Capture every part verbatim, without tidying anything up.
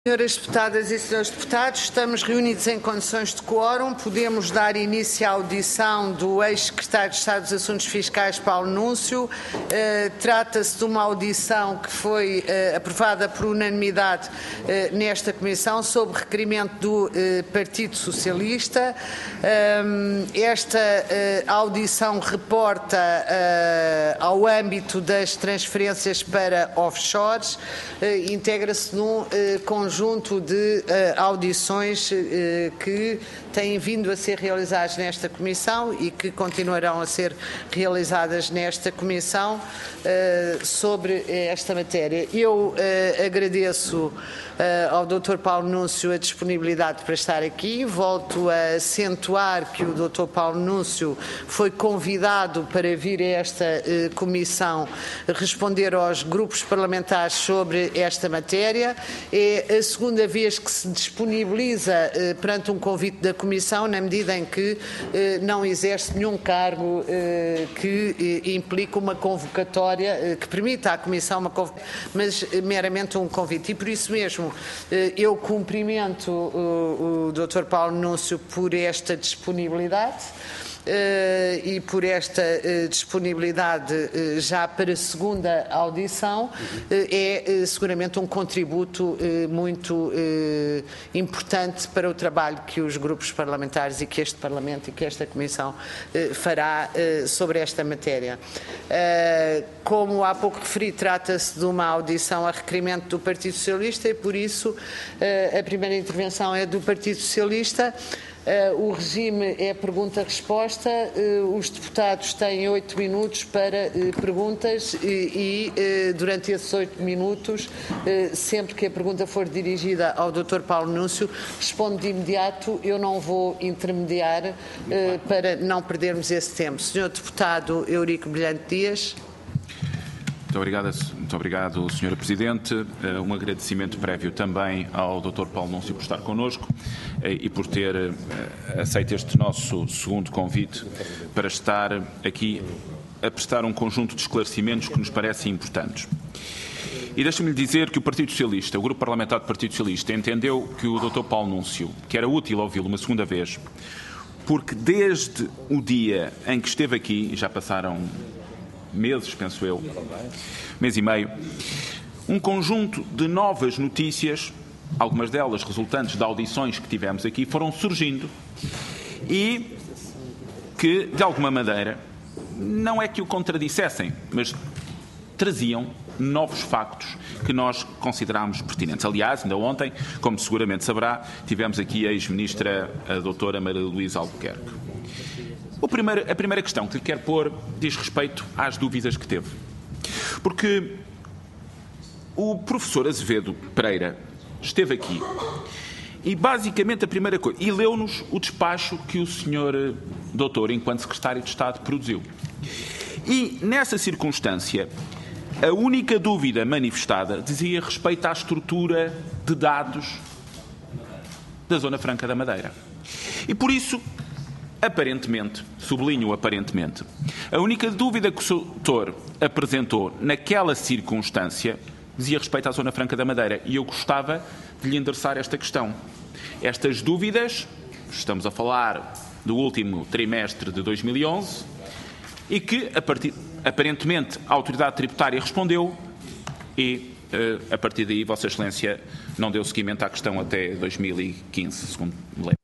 Senhoras deputadas e senhores deputados, estamos reunidos em condições de quórum. Podemos dar início à audição do ex-secretário de Estado dos Assuntos Fiscais, Paulo Núncio. Uh, Trata-se de uma audição que foi uh, aprovada por unanimidade uh, nesta Comissão, sob requerimento do uh, Partido Socialista. Um, esta uh, audição reporta uh, ao âmbito das transferências para offshores, uh, integra-se num uh, conjunto conjunto de uh, audições uh, que têm vindo a ser realizadas nesta Comissão e que continuarão a ser realizadas nesta Comissão uh, sobre esta matéria. Eu uh, agradeço uh, ao doutor Paulo Núncio a disponibilidade para estar aqui. Volto a acentuar que o doutor Paulo Núncio foi convidado para vir a esta uh, Comissão responder aos grupos parlamentares sobre esta matéria. É a segunda vez que se disponibiliza eh, perante um convite da Comissão, na medida em que eh, não exerce nenhum cargo eh, que eh, implique uma convocatória, eh, que permita à Comissão uma convocatória, mas eh, meramente um convite. E por isso mesmo eh, eu cumprimento o, o doutor Paulo Núncio por esta disponibilidade. Uh, e por esta uh, disponibilidade uh, já para a segunda audição, uh, é uh, seguramente um contributo uh, muito uh, importante para o trabalho que os grupos parlamentares e que este Parlamento e que esta Comissão uh, fará uh, sobre esta matéria. Uh, como há pouco referi, trata-se de uma audição a requerimento do Partido Socialista e por isso uh, a primeira intervenção é do Partido Socialista. Uh, o regime é pergunta-resposta, uh, os deputados têm oito minutos para uh, perguntas e, e uh, durante esses oito minutos, uh, sempre que a pergunta for dirigida ao doutor Paulo Núncio, respondo de imediato, eu não vou intermediar uh, para não perdermos esse tempo. senhor Deputado Eurico Brilhante Dias. Muito obrigado, muito obrigado, senhora Presidente. Um agradecimento prévio também ao doutor Paulo Núncio por estar connosco e por ter aceito este nosso segundo convite para estar aqui a prestar um conjunto de esclarecimentos que nos parecem importantes. E deixe-me lhe dizer que o Partido Socialista, o Grupo Parlamentar do Partido Socialista, entendeu que o doutor Paulo Núncio, que era útil ouvi-lo uma segunda vez, porque desde o dia em que esteve aqui, já passaram meses, penso eu, mês e meio, um conjunto de novas notícias, algumas delas resultantes de audições que tivemos aqui, foram surgindo e que, de alguma maneira, não é que o contradissessem, mas traziam novos factos que nós considerámos pertinentes. Aliás, ainda ontem, como seguramente saberá, tivemos aqui a ex-ministra, a doutora Maria Luísa Albuquerque. O primeiro, a primeira questão que lhe quero pôr diz respeito às dúvidas que teve. Porque o professor Azevedo Pereira esteve aqui e, basicamente, a primeira coisa, e leu-nos o despacho que o senhor doutor, enquanto secretário de Estado, produziu. E, nessa circunstância, a única dúvida manifestada dizia respeito à estrutura de dados da Zona Franca da Madeira. E, por isso, aparentemente, sublinho aparentemente, a única dúvida que o doutor apresentou naquela circunstância dizia respeito à Zona Franca da Madeira e eu gostava de lhe endereçar esta questão. Estas dúvidas, estamos a falar do último trimestre de dois mil e onze, e que, a partir, aparentemente, a autoridade tributária respondeu e, a partir daí, Vossa Excelência não deu seguimento à questão até dois mil e quinze, segundo me lembro.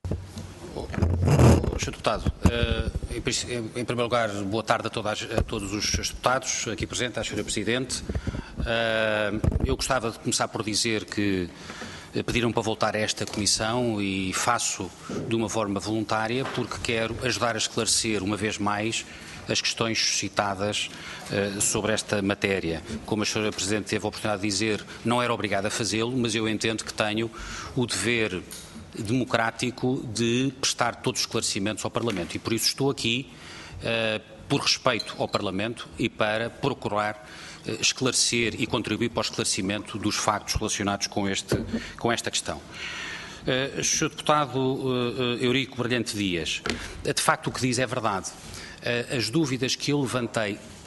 senhor Deputado, em primeiro lugar, boa tarde a, todas, a todos os deputados aqui presentes, à senhora Presidente. Eu gostava de começar por dizer que pediram para voltar a esta Comissão e faço de uma forma voluntária porque quero ajudar a esclarecer, uma vez mais, as questões suscitadas uh, sobre esta matéria. Como a senhora Presidente teve a oportunidade de dizer, não era obrigada a fazê-lo, mas eu entendo que tenho o dever democrático de prestar todos os esclarecimentos ao Parlamento e por isso estou aqui uh, por respeito ao Parlamento e para procurar uh, esclarecer e contribuir para o esclarecimento dos factos relacionados com, este, com esta questão. Uh, senhor Deputado uh, Eurico Brilhante Dias, uh, de facto o que diz é verdade. Uh, as dúvidas que eu levantei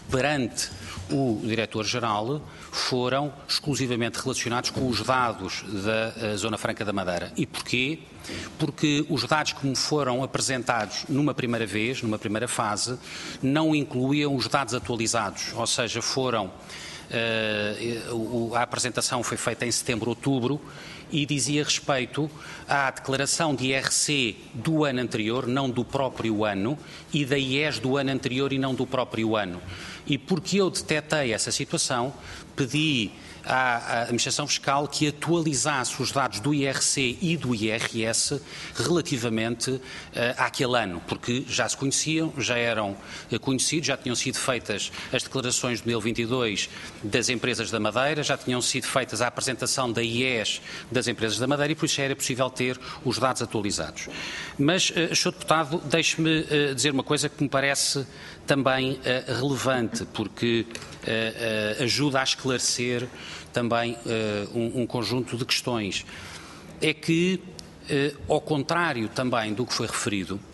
perante o Diretor-Geral foram exclusivamente relacionados com os dados da Zona Franca da Madeira. E porquê? Porque os dados que me foram apresentados numa primeira vez, numa primeira fase, não incluíam os dados atualizados, ou seja, foram... Uh, a apresentação foi feita em setembro, outubro, e dizia respeito à declaração de I R C do ano anterior, não do próprio ano, e da I E S do ano anterior e não do próprio ano. E porque eu detetei essa situação, pedi à Administração Fiscal que atualizasse os dados do I R C e do I R S relativamente uh, àquele ano, porque já se conheciam, já eram uh, conhecidos, já tinham sido feitas as declarações de dois mil e vinte e dois das empresas da Madeira, já tinham sido feitas a apresentação da I E S das empresas da Madeira e por isso já era possível ter os dados atualizados. Mas, uh, senhor Deputado, deixe-me uh, dizer uma coisa que me parece também uh, relevante, porque uh, uh, ajuda a esclarecer também uh, um, um conjunto de questões. É que, uh, ao contrário também do que foi referido, uh,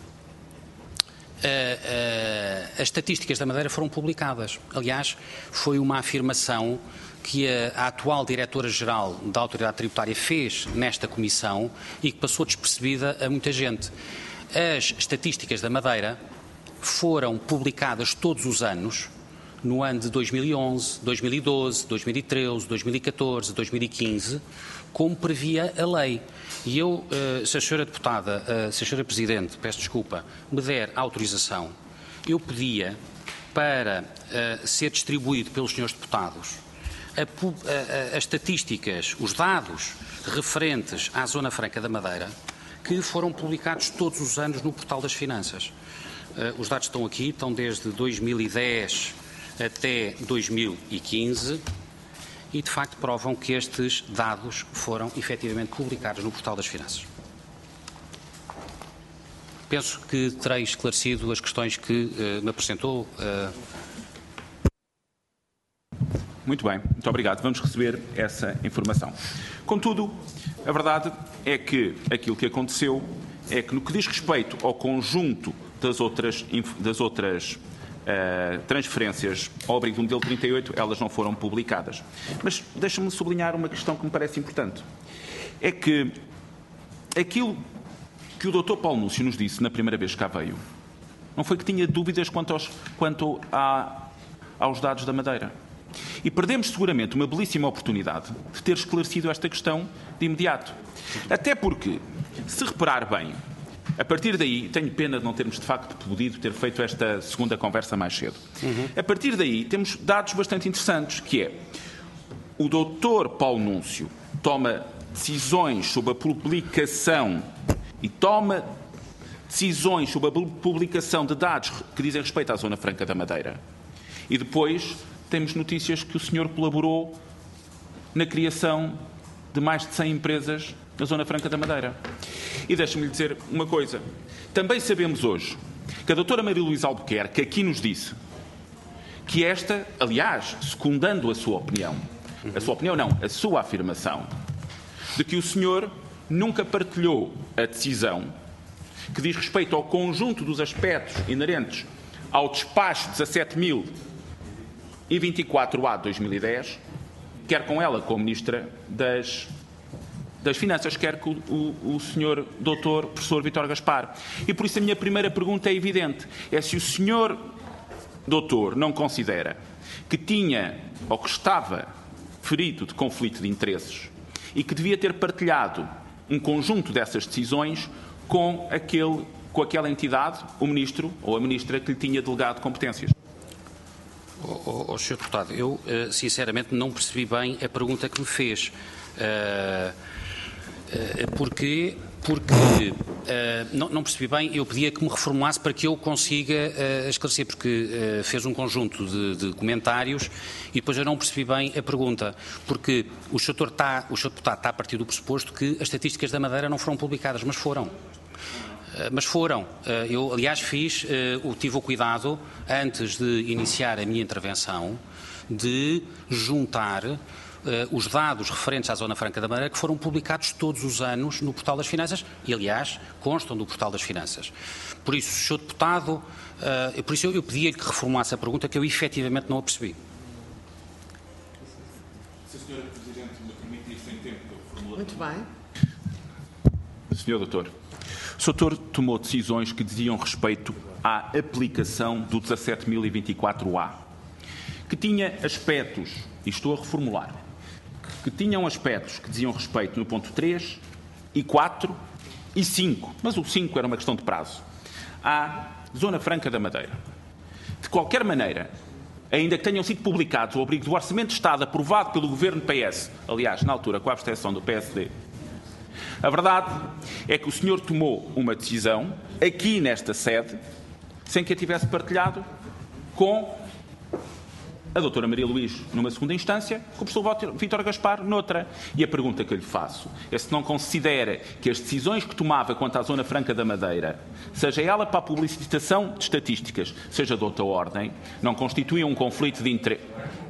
uh, as estatísticas da Madeira foram publicadas. Aliás, foi uma afirmação que a, a atual Diretora-Geral da Autoridade Tributária fez nesta comissão e que passou despercebida a muita gente. As estatísticas da Madeira foram publicadas todos os anos, no ano de dois mil e onze, dois mil e doze, dois mil e treze, dois mil e catorze, dois mil e quinze, como previa a lei. E eu, se a senhora Deputada, se a senhora Presidente, peço desculpa, me der autorização, eu pedia para ser distribuído pelos senhores Deputados as estatísticas, os dados referentes à Zona Franca da Madeira, que foram publicados todos os anos no Portal das Finanças. Os dados estão aqui, estão desde dois mil e dez até dois mil e quinze e, de facto, provam que estes dados foram efetivamente publicados no Portal das Finanças. Penso que terei esclarecido as questões que uh, me apresentou. Uh... Muito bem, muito obrigado. Vamos receber essa informação. Contudo, a verdade é que aquilo que aconteceu é que, no que diz respeito ao conjunto das outras, das outras Uh, transferências ao abrigo do modelo trinta e oito, elas não foram publicadas. Mas deixa-me sublinhar uma questão que me parece importante. É que aquilo que o doutor Paulo Núncio nos disse na primeira vez que cá veio, não foi que tinha dúvidas quanto aos, quanto a, aos dados da Madeira. E perdemos seguramente uma belíssima oportunidade de ter esclarecido esta questão de imediato. Até porque, se reparar bem, a partir daí, tenho pena de não termos de facto podido ter feito esta segunda conversa mais cedo. Uhum. A partir daí temos dados bastante interessantes, que é o doutor Paulo Núncio toma decisões sobre a publicação e toma decisões sobre a publicação de dados que dizem respeito à Zona Franca da Madeira. E depois temos notícias que o senhor colaborou na criação de mais de cem empresas na Zona Franca da Madeira. E deixe-me lhe dizer uma coisa. Também sabemos hoje que a doutora Maria Luísa Albuquerque aqui nos disse que esta, aliás, secundando a sua opinião, a sua opinião não, a sua afirmação, de que o senhor nunca partilhou a decisão que diz respeito ao conjunto dos aspectos inerentes ao despacho dezassete mil e vinte e quatro A de dois mil e dez, quer com ela como Ministra das das Finanças, quer com o, o senhor doutor professor Vítor Gaspar. E por isso a minha primeira pergunta é evidente. É se o senhor doutor não considera que tinha ou que estava ferido de conflito de interesses e que devia ter partilhado um conjunto dessas decisões com, aquele, com aquela entidade, o ministro ou a ministra que lhe tinha delegado competências. Oh, oh, senhor Deputado, eu sinceramente não percebi bem a pergunta que me fez. Uh, uh, porque porque uh, não, não percebi bem, eu pedia que me reformulasse para que eu consiga uh, esclarecer, porque uh, fez um conjunto de, de comentários e depois eu não percebi bem a pergunta, porque o senhor está, o senhor Deputado está a partir do pressuposto que as estatísticas da Madeira não foram publicadas, mas foram. Mas foram. Eu, aliás, fiz, tive o cuidado, antes de iniciar a minha intervenção, de juntar os dados referentes à Zona Franca da Madeira, que foram publicados todos os anos no Portal das Finanças e, aliás, constam do Portal das Finanças. Por isso, senhor Deputado, uh, por isso eu, eu pedi-lhe que reformulasse a pergunta, que eu efetivamente não a percebi. Se a senhora Presidente me permitir, sem tempo, que eu formule. Muito bem. senhor Doutor, o senhor Doutor tomou decisões que diziam respeito à aplicação do dezassete mil e vinte e quatro A, que tinha aspectos, e estou a reformular, que tinham aspectos que diziam respeito no ponto três e quatro e cinco, mas o cinco era uma questão de prazo, à Zona Franca da Madeira. De qualquer maneira, ainda que tenham sido publicados ao abrigo do Orçamento de Estado aprovado pelo Governo P S, aliás, na altura com a abstenção do P S D, a verdade é que o senhor tomou uma decisão, aqui nesta sede, sem que a tivesse partilhado com a doutora Maria Luís numa segunda instância, com o professor Vítor Gaspar noutra. E a pergunta que eu lhe faço é se não considera que as decisões que tomava quanto à Zona Franca da Madeira, seja ela para a publicitação de estatísticas, seja de outra ordem, não constituíam um conflito de interesses.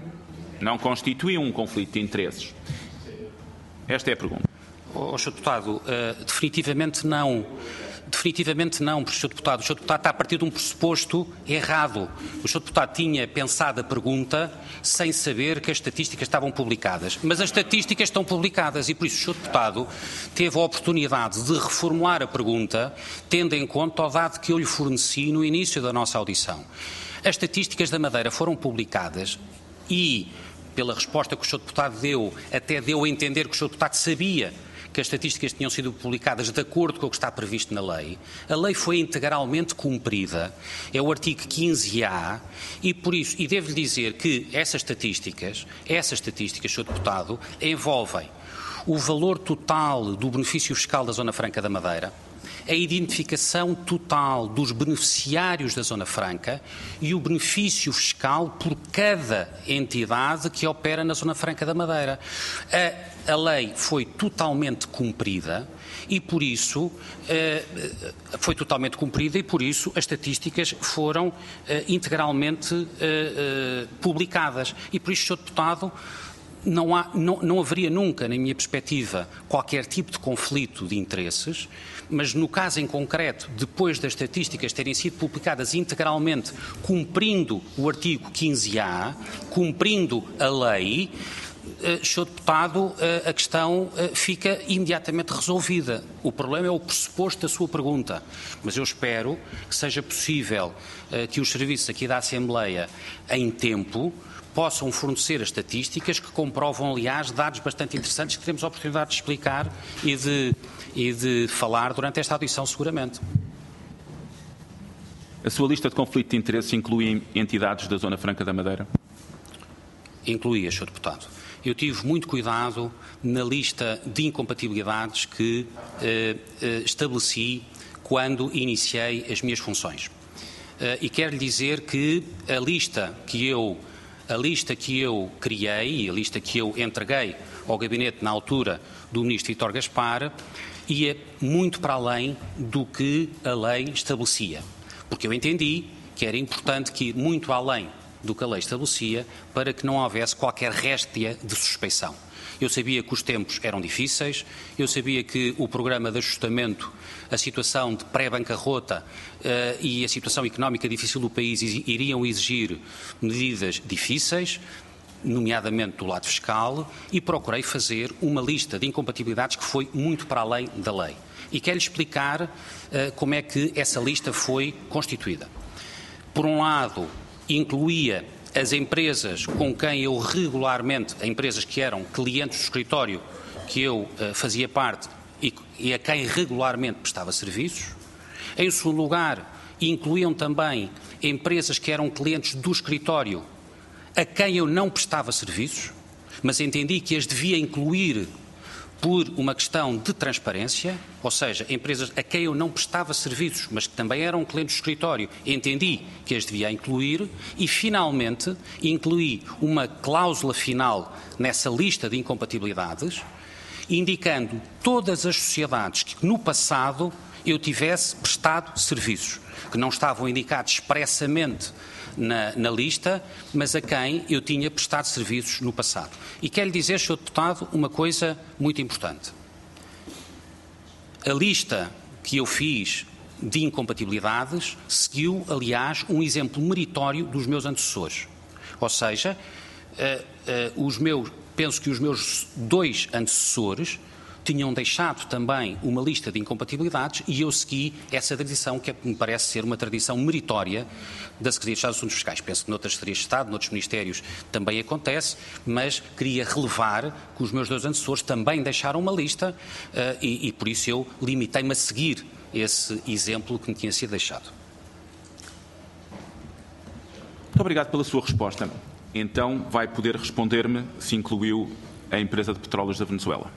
Não constituíam um conflito de interesses. Esta é a pergunta. Oh, senhor Deputado, uh, definitivamente não. Definitivamente não, porque o senhor Deputado, o senhor Deputado está a partir de um pressuposto errado. O senhor Deputado tinha pensado a pergunta sem saber que as estatísticas estavam publicadas. Mas as estatísticas estão publicadas e, por isso, o senhor Deputado teve a oportunidade de reformular a pergunta, tendo em conta o dado que eu lhe forneci no início da nossa audição. As estatísticas da Madeira foram publicadas e, pela resposta que o senhor Deputado deu, até deu a entender que o senhor Deputado sabia que as estatísticas tinham sido publicadas de acordo com o que está previsto na lei. A lei foi integralmente cumprida, é o artigo quinze A, e por isso, e devo-lhe dizer que essas estatísticas, essas estatísticas, senhor Deputado, envolvem o valor total do benefício fiscal da Zona Franca da Madeira, a identificação total dos beneficiários da Zona Franca e o benefício fiscal por cada entidade que opera na Zona Franca da Madeira. A, a lei foi totalmente cumprida e, por isso, eh, foi totalmente cumprida e, por isso, as estatísticas foram eh, integralmente eh, eh, publicadas. E, por isso, senhor Deputado, Não, há, não, não haveria nunca, na minha perspectiva, qualquer tipo de conflito de interesses, mas no caso em concreto, depois das estatísticas terem sido publicadas integralmente, cumprindo o artigo quinze A, cumprindo a lei, Uh, senhor Deputado, uh, a questão uh, fica imediatamente resolvida. O problema é o pressuposto da sua pergunta. Mas eu espero que seja possível uh, que os serviços aqui da Assembleia, em tempo, possam fornecer as estatísticas que comprovam, aliás, dados bastante interessantes que temos a oportunidade de explicar e de, e de falar durante esta audição, seguramente. A sua lista de conflito de interesses inclui entidades da Zona Franca da Madeira? Incluía, senhor Deputado. Eu tive muito cuidado na lista de incompatibilidades que eh, eh, estabeleci quando iniciei as minhas funções. Eh, e quero lhe dizer que a lista que eu, a lista que eu criei e a lista que eu entreguei ao gabinete na altura do ministro Vítor Gaspar ia muito para além do que a lei estabelecia. Porque eu entendi que era importante que ir muito além do que a lei estabelecia para que não houvesse qualquer réstia de suspeição. Eu sabia que os tempos eram difíceis, eu sabia que o programa de ajustamento, a situação de pré-bancarrota uh, e a situação económica difícil do país iriam exigir medidas difíceis, nomeadamente do lado fiscal, e procurei fazer uma lista de incompatibilidades que foi muito para além da lei. E quero-lhe explicar uh, como é que essa lista foi constituída. Por um lado, incluía as empresas com quem eu regularmente, empresas que eram clientes do escritório que eu uh, fazia parte e, e a quem regularmente prestava serviços. Em segundo lugar, incluíam também empresas que eram clientes do escritório a quem eu não prestava serviços, mas entendi que as devia incluir por uma questão de transparência, ou seja, empresas a quem eu não prestava serviços, mas que também eram clientes do escritório, entendi que as devia incluir e, finalmente, incluí uma cláusula final nessa lista de incompatibilidades, indicando todas as sociedades que, no passado, eu tivesse prestado serviços, que não estavam indicados expressamente na, na lista, mas a quem eu tinha prestado serviços no passado. E quero lhe dizer, senhor Deputado, uma coisa muito importante. A lista que eu fiz de incompatibilidades seguiu, aliás, um exemplo meritório dos meus antecessores. Ou seja, uh, uh, os meus, penso que os meus dois antecessores tinham deixado também uma lista de incompatibilidades e eu segui essa tradição, que me parece ser uma tradição meritória da Secretaria de Estado dos Assuntos Fiscais. Penso que noutras Secretarias de Estado, noutros Ministérios também acontece, mas queria relevar que os meus dois antecessores também deixaram uma lista uh, e, e por isso eu limitei-me a seguir esse exemplo que me tinha sido deixado. Muito obrigado pela sua resposta. Então vai poder responder-me se incluiu a empresa de petróleos da Venezuela.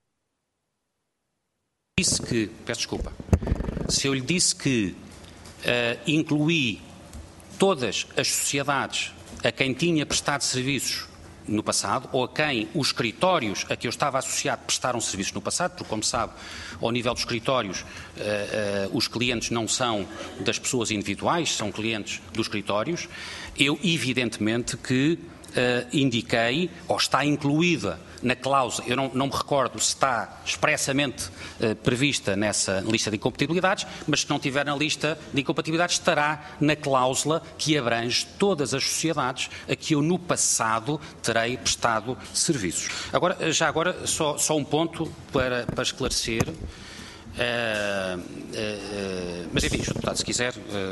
Disse que, peço desculpa, se eu lhe disse que uh, incluí todas as sociedades a quem tinha prestado serviços no passado, ou a quem os escritórios a que eu estava associado prestaram serviços no passado, porque, como sabe, ao nível dos escritórios, uh, uh, os clientes não são das pessoas individuais, são clientes dos escritórios, eu, evidentemente, que uh, indiquei, ou está incluída na cláusula, eu não, não me recordo se está expressamente uh, prevista nessa lista de incompatibilidades, mas se não estiver na lista de incompatibilidades estará na cláusula que abrange todas as sociedades a que eu no passado terei prestado serviços. Agora, já agora, só, só um ponto para, para esclarecer, uh, uh, uh, mas enfim, senhor Deputado, se quiser... Uh...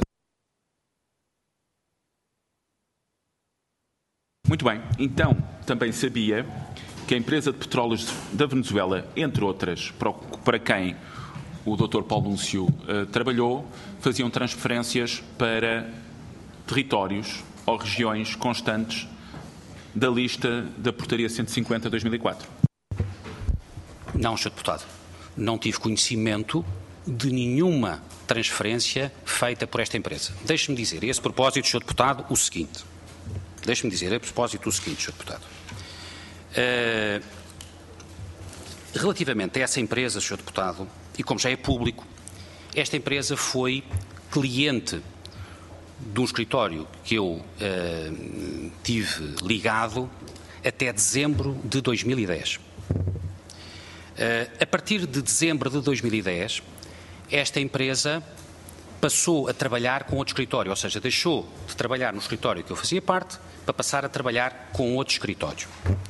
Muito bem, então também sabia que a empresa de petróleos da Venezuela, entre outras, para quem o doutor Paulo Núncio uh, trabalhou, faziam transferências para territórios ou regiões constantes da lista da Portaria cento e cinquenta de dois mil e quatro. Não, senhor Deputado. Não tive conhecimento de nenhuma transferência feita por esta empresa. Deixe-me dizer, a esse propósito, senhor Deputado, o seguinte. Deixe-me dizer, a propósito, o seguinte, senhor Deputado. Uh, relativamente a essa empresa, senhor Deputado, e como já é público, esta empresa foi cliente de um escritório que eu uh, tive ligado até dezembro de dois mil e dez. Uh, a partir de dezembro de dois mil e dez, esta empresa passou a trabalhar com outro escritório, ou seja, deixou de trabalhar no escritório que eu fazia parte para passar a trabalhar com outro escritório.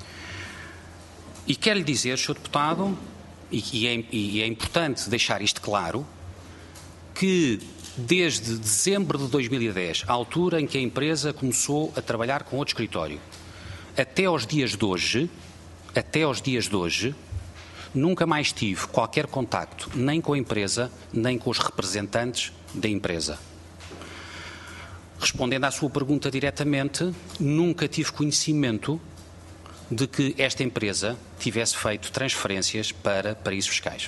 E quero lhe dizer, senhor Deputado, e é, e é importante deixar isto claro, que desde dezembro de dois mil e dez, a altura em que a empresa começou a trabalhar com outro escritório, até aos dias de hoje, até aos dias de hoje, nunca mais tive qualquer contacto, nem com a empresa, nem com os representantes da empresa. Respondendo à sua pergunta diretamente, nunca tive conhecimento de que esta empresa tivesse feito transferências para paraísos fiscais.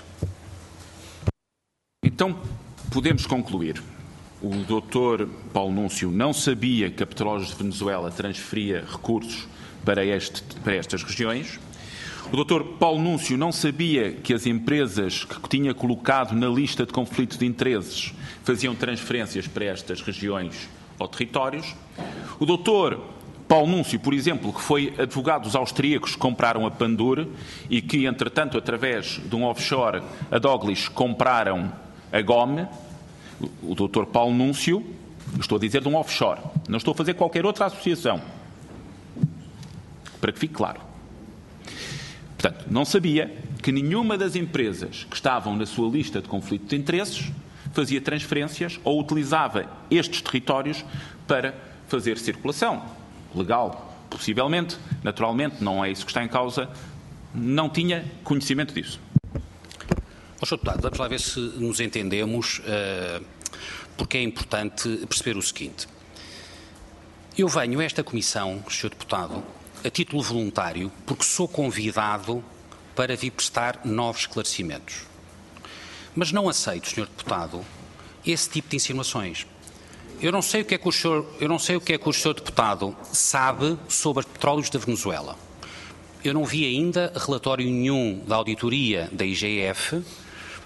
Então, podemos concluir. O doutor Paulo Núncio não sabia que a Petróleos de Venezuela transferia recursos para, este, para estas regiões. O doutor Paulo Núncio não sabia que as empresas que tinha colocado na lista de conflito de interesses faziam transferências para estas regiões ou territórios. O doutor Paulo Núncio, por exemplo, que foi advogado dos austríacos que compraram a Pandur e que, entretanto, através de um offshore, a Douglas, compraram a Gome. O doutor Paulo Núncio, estou a dizer de um offshore, não estou a fazer qualquer outra associação, para que fique claro. Portanto, não sabia que nenhuma das empresas que estavam na sua lista de conflito de interesses fazia transferências ou utilizava estes territórios para fazer circulação legal, possivelmente, naturalmente, não é isso que está em causa, não tinha conhecimento disso. Oh, senhor Deputado, vamos lá ver se nos entendemos, uh, porque é importante perceber o seguinte. Eu venho a esta comissão, senhor Deputado, a título voluntário, porque sou convidado para vir prestar novos esclarecimentos. Mas não aceito, senhor Deputado, esse tipo de insinuações. Eu não sei o que é que o senhor, eu não sei o que é que o senhor Deputado sabe sobre os petróleos da Venezuela. Eu não vi ainda relatório nenhum da auditoria da I G F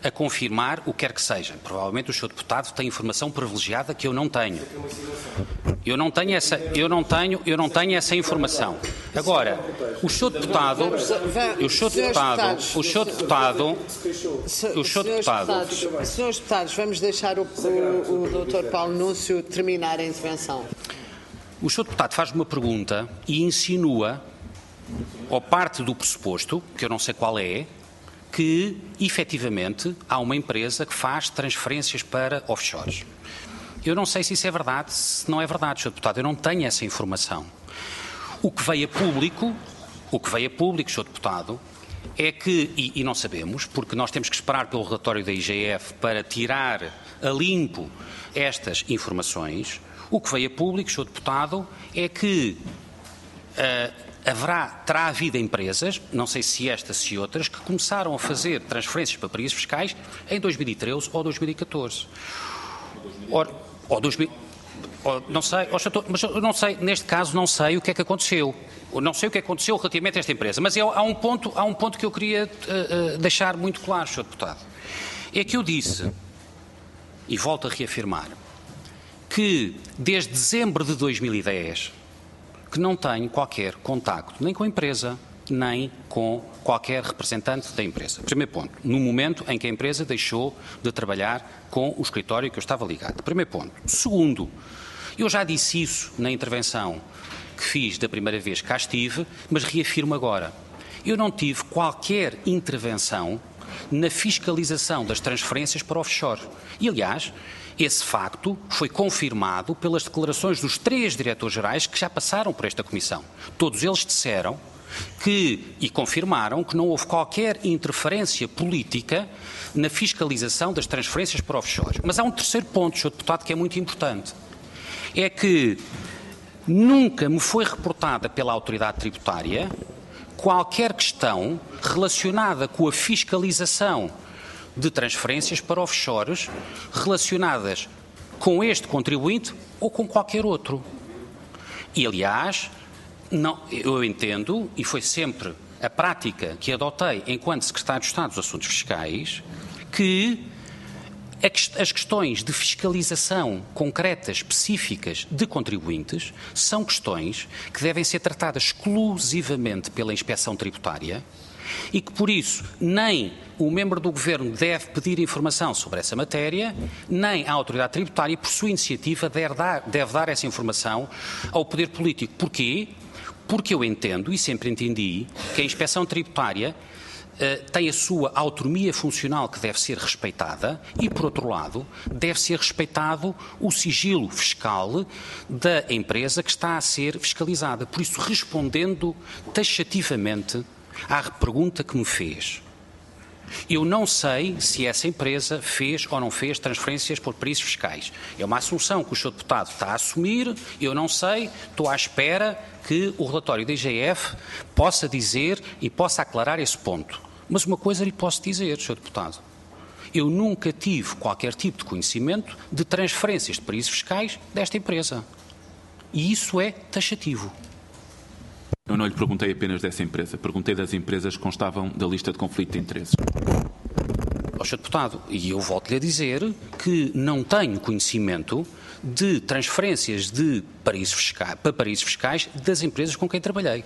a confirmar o que quer que seja. Provavelmente o senhor deputado tem informação privilegiada que eu não tenho. Eu não tenho essa, eu não tenho, eu não tenho essa informação. Agora, o senhor deputado, o senhor deputado, o senhor deputado, o senhor deputado, senhores deputados, vamos deixar o, o, o doutor Paulo Núncio terminar a intervenção. O senhor deputado faz uma pergunta e insinua, ou parte do pressuposto, que eu não sei qual é, que, efetivamente, há uma empresa que faz transferências para offshores. Eu não sei se isso é verdade, se não é verdade, senhor Deputado. Eu não tenho essa informação. O que veio a público, o que veio a público, senhor Deputado, é que, e, e não sabemos, porque nós temos que esperar pelo relatório da I G F para tirar a limpo estas informações, o que veio a público, senhor Deputado, é que uh, Haverá, terá havido empresas, não sei se estas se outras, que começaram a fazer transferências para paraísos fiscais em dois mil e treze ou dois mil e catorze. Or, ou dois mil, ou, não sei, ou, mas eu não sei, neste caso não sei o que é que aconteceu. Eu não sei o que aconteceu relativamente a esta empresa, mas é, há, um ponto, há um ponto que eu queria uh, uh, deixar muito claro, senhor Deputado. É que eu disse, e volto a reafirmar, que desde dezembro de dois mil e dez... que não tenho qualquer contacto, nem com a empresa, nem com qualquer representante da empresa. Primeiro ponto, no momento em que a empresa deixou de trabalhar com o escritório que eu estava ligado. Primeiro ponto. Segundo, eu já disse isso na intervenção que fiz da primeira vez que cá estive, mas reafirmo agora. Eu não tive qualquer intervenção na fiscalização das transferências para offshore. E, aliás, esse facto foi confirmado pelas declarações dos três diretores-gerais que já passaram por esta comissão. Todos eles disseram que, e confirmaram que não houve qualquer interferência política na fiscalização das transferências para offshore. Mas há um terceiro ponto, senhor Deputado, que é muito importante. É que nunca me foi reportada pela autoridade tributária qualquer questão relacionada com a fiscalização de transferências para offshores relacionadas com este contribuinte ou com qualquer outro. E, aliás, não, eu entendo, e foi sempre a prática que adotei enquanto Secretário de Estado dos Assuntos Fiscais, que as questões de fiscalização concretas, específicas de contribuintes, são questões que devem ser tratadas exclusivamente pela Inspeção Tributária e que, por isso, nem o membro do Governo deve pedir informação sobre essa matéria, nem a autoridade tributária, por sua iniciativa, deve dar, deve dar essa informação ao poder político. Porquê? Porque eu entendo, e sempre entendi, que a Inspeção Tributária uh, tem a sua autonomia funcional que deve ser respeitada e, por outro lado, deve ser respeitado o sigilo fiscal da empresa que está a ser fiscalizada. Por isso, respondendo taxativamente à pergunta que me fez, eu não sei se essa empresa fez ou não fez transferências por paraísos fiscais. É uma assunção que o senhor Deputado está a assumir, eu não sei, estou à espera que o relatório da I G F possa dizer e possa aclarar esse ponto. Mas uma coisa lhe posso dizer, senhor Deputado, eu nunca tive qualquer tipo de conhecimento de transferências de paraísos fiscais desta empresa. E isso é taxativo. Eu não lhe perguntei apenas dessa empresa, perguntei das empresas que constavam da lista de conflito de interesses. Ó, senhor Deputado, e eu volto-lhe a dizer que não tenho conhecimento de transferências de paraísos fiscais, para paraísos fiscais das empresas com quem trabalhei.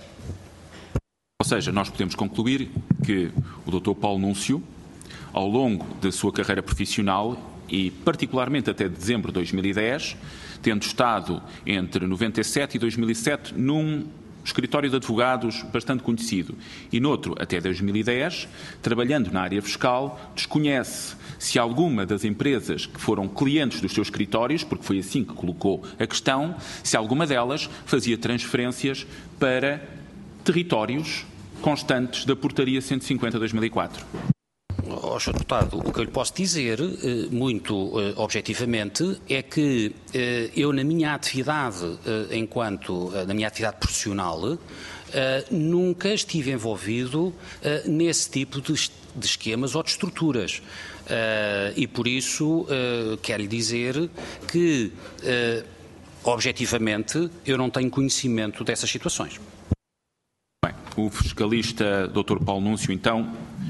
Ou seja, nós podemos concluir que o doutor Paulo Núncio, ao longo da sua carreira profissional e particularmente até dezembro de dois mil e dez, tendo estado entre noventa e sete e dois mil e sete num escritório de advogados bastante conhecido e noutro até dois mil e dez, trabalhando na área fiscal, desconhece se alguma das empresas que foram clientes dos seus escritórios, porque foi assim que colocou a questão, se alguma delas fazia transferências para territórios constantes da Portaria cento e cinquenta de dois mil e quatro. Oh, senhor Deputado, o que eu lhe posso dizer, muito objetivamente, é que eu, na minha atividade, enquanto na minha atividade profissional, nunca estive envolvido nesse tipo de esquemas ou de estruturas. E, por isso, quero lhe dizer que, objetivamente, eu não tenho conhecimento dessas situações. Bem, o fiscalista doutor Paulo Núncio, então,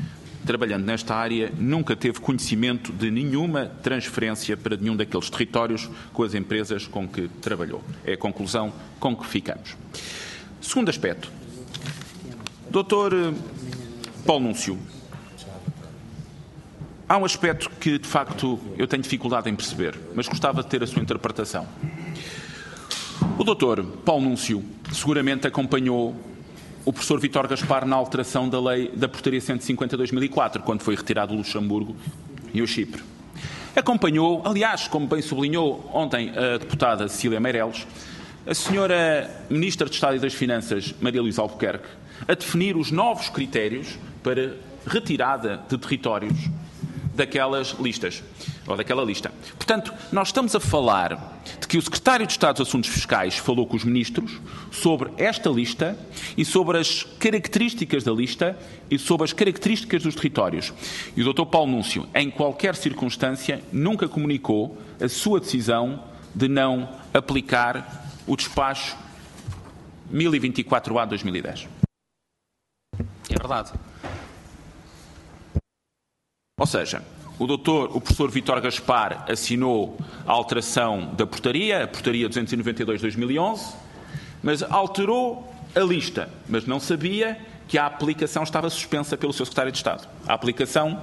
trabalhando nesta área, nunca teve conhecimento de nenhuma transferência para nenhum daqueles territórios com as empresas com que trabalhou. É a conclusão com que ficamos. Segundo aspecto. doutor Paulo Núncio, há um aspecto que, de facto, eu tenho dificuldade em perceber, mas gostava de ter a sua interpretação. O doutor Paulo Núncio seguramente acompanhou o professor Vítor Gaspar na alteração da lei da Portaria cento e cinquenta de dois mil e quatro, quando foi retirado o Luxemburgo e o Chipre. Acompanhou, aliás, como bem sublinhou ontem a deputada Cecília Meireles, a senhora Ministra de Estado e das Finanças, Maria Luísa Albuquerque, a definir os novos critérios para retirada de territórios daquelas listas, ou daquela lista. Portanto, nós estamos a falar de que o Secretário de Estado dos Assuntos Fiscais falou com os ministros sobre esta lista e sobre as características da lista e sobre as características dos territórios. E o doutor Paulo Núncio, em qualquer circunstância, nunca comunicou a sua decisão de não aplicar o despacho mil e vinte e quatro A de dois mil e dez. É verdade. Ou seja, o doutor, o professor Vítor Gaspar assinou a alteração da portaria, a portaria duzentos e noventa e dois de dois mil e onze, mas alterou a lista, mas não sabia que a aplicação estava suspensa pelo seu secretário de Estado. A aplicação...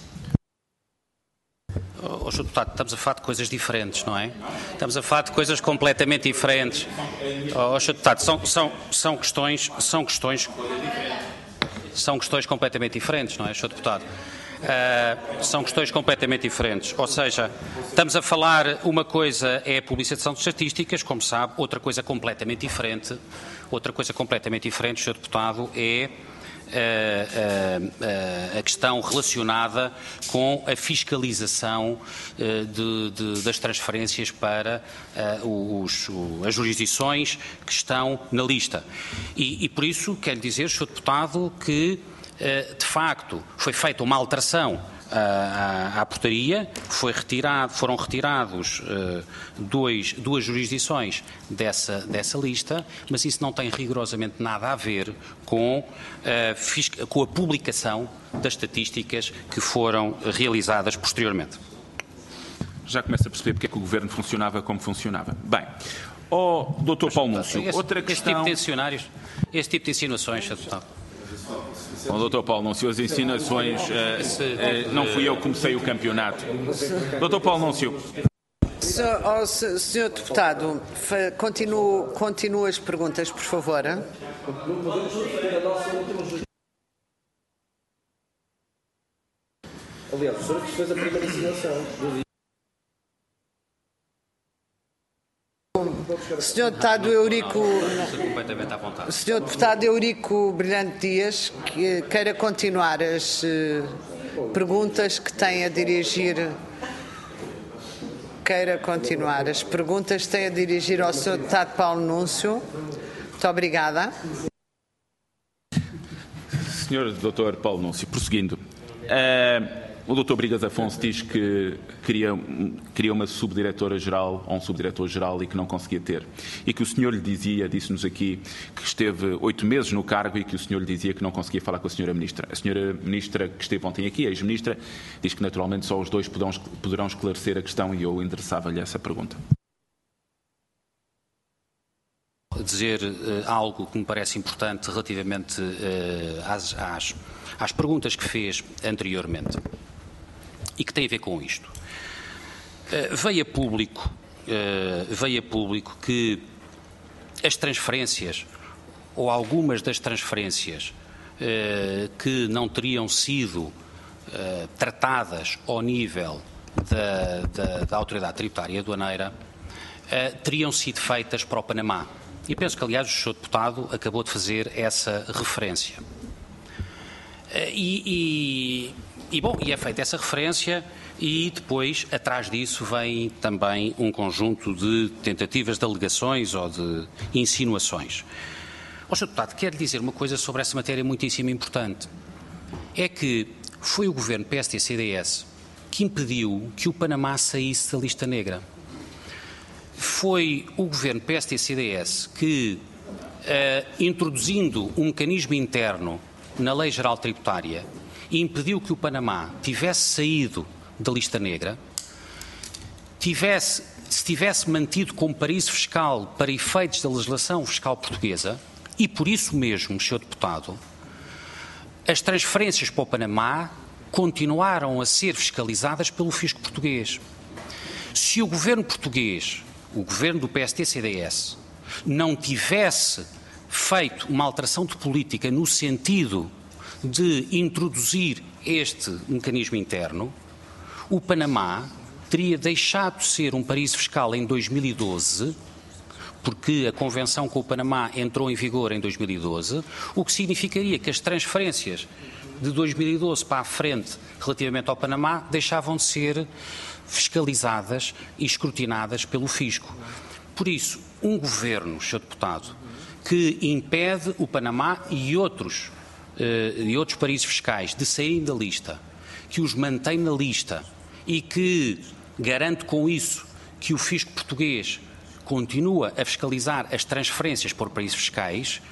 Oh, senhor Deputado, estamos a falar de coisas diferentes, não é? Estamos a falar de coisas completamente diferentes. Oh, senhor Deputado, são, são, são questões... São questões... São questões completamente diferentes, não é, senhor Deputado? Uh, são questões completamente diferentes. Ou seja, estamos a falar, uma coisa é a publicação de estatísticas, como sabe, outra coisa completamente diferente, outra coisa completamente diferente, senhor Deputado, é uh, uh, uh, a questão relacionada com a fiscalização uh, de, de, das transferências para uh, os, o, as jurisdições que estão na lista. E, e por isso quero dizer, senhor Deputado, que de facto, foi feita uma alteração à, à, à portaria, foi retirado, foram retirados uh, dois, duas jurisdições dessa, dessa lista, mas isso não tem rigorosamente nada a ver com, uh, com a publicação das estatísticas que foram realizadas posteriormente. Já começa a perceber porque é que o Governo funcionava como funcionava. Bem, ó, doutor Paulo Núncio, outra questão... Este tipo de insinuações, este tipo de insinuações, senhor Deputado. Bom, doutor Paulo Núncio, as ensinações, uh, uh, não fui eu que comecei o campeonato. doutor Paulo Núncio. Senhor, oh, senhor Deputado, continuo, continuo as perguntas, por favor. Aliás, o senhor fez a primeira insinuação. senhor Deputado Eurico, senhor Deputado Eurico Brilhante Dias, que queira continuar as uh, perguntas que tem a dirigir, queira continuar as perguntas que tem a dirigir ao senhor Deputado Paulo Núncio. Muito obrigada. senhor doutor Paulo Núncio, prosseguindo. Uh, O doutor Brigas Afonso diz que queria, queria uma subdiretora-geral ou um subdiretor-geral e que não conseguia ter. E que o senhor lhe dizia, disse-nos aqui, que esteve oito meses no cargo e que o senhor lhe dizia que não conseguia falar com a senhora Ministra. A senhora Ministra que esteve ontem aqui, a ex-Ministra, diz que naturalmente só os dois poderão, poderão esclarecer a questão e eu endereçava-lhe essa pergunta. Dizer uh, algo que me parece importante relativamente uh, às, às, às perguntas que fez anteriormente. E que tem a ver com isto. Uh, veio a público, uh, veio a público que as transferências, ou algumas das transferências uh, que não teriam sido uh, tratadas ao nível da, da, da autoridade tributária aduaneira, uh, teriam sido feitas para o Panamá. E penso que, aliás, o senhor Deputado acabou de fazer essa referência. Uh, e... e E, bom, e é feita essa referência e depois, atrás disso, vem também um conjunto de tentativas de alegações ou de insinuações. Ó, senhor Deputado, quero dizer uma coisa sobre essa matéria muitíssimo importante. É que foi o governo P S D C D S que impediu que o Panamá saísse da lista negra. Foi o governo P S D C D S que, uh, introduzindo um mecanismo interno na Lei Geral Tributária, impediu que o Panamá tivesse saído da lista negra, tivesse, se tivesse mantido como paraíso fiscal para efeitos da legislação fiscal portuguesa, e por isso mesmo, senhor Deputado, as transferências para o Panamá continuaram a ser fiscalizadas pelo fisco português. Se o governo português, o governo do P S D C D S, não tivesse feito uma alteração de política no sentido de introduzir este mecanismo interno, o Panamá teria deixado de ser um paraíso fiscal em dois mil e doze, porque a convenção com o Panamá entrou em vigor em dois mil e doze, o que significaria que as transferências de dois mil e doze para a frente relativamente ao Panamá deixavam de ser fiscalizadas e escrutinadas pelo fisco. Por isso, um governo, senhor Deputado, que impede o Panamá e outros, eh, e outros paraísos fiscais de saírem da lista, que os mantém na lista e que garante com isso que o fisco português continua a fiscalizar as transferências por paraísos fiscais,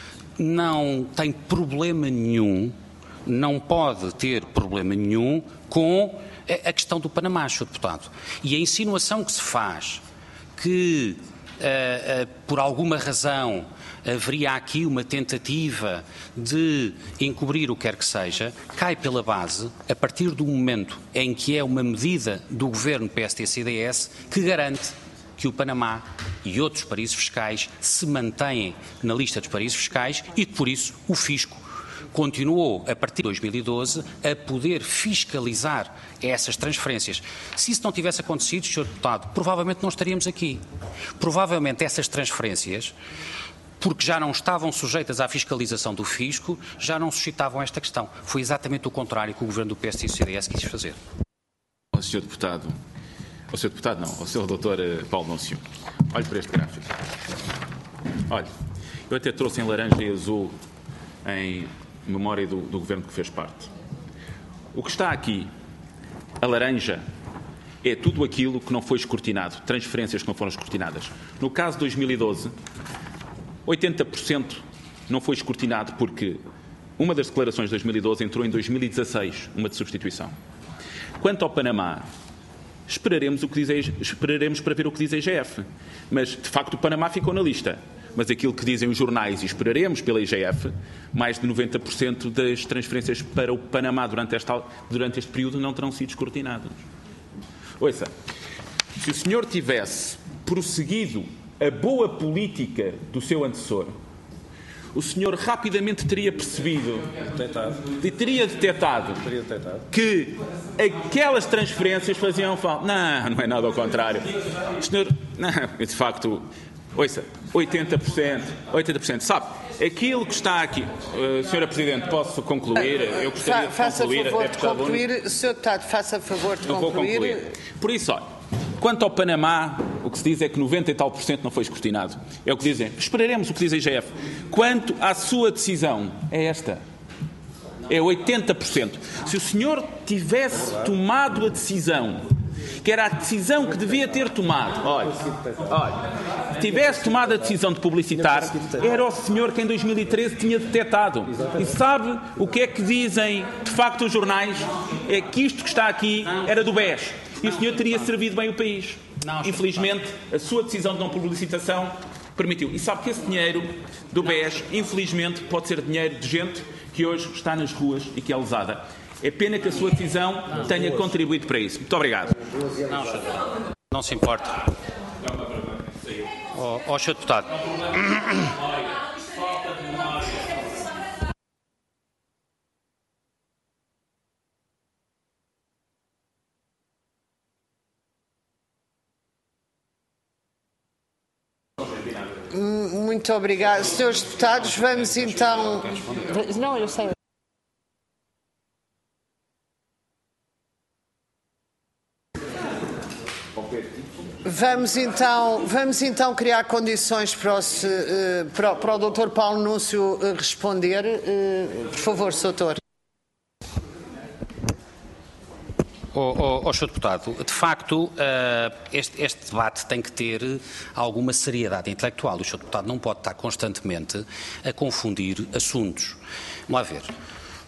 não tem problema nenhum, não pode ter problema nenhum com a questão do Panamá, senhor Deputado. E a insinuação que se faz que, uh, uh, por alguma razão, haveria aqui uma tentativa de encobrir o que quer que seja, cai pela base a partir do momento em que é uma medida do governo P S D C D S que garante que o Panamá e outros paraísos fiscais se mantêm na lista dos paraísos fiscais e que, por isso, o fisco continuou, a partir de dois mil e doze, a poder fiscalizar essas transferências. Se isso não tivesse acontecido, senhor Deputado, provavelmente não estaríamos aqui. Provavelmente essas transferências, porque já não estavam sujeitas à fiscalização do fisco, já não suscitavam esta questão. Foi exatamente o contrário que o governo do P S D C D S quis fazer. Ao senhor Deputado, ao senhor Deputado não, ao senhor doutor Paulo Núncio, olhe para este gráfico. Olhe, eu até trouxe em laranja e azul em memória do, do governo que fez parte. O que está aqui, a laranja, é tudo aquilo que não foi escrutinado, transferências que não foram escrutinadas. No caso de dois mil e doze, oitenta por cento não foi escrutinado porque uma das declarações de dois mil e doze entrou em dois mil e dezasseis, uma de substituição. Quanto ao Panamá, esperaremos, o que diz, esperaremos para ver o que diz a I G F. Mas, de facto, o Panamá ficou na lista. Mas aquilo que dizem os jornais, e esperaremos pela I G F, mais de noventa por cento das transferências para o Panamá durante, esta, durante este período não terão sido escrutinadas. Ouça, se o senhor tivesse prosseguido a boa política do seu antecessor, o senhor rapidamente teria percebido e teria detectado que aquelas transferências faziam falta. Não, não é nada ao contrário. O senhor, não, de facto, ouça, oitenta por cento, oitenta por cento, sabe, aquilo que está aqui, uh, senhora Presidente, posso concluir? Eu gostaria de faça concluir. Favor de concluir. senhor Deputado, faça favor de não concluir. Vou concluir. Por isso, olha, quanto ao Panamá, o que se diz é que noventa e tal por cento não foi escrutinado. É o que dizem. Esperaremos o que diz a I G F. Quanto à sua decisão, é esta. É oitenta por cento. Se o senhor tivesse tomado a decisão, que era a decisão que devia ter tomado, olha, olha, tivesse tomado a decisão de publicitar, era o senhor que em dois mil e treze tinha detectado. E sabe o que é que dizem, de facto, os jornais? É que isto que está aqui era do B E S. E o senhor teria servido bem o país. Infelizmente, a sua decisão de não publicitação permitiu. E sabe que esse dinheiro do B E S, infelizmente, pode ser dinheiro de gente que hoje está nas ruas e que é lesada. É pena que a sua decisão tenha contribuído para isso. Muito obrigado. Não, não se importa. Ó, oh, senhor Deputado. Muito obrigado. Senhores Deputados, vamos então... Não, eu sei. Vamos então, vamos então criar condições para o, para, para o doutor Paulo Núncio responder. Por favor, doutor. Oh, oh, oh, senhor Deputado, de facto, uh, este, este debate tem que ter alguma seriedade intelectual. O senhor Deputado não pode estar constantemente a confundir assuntos. Vamos lá ver.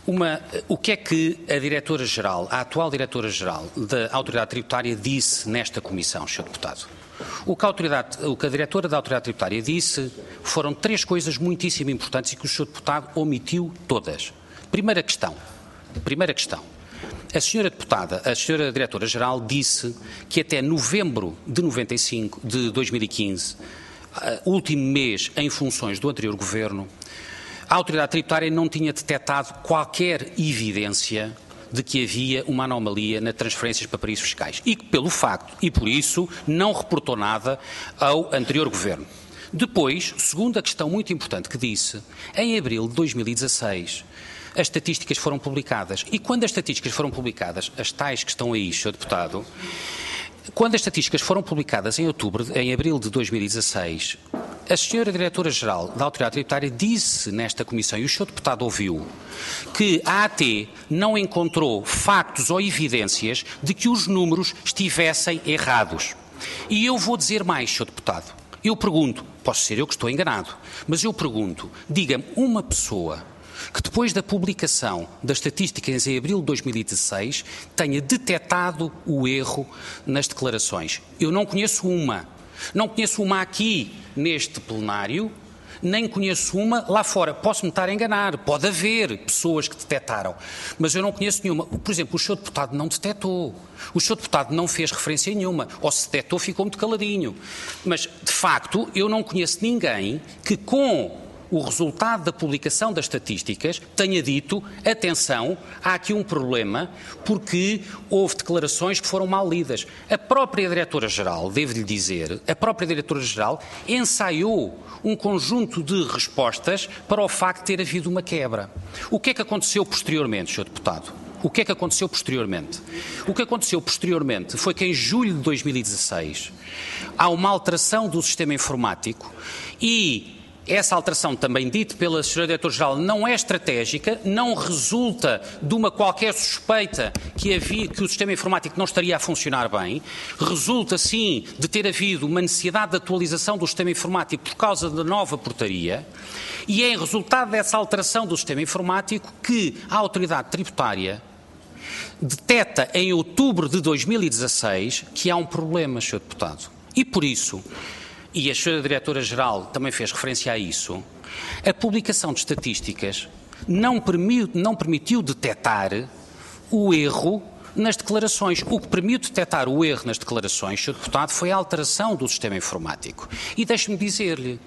Uma, o que é que a Diretora-Geral, a atual Diretora-Geral da Autoridade Tributária disse nesta Comissão, senhor Deputado? O que, a autoridade, o que a Diretora da Autoridade Tributária disse foram três coisas muitíssimo importantes e que o senhor Deputado omitiu todas. Primeira questão. Primeira questão. A senhora Deputada, a senhora Diretora-Geral disse que até novembro de, noventa e cinco, de dois mil e quinze, último mês em funções do anterior Governo, a Autoridade Tributária não tinha detectado qualquer evidência de que havia uma anomalia nas transferências para paraísos fiscais e que, pelo facto, e por isso, não reportou nada ao anterior Governo. Depois, segunda questão muito importante que disse, em abril de dois mil e dezasseis, as estatísticas foram publicadas. E quando as estatísticas foram publicadas, as tais que estão aí, senhor Deputado, quando as estatísticas foram publicadas em outubro, em abril de dois mil e dezasseis, a senhora Diretora-Geral da Autoridade Tributária disse nesta Comissão, e o senhor Deputado ouviu, que a AT não encontrou factos ou evidências de que os números estivessem errados. E eu vou dizer mais, senhor Deputado. Eu pergunto, posso ser eu que estou enganado, mas eu pergunto, diga-me uma pessoa que depois da publicação das estatísticas em abril de dois mil e dezasseis tenha detectado o erro nas declarações. Eu não conheço uma. Não conheço uma aqui neste plenário, nem conheço uma lá fora. Posso-me estar a enganar, pode haver pessoas que detectaram, mas eu não conheço nenhuma. Por exemplo, o senhor Deputado não detectou, o senhor Deputado não fez referência nenhuma, ou se detectou ficou muito caladinho. Mas, de facto, eu não conheço ninguém que com o resultado da publicação das estatísticas tenha dito, atenção, há aqui um problema porque houve declarações que foram mal lidas. A própria Diretora-Geral, devo-lhe dizer, a própria Diretora-Geral ensaiou um conjunto de respostas para o facto de ter havido uma quebra. O que é que aconteceu posteriormente, senhor Deputado? O que é que aconteceu posteriormente? O que aconteceu posteriormente foi que em julho de dois mil e dezasseis há uma alteração do sistema informático e essa alteração, também dito pela senhora Diretora-Geral, não é estratégica, não resulta de uma qualquer suspeita que, havia, que o sistema informático não estaria a funcionar bem, resulta sim de ter havido uma necessidade de atualização do sistema informático por causa da nova portaria e é em resultado dessa alteração do sistema informático que a Autoridade Tributária detecta em outubro de dois mil e dezasseis que há um problema, senhor Deputado. E por isso, e a senhora Diretora-Geral também fez referência a isso, a publicação de estatísticas não permitiu, não permitiu detectar o erro nas declarações. O que permitiu detectar o erro nas declarações, senhor Deputado, foi a alteração do sistema informático. E deixe-me dizer-lhe,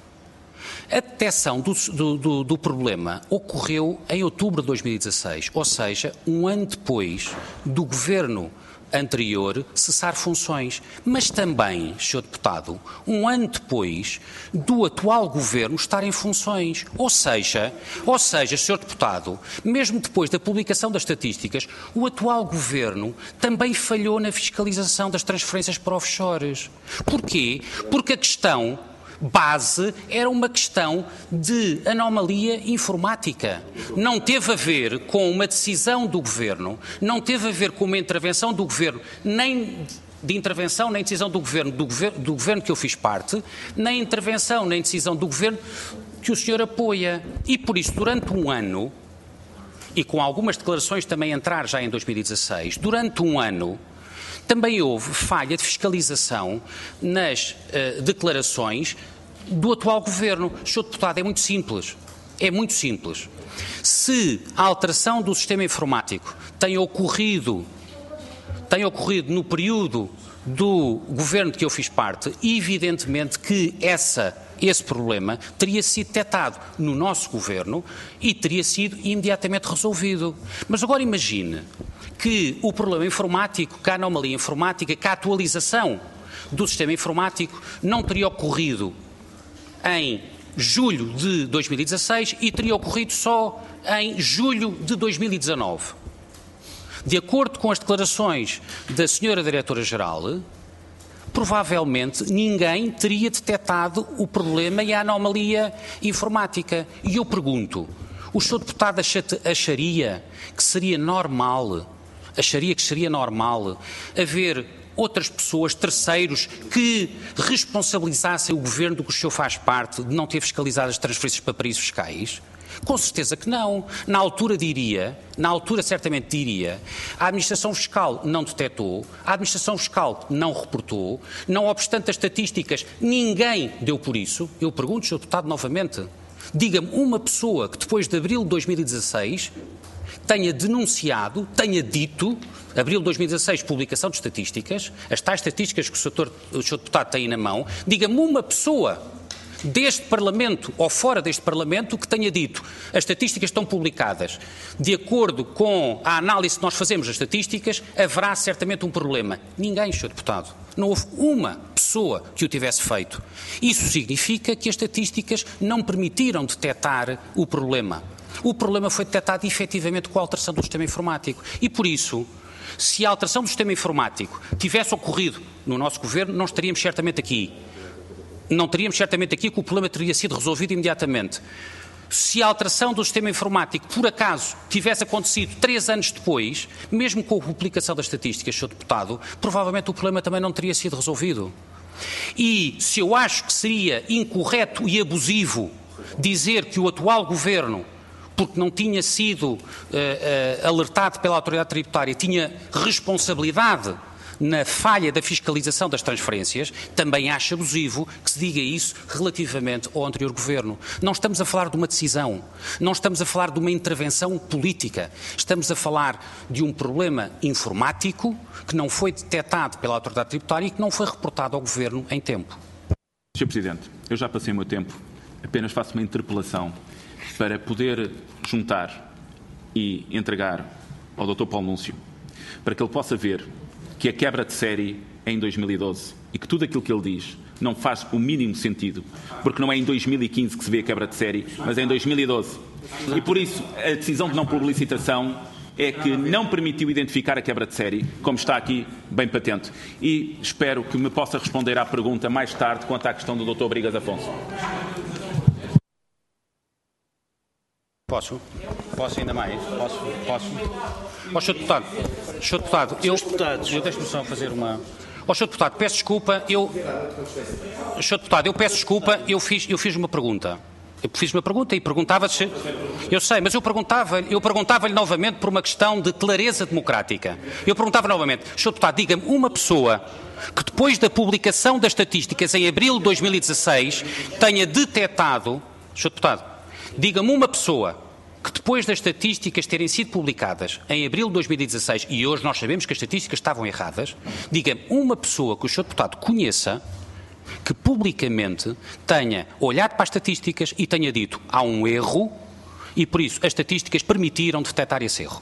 a detecção do, do, do, do problema ocorreu em outubro de dois mil e dezasseis, ou seja, um ano depois do Governo anterior cessar funções, mas também, senhor Deputado, um ano depois do atual Governo estar em funções. Ou seja, ou seja, senhor Deputado, mesmo depois da publicação das estatísticas, o atual Governo também falhou na fiscalização das transferências para offshores. Porquê? Porque a questão base era uma questão de anomalia informática. Não teve a ver com uma decisão do Governo, não teve a ver com uma intervenção do Governo, nem de intervenção nem decisão do Governo, do Governo, do governo que eu fiz parte, nem intervenção nem decisão do Governo que o senhor apoia. E por isso, durante um ano, e com algumas declarações também entrar já em dois mil e dezasseis, durante um ano, também houve falha de fiscalização nas uh, declarações do atual Governo. senhor Deputado, é muito simples. É muito simples. Se a alteração do sistema informático tem ocorrido, tem ocorrido no período do Governo de que eu fiz parte, evidentemente que essa, esse problema teria sido detectado no nosso Governo e teria sido imediatamente resolvido. Mas agora imagine que o problema informático, que a anomalia informática, que a atualização do sistema informático não teria ocorrido em julho de dois mil e dezasseis e teria ocorrido só em julho de dois mil e dezanove. De acordo com as declarações da senhora Diretora-Geral, provavelmente ninguém teria detectado o problema e a anomalia informática. E eu pergunto, o senhor Deputado acharia que seria normal acharia que seria normal haver outras pessoas, terceiros, que responsabilizassem o Governo do que o senhor faz parte de não ter fiscalizado as transferências para paraísos fiscais? Com certeza que não. Na altura diria, na altura certamente diria, a Administração Fiscal não detectou, a Administração Fiscal não reportou, não obstante as estatísticas, ninguém deu por isso. Eu pergunto, senhor Deputado, novamente, diga-me uma pessoa que depois de abril de dois mil e dezasseis tenha denunciado, tenha dito, abril de dois mil e dezasseis, publicação de estatísticas, as tais estatísticas que o senhor, o senhor Deputado tem na mão, diga-me uma pessoa deste Parlamento ou fora deste Parlamento que tenha dito as estatísticas estão publicadas, de acordo com a análise que nós fazemos das estatísticas, haverá certamente um problema. Ninguém, senhor Deputado. Não houve uma pessoa que o tivesse feito. Isso significa que as estatísticas não permitiram detectar o problema. O problema foi detectado efetivamente com a alteração do sistema informático. E por isso, se a alteração do sistema informático tivesse ocorrido no nosso governo, não estaríamos certamente aqui. Não teríamos certamente aqui que o problema teria sido resolvido imediatamente. Se a alteração do sistema informático, por acaso, tivesse acontecido três anos depois, mesmo com a publicação das estatísticas, senhor Deputado, provavelmente o problema também não teria sido resolvido. E se eu acho que seria incorreto e abusivo dizer que o atual governo, porque não tinha sido uh, uh, alertado pela autoridade tributária, tinha responsabilidade na falha da fiscalização das transferências, também acho abusivo que se diga isso relativamente ao anterior governo. Não estamos a falar de uma decisão, não estamos a falar de uma intervenção política, estamos a falar de um problema informático que não foi detectado pela autoridade tributária e que não foi reportado ao governo em tempo. senhor Presidente, eu já passei o meu tempo, apenas faço uma interpelação para poder juntar e entregar ao doutor Paulo Núncio, para que ele possa ver que a quebra de série é em dois mil e doze e que tudo aquilo que ele diz não faz o mínimo sentido, porque não é em dois mil e quinze que se vê a quebra de série, mas é em dois mil e doze. E por isso a decisão de não publicitação é que não permitiu identificar a quebra de série, como está aqui bem patente. E espero que me possa responder à pergunta mais tarde quanto à questão do doutor Brigas Afonso. Posso? Posso ainda mais? Posso? Posso? Ó, senhor Deputado, senhor Deputado, eu, eu deixo-me só fazer uma... Ó, senhor Deputado, peço desculpa, eu... senhor Deputado, eu peço desculpa, eu fiz, eu fiz uma pergunta. Eu fiz uma pergunta e perguntava se... Eu sei, mas eu perguntava, eu perguntava-lhe novamente por uma questão de clareza democrática. Eu perguntava novamente, senhor Deputado, diga-me uma pessoa que depois da publicação das estatísticas em abril de dois mil e dezasseis tenha detectado... senhor Deputado, diga-me uma pessoa que depois das estatísticas terem sido publicadas em abril de dois mil e dezasseis, e hoje nós sabemos que as estatísticas estavam erradas, diga-me uma pessoa que o senhor Deputado conheça que publicamente tenha olhado para as estatísticas e tenha dito há um erro e por isso as estatísticas permitiram detectar esse erro.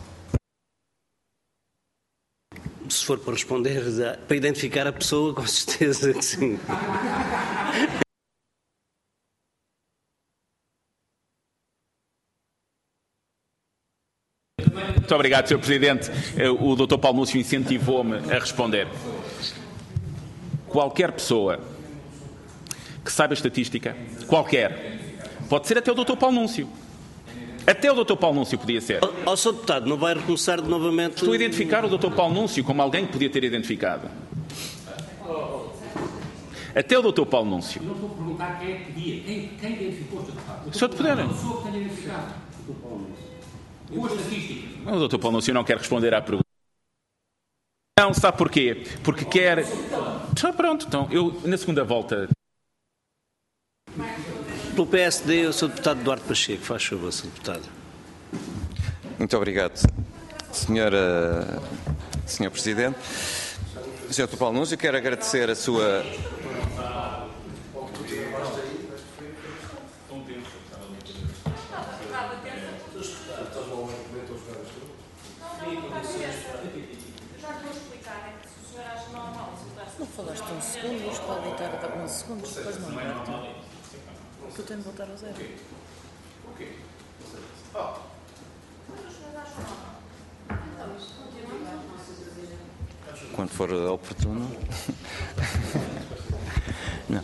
Se for para responder, para identificar a pessoa, com certeza que sim. Muito obrigado, senhor Presidente. O doutor Paulo Núncio incentivou-me a responder. Qualquer pessoa que saiba estatística, qualquer, pode ser até o doutor Paulo Núncio. Até o doutor Paulo Núncio podia ser. Ó, senhor Deputado, não vai recomeçar de novamente... Estou a identificar o doutor Paulo Núncio como alguém que podia ter identificado. Até o doutor Paulo Núncio. Eu não estou a perguntar quem é que podia, quem, quem identificou o senhor Deputado. Se eu te puder. A pessoa que tenha identificado. Com a estatística. O doutor Paulo Núncio não quer responder à pergunta. Não, sabe porquê? Porque quer... Então, pronto, então, eu, na segunda volta... Pelo P S D, o senhor Deputado Duarte Pacheco. Faz favor, senhor Deputado. Muito obrigado, senhora, senhor Presidente. senhor doutor Paulo Núncio, quero agradecer a sua... Não falaste um segundo, isto pode voltar a onze segundos, depois não volta. Tu tens de voltar ao zero. Quando for oportuno. Não.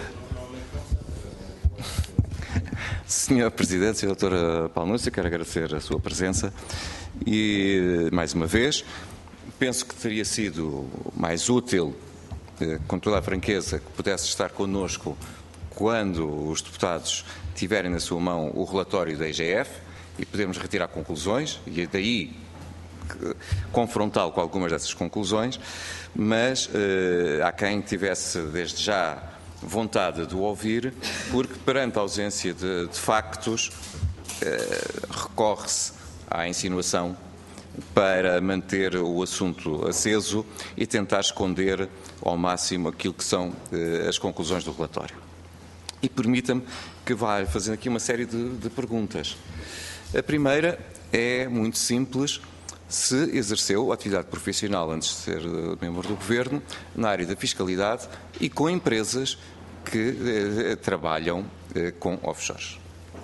senhor Presidente, senhor doutor Paulo Núncio, quero agradecer a sua presença e, mais uma vez, penso que teria sido mais útil, com toda a franqueza, que pudesse estar connosco quando os deputados tiverem na sua mão o relatório da I G F e podemos retirar conclusões e daí confrontá-lo com algumas dessas conclusões, mas eh, há quem tivesse desde já vontade de o ouvir, porque perante a ausência de, de factos eh, recorre-se à insinuação para manter o assunto aceso e tentar esconder ao máximo aquilo que são eh, as conclusões do relatório. E permita-me que vá fazendo aqui uma série de, de perguntas. A primeira é muito simples: se exerceu atividade profissional antes de ser membro do Governo na área da fiscalidade e com empresas que eh, trabalham eh, com offshores.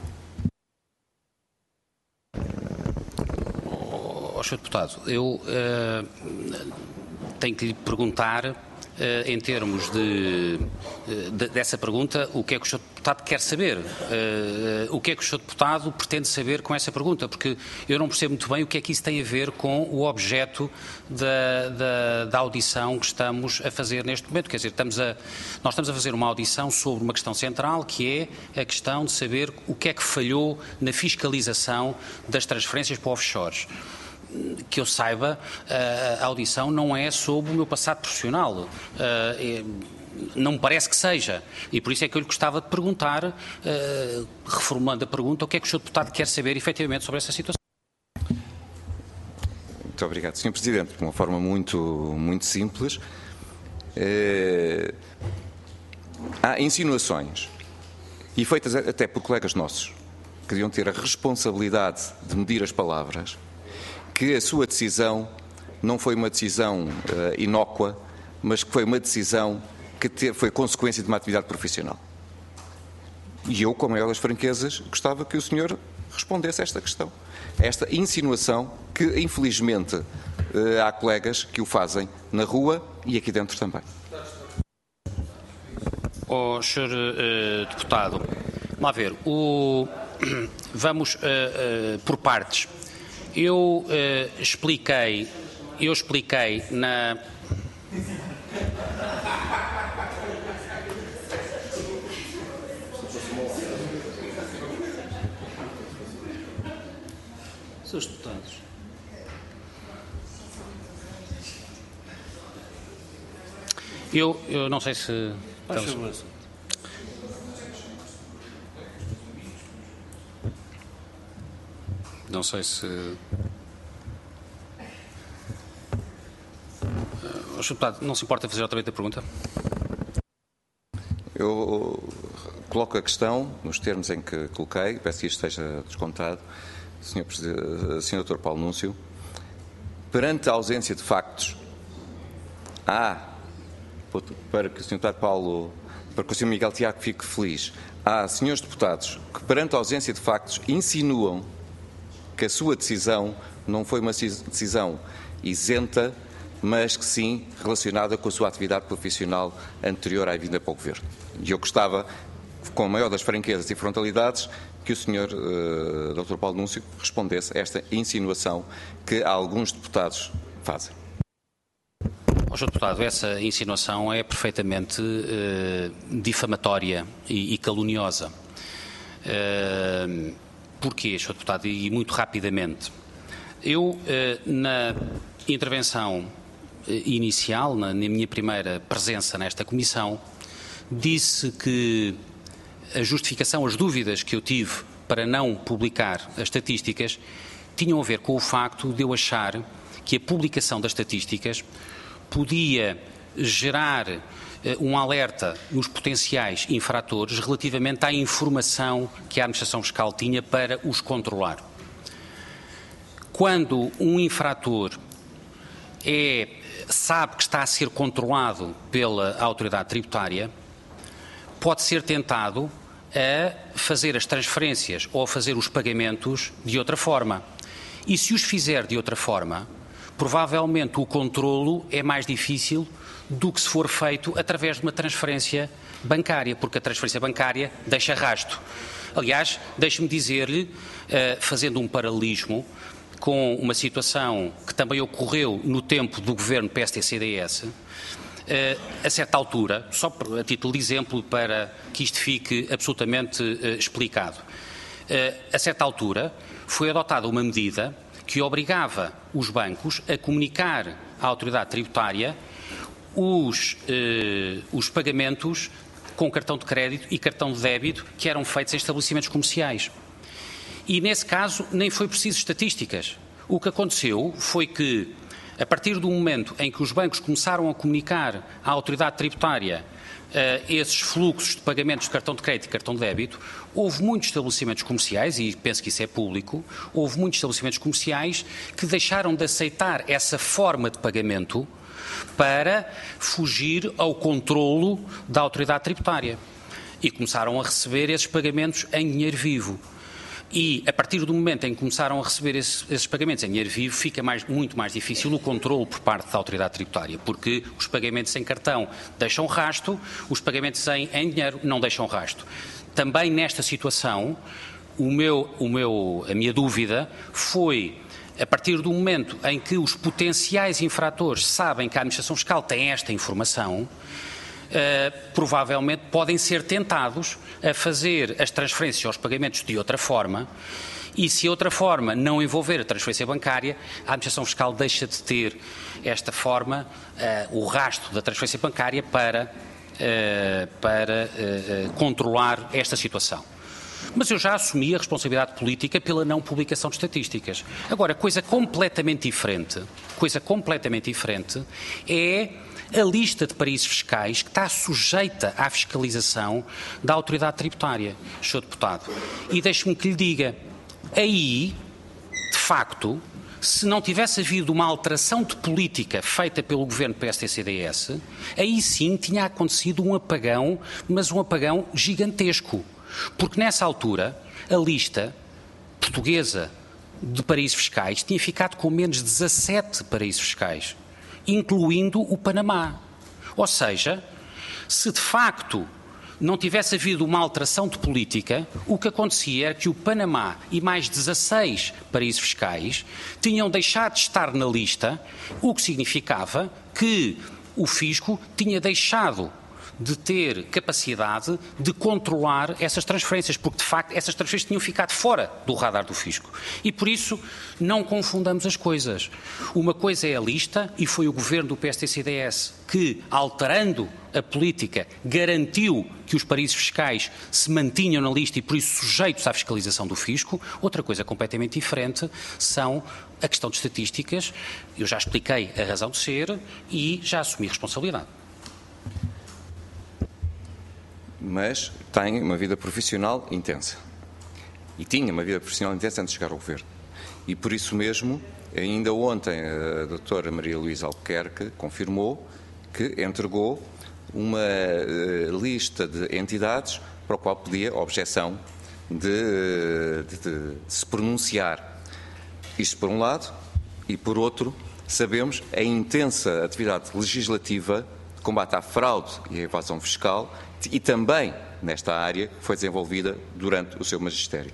Oh, senhor Deputado, eu uh, tenho que lhe perguntar, uh, em termos de, de, dessa pergunta, o que é que o senhor Deputado quer saber? Uh, uh, o que é que o senhor Deputado pretende saber com essa pergunta? Porque eu não percebo muito bem o que é que isso tem a ver com o objeto da, da, da audição que estamos a fazer neste momento. Quer dizer, estamos a, nós estamos a fazer uma audição sobre uma questão central, que é a questão de saber o que é que falhou na fiscalização das transferências para offshores. Que eu saiba, a audição não é sobre o meu passado profissional. Não me parece que seja. E por isso é que eu lhe gostava de perguntar, reformulando a pergunta, o que é que o senhor Deputado quer saber efetivamente sobre essa situação. Muito obrigado, senhor Presidente. De uma forma muito, muito simples. É... Há insinuações, e feitas até por colegas nossos, que deviam ter a responsabilidade de medir as palavras, que a sua decisão não foi uma decisão uh, inócua, mas que foi uma decisão que te, foi consequência de uma atividade profissional. E eu, com a maior das franquezas, gostava que o senhor respondesse a esta questão. A esta insinuação que, infelizmente, uh, há colegas que o fazem na rua e aqui dentro também. Oh, senhor uh, Deputado, vamos lá ver. O... Vamos uh, uh, por partes. Eu uh, expliquei, eu expliquei na... Senhores deputados. Eu, eu não sei se... Estamos... Não sei se... Uh, senhor Deputado, não se importa fazer outra vez a pergunta? Eu coloco a questão nos termos em que coloquei, peço que isto esteja descontado, senhor senhor doutor Paulo Núncio. Perante a ausência de factos, há, para que o senhor Deputado Paulo, para que o senhor Miguel Tiago fique feliz, há senhores deputados que, perante a ausência de factos, insinuam que a sua decisão não foi uma decisão isenta, mas que sim relacionada com a sua atividade profissional anterior à vinda para o Governo. E eu gostava, com a maior das franquezas e frontalidades, que o senhor uh, doutor Paulo Núncio respondesse a esta insinuação que alguns deputados fazem. Oh, senhor Deputado, essa insinuação é perfeitamente uh, difamatória e, e caluniosa. Uh, Porquê, senhor Deputado? E muito rapidamente. Eu, na intervenção inicial, na minha primeira presença nesta comissão, disse que a justificação, as dúvidas que eu tive para não publicar as estatísticas tinham a ver com o facto de eu achar que a publicação das estatísticas podia gerar um alerta nos potenciais infratores relativamente à informação que a Administração Fiscal tinha para os controlar. Quando um infrator é, sabe que está a ser controlado pela autoridade tributária, pode ser tentado a fazer as transferências ou a fazer os pagamentos de outra forma. E se os fizer de outra forma, provavelmente o controlo é mais difícil do que se for feito através de uma transferência bancária, porque a transferência bancária deixa rastro. Aliás, deixe-me dizer-lhe, uh, fazendo um paralelismo com uma situação que também ocorreu no tempo do governo P S D C D S, a certa altura, só a título de exemplo para que isto fique absolutamente explicado, a certa altura foi adotada uma medida que obrigava os bancos a comunicar à autoridade tributária os, os pagamentos com cartão de crédito e cartão de débito que eram feitos em estabelecimentos comerciais. E, nesse caso, nem foi preciso estatísticas. O que aconteceu foi que, a partir do momento em que os bancos começaram a comunicar à autoridade tributária uh, esses fluxos de pagamentos de cartão de crédito e cartão de débito, houve muitos estabelecimentos comerciais, e penso que isso é público, houve muitos estabelecimentos comerciais que deixaram de aceitar essa forma de pagamento para fugir ao controlo da autoridade tributária. E começaram a receber esses pagamentos em dinheiro vivo. E, a partir do momento em que começaram a receber esses, esses pagamentos em dinheiro vivo, fica mais, muito mais difícil o controle por parte da autoridade tributária, porque os pagamentos em cartão deixam rasto, os pagamentos em, em dinheiro não deixam rasto. Também nesta situação, o meu, o meu, a minha dúvida foi, a partir do momento em que os potenciais infratores sabem que a administração fiscal tem esta informação, Uh, provavelmente podem ser tentados a fazer as transferências aos pagamentos de outra forma, e se outra forma não envolver a transferência bancária, a administração fiscal deixa de ter esta forma, uh, o rastro da transferência bancária para, uh, para uh, uh, controlar esta situação. Mas eu já assumi a responsabilidade política pela não publicação de estatísticas. Agora, coisa completamente diferente, coisa completamente diferente é a lista de paraísos fiscais que está sujeita à fiscalização da autoridade tributária, senhor Deputado. E deixe-me que lhe diga, aí, de facto, se não tivesse havido uma alteração de política feita pelo governo P S D C D S, aí sim tinha acontecido um apagão, mas um apagão gigantesco. Porque nessa altura, a lista portuguesa de paraísos fiscais tinha ficado com menos dezassete paraísos fiscais, incluindo o Panamá. Ou seja, se de facto não tivesse havido uma alteração de política, o que acontecia era que o Panamá e mais dezasseis paraísos fiscais tinham deixado de estar na lista, o que significava que o fisco tinha deixado de ter capacidade de controlar essas transferências, porque de facto essas transferências tinham ficado fora do radar do fisco. E por isso não confundamos as coisas. Uma coisa é a lista, e foi o governo do P S D C D S que, alterando a política, garantiu que os paraísos fiscais se mantinham na lista e por isso sujeitos à fiscalização do fisco. Outra coisa completamente diferente são a questão de estatísticas. Eu já expliquei a razão de ser e já assumi responsabilidade. Mas tem uma vida profissional intensa. E tinha uma vida profissional intensa antes de chegar ao governo. E por isso mesmo, ainda ontem, a doutora Maria Luísa Albuquerque confirmou que entregou uma uh, lista de entidades para o qual pedia objeção de, de, de, de se pronunciar. Isto por um lado, e por outro, sabemos a intensa atividade legislativa de combate à fraude e à evasão fiscal e também nesta área foi desenvolvida durante o seu magistério.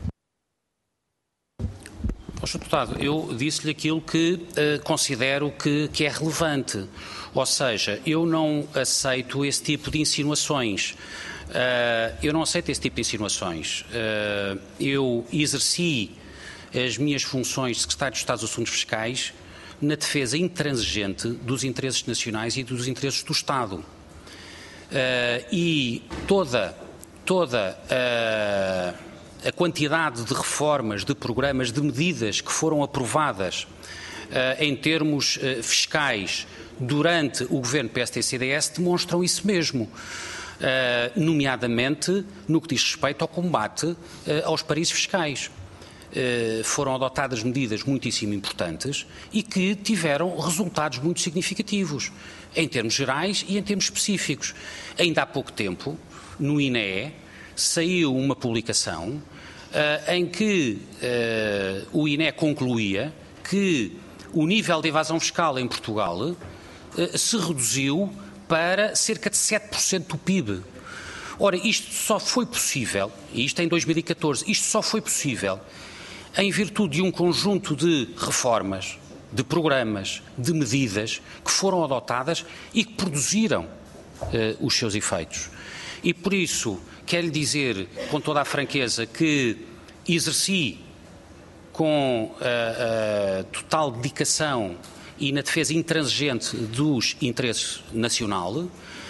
senhor Deputado, eu disse-lhe aquilo que uh, considero que, que é relevante. Ou seja, eu não aceito esse tipo de insinuações. Uh, eu não aceito esse tipo de insinuações. Uh, eu exerci as minhas funções de Secretário de Estado dos Assuntos Fiscais na defesa intransigente dos interesses nacionais e dos interesses do Estado. Uh, e toda, toda uh, a quantidade de reformas, de programas, de medidas que foram aprovadas uh, em termos uh, fiscais durante o governo P S D C D S demonstram isso mesmo, uh, nomeadamente no que diz respeito ao combate uh, aos paraísos fiscais. Uh, foram adotadas medidas muitíssimo importantes e que tiveram resultados muito significativos, em termos gerais e em termos específicos. Ainda há pouco tempo, no I N E, saiu uma publicação uh, em que uh, o I N E concluía que o nível de evasão fiscal em Portugal uh, se reduziu para cerca de sete por cento do P I B. Ora, isto só foi possível, e isto em dois mil e catorze, isto só foi possível em virtude de um conjunto de reformas de programas, de medidas que foram adotadas e que produziram eh, os seus efeitos. E por isso, quero lhe dizer com toda a franqueza que exerci com a, a total dedicação e na defesa intransigente dos interesses nacional.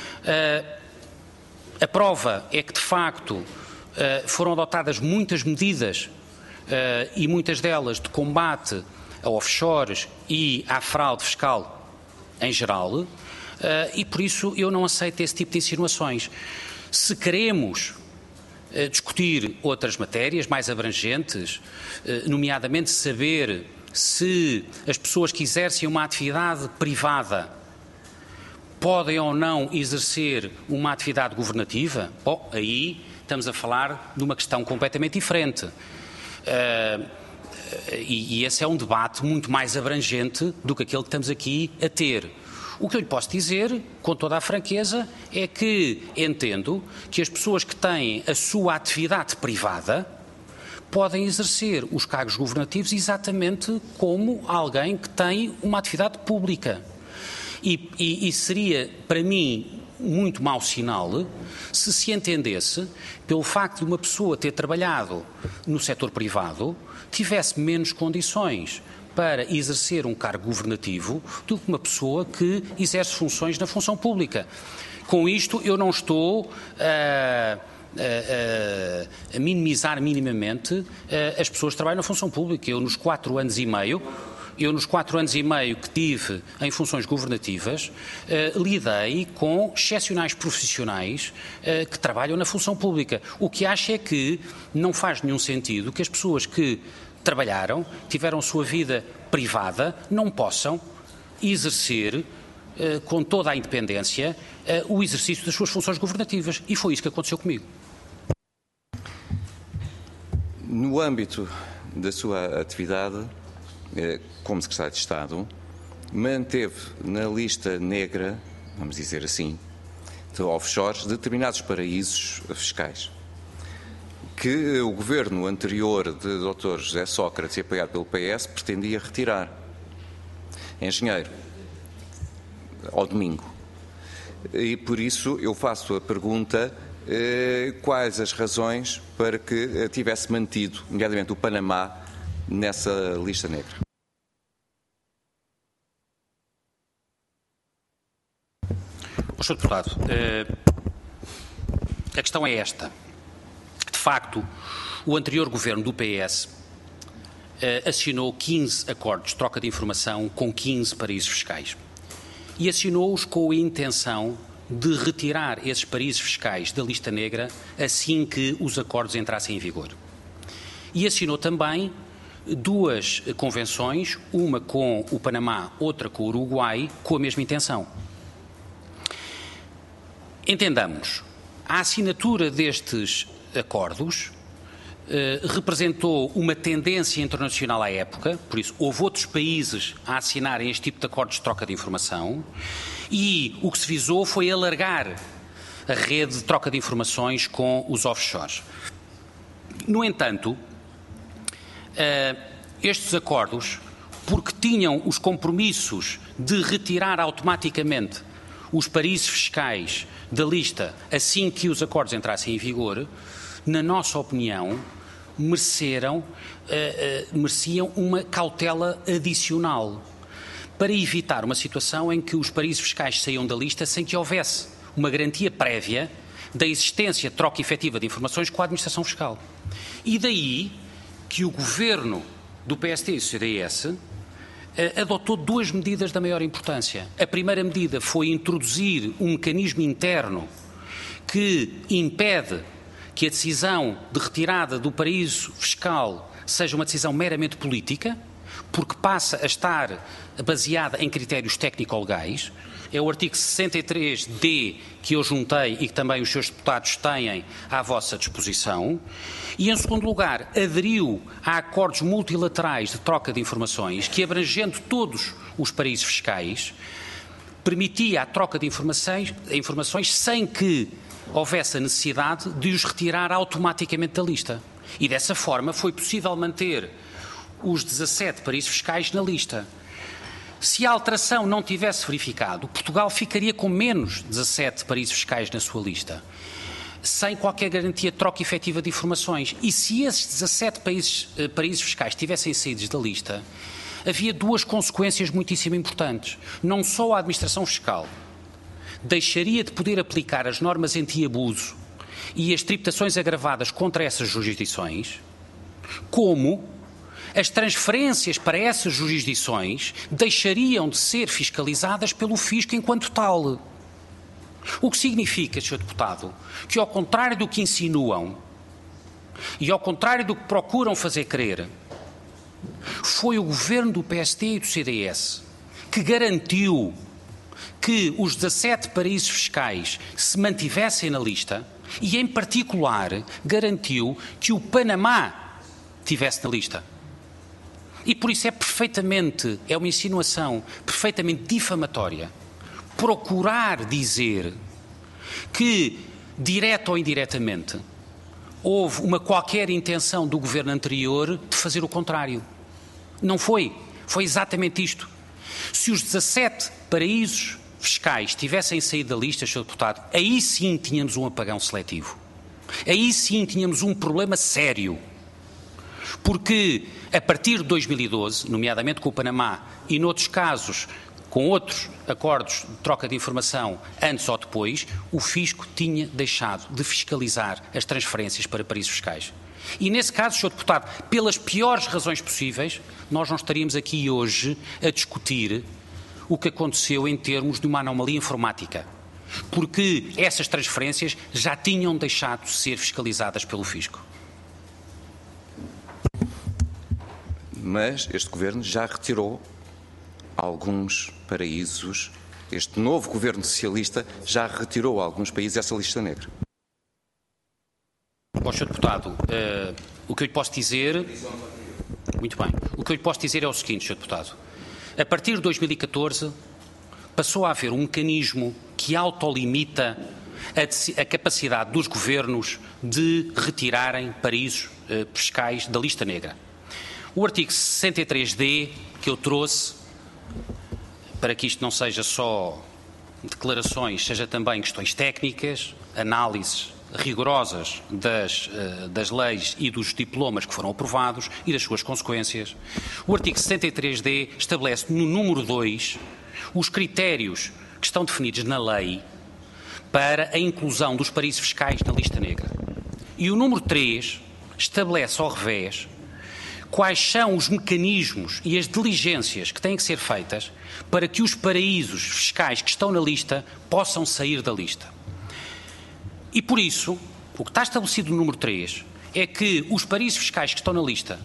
A prova é que, de facto, foram adotadas muitas medidas e muitas delas de combate a offshores e à fraude fiscal em geral, e por isso eu não aceito esse tipo de insinuações. Se queremos discutir outras matérias mais abrangentes, nomeadamente saber se as pessoas que exercem uma atividade privada podem ou não exercer uma atividade governativa, bom, aí estamos a falar de uma questão completamente diferente. Uh, e, e esse é um debate muito mais abrangente do que aquele que estamos aqui a ter. O que eu lhe posso dizer, com toda a franqueza, é que entendo que as pessoas que têm a sua atividade privada podem exercer os cargos governativos exatamente como alguém que tem uma atividade pública. E, e, e seria, para mim, muito mau sinal se se entendesse, pelo facto de uma pessoa ter trabalhado no setor privado, tivesse menos condições para exercer um cargo governativo do que uma pessoa que exerce funções na função pública. Com isto, eu não estou a, a, a minimizar minimamente as pessoas que trabalham na função pública. Eu, nos quatro anos e meio, eu, nos quatro anos e meio que tive em funções governativas, uh, lidei com excepcionais profissionais uh, que trabalham na função pública. O que acho é que não faz nenhum sentido que as pessoas que trabalharam, tiveram sua vida privada, não possam exercer uh, com toda a independência uh, o exercício das suas funções governativas. E foi isso que aconteceu comigo. No âmbito da sua atividade uh, como Secretário de Estado, manteve na lista negra, vamos dizer assim, de offshores, determinados paraísos fiscais, que o governo anterior de doutor José Sócrates, apoiado pelo P S, pretendia retirar. Engenheiro, ao domingo. E por isso eu faço a pergunta, eh, quais as razões para que tivesse mantido, nomeadamente o Panamá, nessa lista negra? senhor Deputado, a questão é esta. De facto, o anterior governo do P S assinou quinze acordos de troca de informação com quinze paraísos fiscais e assinou-os com a intenção de retirar esses paraísos fiscais da lista negra assim que os acordos entrassem em vigor. E assinou também duas convenções, uma com o Panamá, outra com o Uruguai, com a mesma intenção. Entendamos, a assinatura destes acordos eh, representou uma tendência internacional à época, por isso houve outros países a assinarem este tipo de acordos de troca de informação e o que se visou foi alargar a rede de troca de informações com os offshores. No entanto, eh, estes acordos, porque tinham os compromissos de retirar automaticamente os paraísos fiscais da lista assim que os acordos entrassem em vigor, na nossa opinião, mereceram, uh, uh, mereciam uma cautela adicional para evitar uma situação em que os paraísos fiscais saiam da lista sem que houvesse uma garantia prévia da existência de troca efetiva de informações com a administração fiscal. E daí que o governo do P S D e do C D S adotou duas medidas da maior importância. A primeira medida foi introduzir um mecanismo interno que impede que a decisão de retirada do paraíso fiscal seja uma decisão meramente política, porque passa a estar baseada em critérios técnico-legais. É o artigo sessenta e três D que eu juntei e que também os senhores deputados têm à vossa disposição. E, em segundo lugar, aderiu a acordos multilaterais de troca de informações que, abrangendo todos os paraísos fiscais, permitia a troca de informações, informações sem que houvesse a necessidade de os retirar automaticamente da lista. E, dessa forma, foi possível manter os dezassete paraísos fiscais na lista. se a alteração não tivesse verificado, Portugal ficaria com menos dezassete paraísos fiscais na sua lista, sem qualquer garantia de troca efetiva de informações. E se esses dezassete países, eh, paraísos fiscais tivessem saído da lista, havia duas consequências muitíssimo importantes. Não só a administração fiscal deixaria de poder aplicar as normas anti-abuso e as tributações agravadas contra essas jurisdições, como as transferências para essas jurisdições deixariam de ser fiscalizadas pelo fisco enquanto tal. O que significa, senhor Deputado, que ao contrário do que insinuam e ao contrário do que procuram fazer crer, foi o governo do P S D e do C D S que garantiu que os dezassete paraísos fiscais se mantivessem na lista e, em particular, garantiu que o Panamá estivesse na lista. E por isso é perfeitamente, é uma insinuação perfeitamente difamatória procurar dizer que, direta ou indiretamente, houve uma qualquer intenção do governo anterior de fazer o contrário. Não foi. Foi exatamente isto. Se os dezassete paraísos fiscais tivessem saído da lista, senhor Deputado, aí sim tínhamos um apagão seletivo. Aí sim tínhamos um problema sério. Porque, a partir de dois mil e doze, nomeadamente com o Panamá e, noutros casos, com outros acordos de troca de informação antes ou depois, o fisco tinha deixado de fiscalizar as transferências para paraísos fiscais. E nesse caso, senhor Deputado, pelas piores razões possíveis, nós não estaríamos aqui hoje a discutir o que aconteceu em termos de uma anomalia informática, porque essas transferências já tinham deixado de ser fiscalizadas pelo fisco. Mas este governo já retirou alguns paraísos, este novo governo socialista já retirou alguns países dessa lista negra. Bom, senhor Deputado, uh, o que eu lhe posso dizer... Muito bem. O que eu lhe posso dizer é o seguinte, senhor Deputado. A partir de dois mil e catorze, passou a haver um mecanismo que autolimita a, a capacidade dos governos de retirarem paraísos uh, fiscais da lista negra. O artigo sessenta e três D, que eu trouxe, para que isto não seja só declarações, seja também questões técnicas, análises rigorosas das, das leis e dos diplomas que foram aprovados e das suas consequências. O artigo sessenta e três D estabelece no número dois os critérios que estão definidos na lei para a inclusão dos paraísos fiscais na lista negra. E o número três estabelece ao revés quais são os mecanismos e as diligências que têm que ser feitas para que os paraísos fiscais que estão na lista possam sair da lista. E por isso, o que está estabelecido no número três é que os paraísos fiscais que estão na lista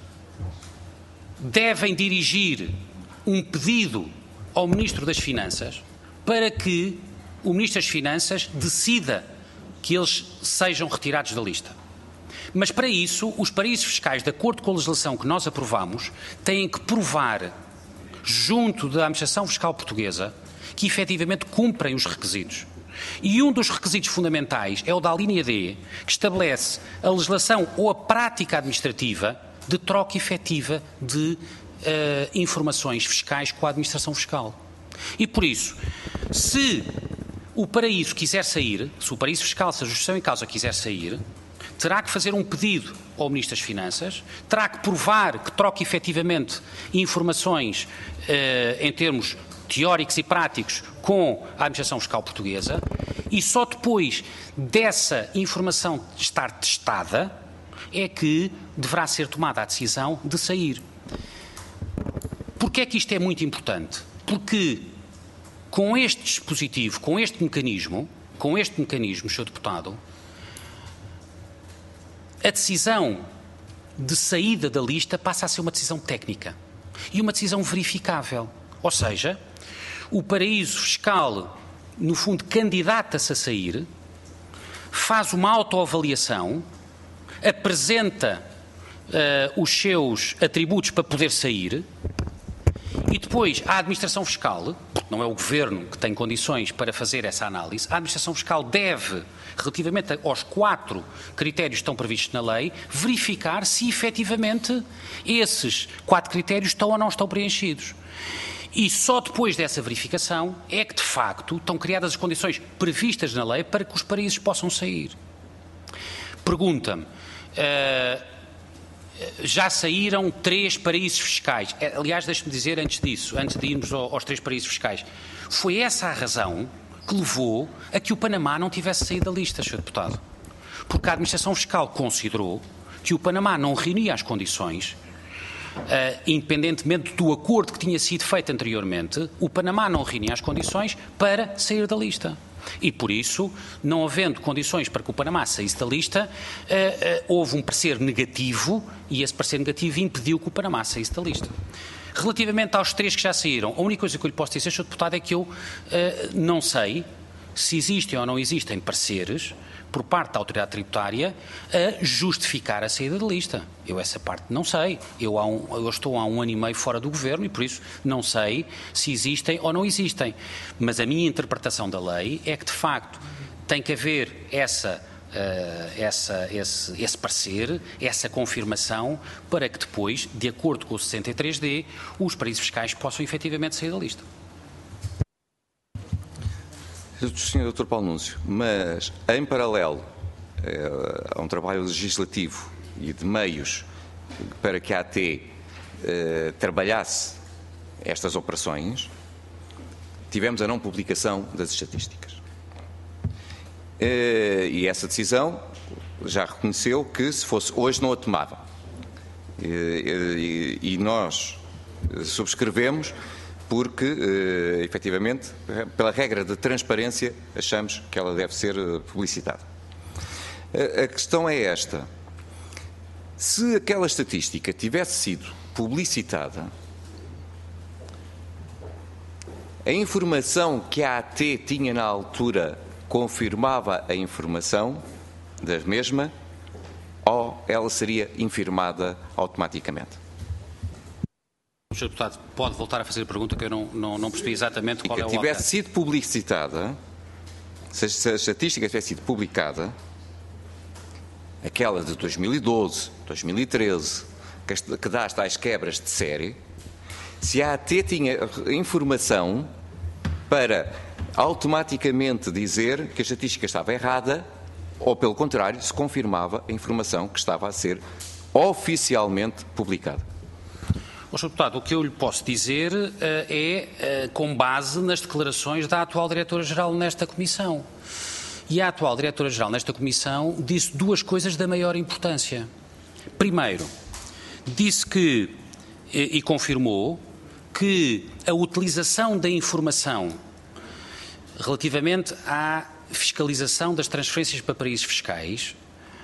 devem dirigir um pedido ao Ministro das Finanças para que o Ministro das Finanças decida que eles sejam retirados da lista. Mas para isso, os paraísos fiscais, de acordo com a legislação que nós aprovamos, têm que provar, junto da Administração Fiscal Portuguesa, que efetivamente cumprem os requisitos. E um dos requisitos fundamentais é o da linha D, que estabelece a legislação ou a prática administrativa de troca efetiva de uh, informações fiscais com a Administração Fiscal. E por isso, se o paraíso quiser sair, se o paraíso fiscal, se a justiça em causa quiser sair, terá que fazer um pedido ao Ministro das Finanças, terá que provar que troca efetivamente informações eh, em termos teóricos e práticos com a Administração Fiscal Portuguesa e só depois dessa informação estar testada é que deverá ser tomada a decisão de sair. Porquê é que isto é muito importante? Porque com este dispositivo, com este mecanismo, com este mecanismo, senhor Deputado, a decisão de saída da lista passa a ser uma decisão técnica e uma decisão verificável. Ou seja, o paraíso fiscal, no fundo, candidata-se a sair, faz uma autoavaliação, apresenta uh, os seus atributos para poder sair e depois a Administração Fiscal, porque não é o Governo que tem condições para fazer essa análise, a Administração Fiscal deve, relativamente aos quatro critérios que estão previstos na lei, verificar se efetivamente esses quatro critérios estão ou não estão preenchidos. E só depois dessa verificação é que, de facto, estão criadas as condições previstas na lei para que os paraísos possam sair. Pergunta-me, uh, já saíram três paraísos fiscais. Aliás, deixe-me dizer antes disso, antes de irmos aos três paraísos fiscais, foi essa a razão que levou a que o Panamá não tivesse saído da lista, senhor Deputado. Porque a Administração Fiscal considerou que o Panamá não reunia as condições. Uh, independentemente do acordo que tinha sido feito anteriormente, o Panamá não reunia as condições para sair da lista. E, por isso, não havendo condições para que o Panamá saísse da lista, uh, uh, houve um parecer negativo e esse parecer negativo impediu que o Panamá saísse da lista. Relativamente aos três que já saíram, a única coisa que eu lhe posso dizer, senhor Deputado, é que eu uh, não sei se existem ou não existem pareceres por parte da autoridade tributária a justificar a saída da lista. Eu essa parte não sei. Eu, há um, eu estou há um ano e meio fora do Governo e por isso não sei se existem ou não existem. Mas a minha interpretação da lei é que de facto tem que haver essa, uh, essa, esse, esse parecer, essa confirmação para que depois, de acordo com o sessenta e três D, os paraísos fiscais possam efetivamente sair da lista. senhor doutor Paulo Núncio, mas em paralelo eh, a um trabalho legislativo e de meios para que a AT eh, trabalhasse estas operações, tivemos a não publicação das estatísticas. Eh, e essa decisão já reconheceu que se fosse hoje não a tomava. E, e, e nós subscrevemos porque, eh, efetivamente, pela regra de transparência, achamos que ela deve ser publicitada. A, a questão é esta. Se aquela estatística tivesse sido publicitada, a informação que a AT tinha na altura confirmava a informação da mesma ou ela seria infirmada automaticamente? senhor Deputado, pode voltar a fazer a pergunta que eu não, não, não percebi exatamente qual é o alcance. Se tivesse sido publicitada, se a estatística tivesse sido publicada, aquela de dois mil e doze, dois mil e treze, que dá as tais quebras de série, se a AT tinha informação para automaticamente dizer que a estatística estava errada, ou pelo contrário, se confirmava a informação que estava a ser oficialmente publicada. Oh, senhor Deputado, o que eu lhe posso dizer uh, é uh, com base nas declarações da atual Diretora-Geral nesta Comissão. E a atual Diretora-Geral nesta Comissão disse duas coisas da maior importância. Primeiro, disse que, e, e confirmou, que a utilização da informação relativamente à fiscalização das transferências para paraísos fiscais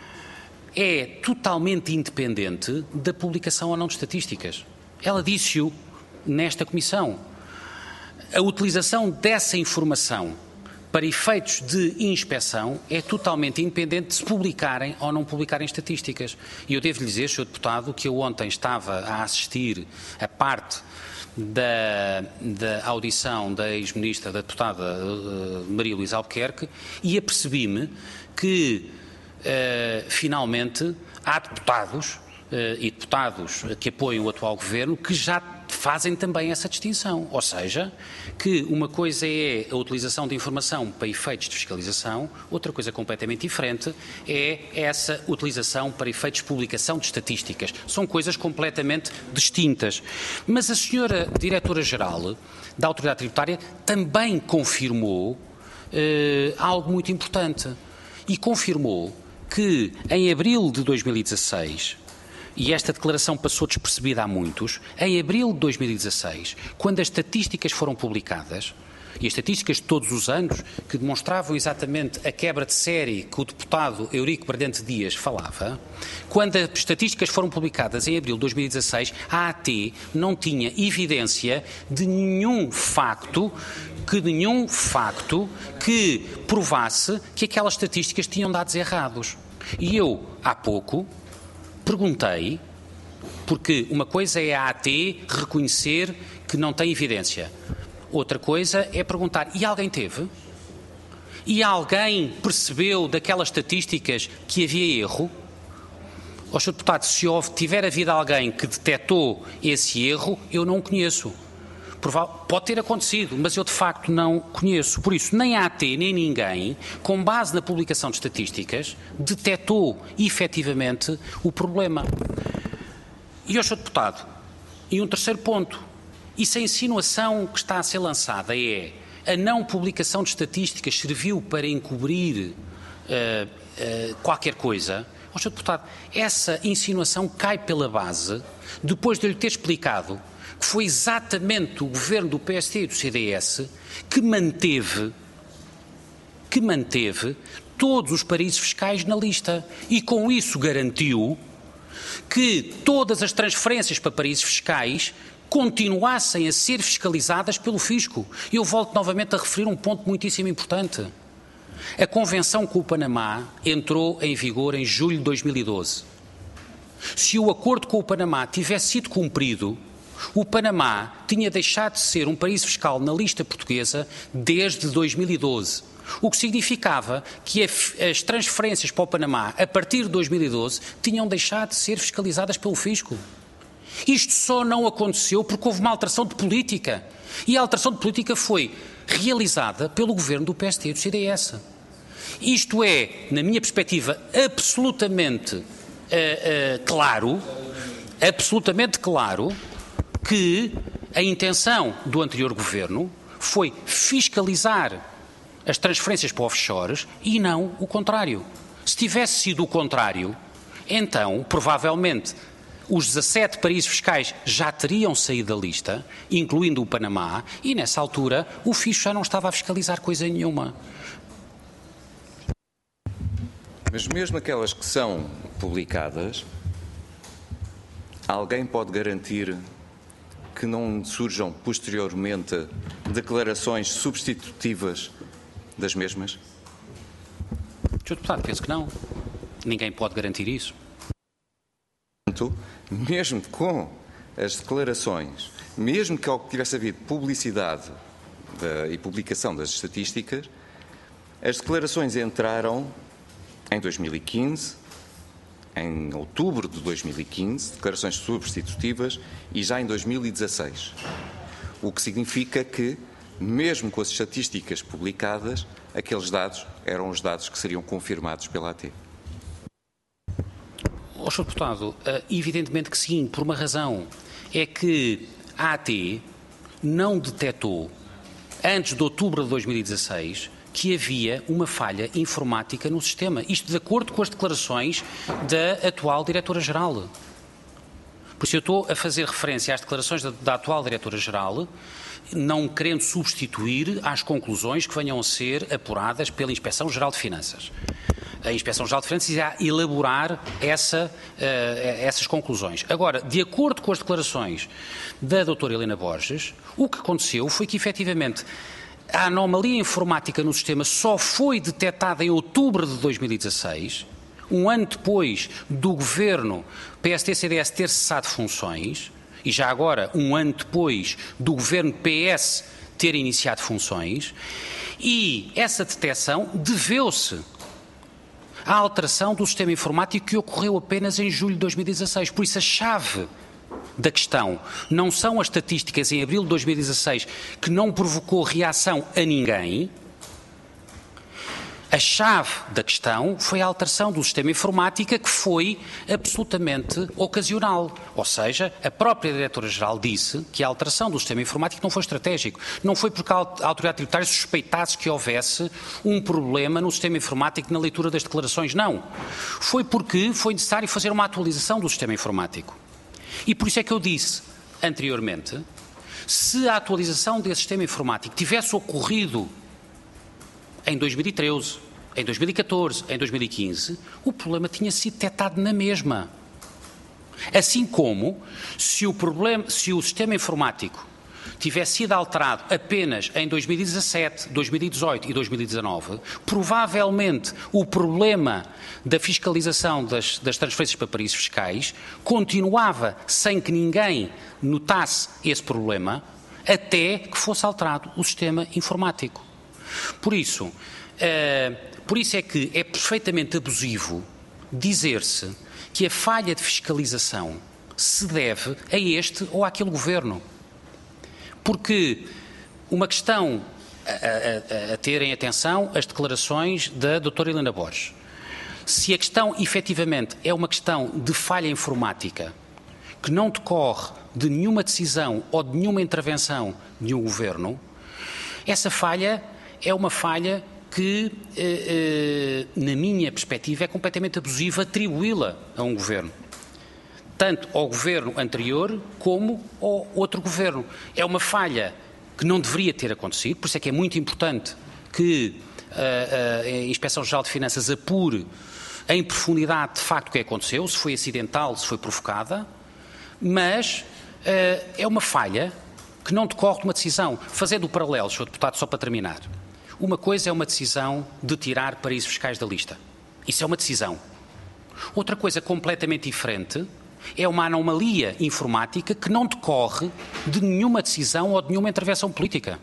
é totalmente independente da publicação ou não de estatísticas. Ela disse-o nesta Comissão. A utilização dessa informação para efeitos de inspeção é totalmente independente de se publicarem ou não publicarem estatísticas. E eu devo lhe dizer, senhor Deputado, que eu ontem estava a assistir a parte da, da audição da ex-ministra, da deputada uh, Maria Luísa Albuquerque, e apercebi-me que, uh, finalmente, há deputados Uh, e deputados que apoiam o atual governo que já fazem também essa distinção, ou seja, que uma coisa é a utilização de informação para efeitos de fiscalização, outra coisa completamente diferente é essa utilização para efeitos de publicação de estatísticas. São coisas completamente distintas. Mas a senhora Diretora-Geral da Autoridade Tributária também confirmou uh, algo muito importante e confirmou que em abril de dois mil e dezasseis, e esta declaração passou despercebida a muitos, em abril de dois mil e dezasseis, quando as estatísticas foram publicadas, e as estatísticas de todos os anos, que demonstravam exatamente a quebra de série que o deputado Eurico Bardente Dias falava, quando as estatísticas foram publicadas em abril de dois mil e dezasseis, a AT não tinha evidência de nenhum facto, que nenhum facto que provasse que aquelas estatísticas tinham dados errados. E eu, há pouco, perguntei, porque uma coisa é a AT reconhecer que não tem evidência, outra coisa é perguntar, e alguém teve? E alguém percebeu daquelas estatísticas que havia erro? Ó, senhor Deputado, se houve, tiver havido alguém que detectou esse erro, eu não o conheço. Pode ter acontecido, mas eu de facto não conheço. Por isso, nem a AT, nem ninguém, com base na publicação de estatísticas, detectou efetivamente o problema. E, ó, senhor Deputado, e um terceiro ponto, e se a insinuação que está a ser lançada é a não publicação de estatísticas serviu para encobrir uh, uh, qualquer coisa, ó, senhor Deputado, essa insinuação cai pela base, depois de eu lhe ter explicado que foi exatamente o governo do P S T e do C D S que manteve, que manteve todos os paraísos fiscais na lista e com isso garantiu que todas as transferências para paraísos fiscais continuassem a ser fiscalizadas pelo fisco. E eu volto novamente a referir um ponto muitíssimo importante. A convenção com o Panamá entrou em vigor em julho de dois mil e doze. Se o acordo com o Panamá tivesse sido cumprido, o Panamá tinha deixado de ser um paraíso fiscal na lista portuguesa desde dois mil e doze, o que significava que as transferências para o Panamá, a partir de dois mil e doze, tinham deixado de ser fiscalizadas pelo fisco. Isto só não aconteceu porque houve uma alteração de política. E a alteração de política foi realizada pelo governo do P S T e do C D S. Isto é, na minha perspectiva, absolutamente uh, uh, claro, absolutamente claro, que a intenção do anterior governo foi fiscalizar as transferências para offshores e não o contrário. Se tivesse sido o contrário, então, provavelmente, os dezassete paraísos fiscais já teriam saído da lista, incluindo o Panamá, e nessa altura o fisco já não estava a fiscalizar coisa nenhuma. Mas mesmo aquelas que são publicadas, alguém pode garantir que não surjam posteriormente declarações substitutivas das mesmas? senhor Deputado, penso que não. Ninguém pode garantir isso. Portanto, mesmo com as declarações, mesmo que tivesse havido publicidade uh, e publicação das estatísticas, as declarações entraram em dois mil e quinze, em outubro de dois mil e quinze, declarações substitutivas, e já em dois mil e dezasseis. O que significa que, mesmo com as estatísticas publicadas, aqueles dados eram os dados que seriam confirmados pela A T. Ó, senhor Deputado, evidentemente que sim, por uma razão. É que a AT não detectou, antes de outubro de dois mil e dezasseis, que havia uma falha informática no sistema. Isto de acordo com as declarações da atual Diretora-Geral. Por isso eu estou a fazer referência às declarações da, da atual Diretora-Geral, não querendo substituir às conclusões que venham a ser apuradas pela Inspeção-Geral de Finanças. A Inspeção-Geral de Finanças irá elaborar essa, uh, essas conclusões. Agora, de acordo com as declarações da doutora Helena Borges, o que aconteceu foi que, efetivamente, a anomalia informática no sistema só foi detectada em outubro de dois mil e dezasseis, um ano depois do governo P S T C D S ter cessado funções, e já agora um ano depois do governo P S ter iniciado funções, e essa detecção deveu-se à alteração do sistema informático que ocorreu apenas em julho de dois mil e dezasseis. Por isso, a chave da questão não são as estatísticas em abril de dois mil e dezasseis, que não provocou reação a ninguém. A chave da questão foi a alteração do sistema informático, que foi absolutamente ocasional. Ou seja, a própria Diretora-Geral disse que a alteração do sistema informático não foi estratégico. Não foi porque a autoridade tributária suspeitasse que houvesse um problema no sistema informático na leitura das declarações. Não. Foi porque foi necessário fazer uma atualização do sistema informático. E por isso é que eu disse anteriormente, se a atualização desse sistema informático tivesse ocorrido em dois mil e treze, em dois mil e catorze, em dois mil e quinze, o problema tinha sido detectado na mesma. Assim como, se o, problema, se o sistema informático tivesse sido alterado apenas em dois mil e dezassete, dois mil e dezoito e dois mil e dezanove, provavelmente o problema da fiscalização das, das transferências para paraísos fiscais continuava sem que ninguém notasse esse problema, até que fosse alterado o sistema informático. Por isso, uh, por isso é que é perfeitamente abusivo dizer-se que a falha de fiscalização se deve a este ou àquele governo. Porque uma questão a, a, a terem atenção as declarações da doutora Helena Borges. Se a questão efetivamente é uma questão de falha informática que não decorre de nenhuma decisão ou de nenhuma intervenção de um governo, essa falha é uma falha que, eh, eh, na minha perspectiva, é completamente abusiva atribuí-la a um governo. Tanto ao governo anterior como ao outro governo. É uma falha que não deveria ter acontecido, por isso é que é muito importante que a, a Inspeção-Geral de Finanças apure em profundidade de facto o que aconteceu, se foi acidental, se foi provocada, mas uh, é uma falha que não decorre de uma decisão. Fazendo o paralelo, senhor Deputado, só para terminar, uma coisa é uma decisão de tirar paraísos fiscais da lista. Isso é uma decisão. Outra coisa completamente diferente é uma anomalia informática que não decorre de nenhuma decisão ou de nenhuma intervenção política.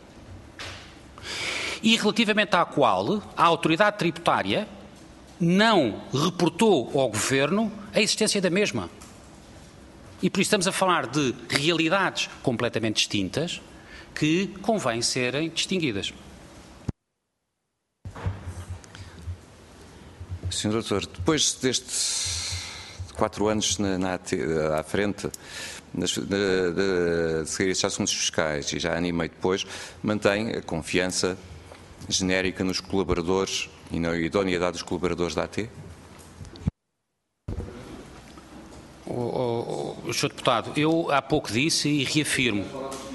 E relativamente à qual a autoridade tributária não reportou ao Governo a existência da mesma. E por isso estamos a falar de realidades completamente distintas que convém serem distinguidas. senhor Doutor, depois destes quatro anos na, na, à frente da Secretaria de Assuntos Fiscais e já ano e meio depois, mantém a confiança genérica nos colaboradores e na idoneidade dos colaboradores da A T? O, o, o senhor Deputado, eu há pouco disse e reafirmo.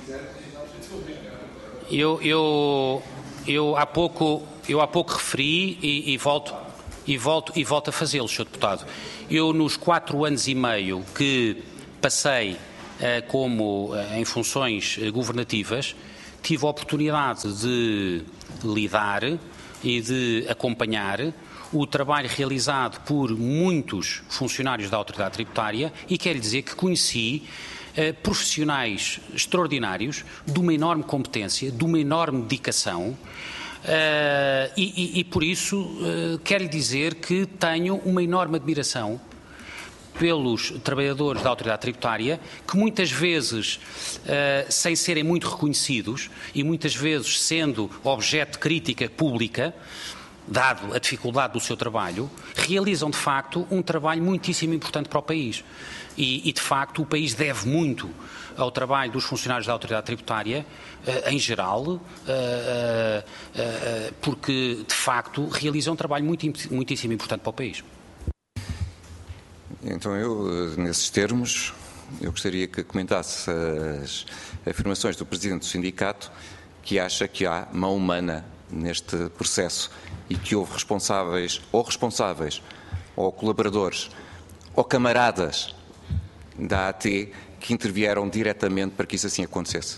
Eu, eu, eu, há, pouco, eu há pouco referi e, e, volto, e, volto, e volto a fazê-lo, senhor Deputado. Eu, nos quatro anos e meio que passei eh, como eh, em funções eh, governativas, tive a oportunidade de lidar e de acompanhar o trabalho realizado por muitos funcionários da Autoridade Tributária e quero dizer que conheci eh, profissionais extraordinários, de uma enorme competência, de uma enorme dedicação eh, e, e, e por isso eh, quero dizer que tenho uma enorme admiração pelos trabalhadores da Autoridade Tributária, que muitas vezes, uh, sem serem muito reconhecidos e muitas vezes sendo objeto de crítica pública, dado a dificuldade do seu trabalho, realizam de facto um trabalho muitíssimo importante para o país. E, e de facto o país deve muito ao trabalho dos funcionários da Autoridade Tributária, uh, em geral, uh, uh, uh, porque de facto realizam um trabalho muito, muitíssimo importante para o país. Então eu, nesses termos, eu gostaria que comentasse as afirmações do Presidente do Sindicato, que acha que há mão humana neste processo e que houve responsáveis, ou responsáveis, ou colaboradores, ou camaradas da A T que intervieram diretamente para que isso assim acontecesse.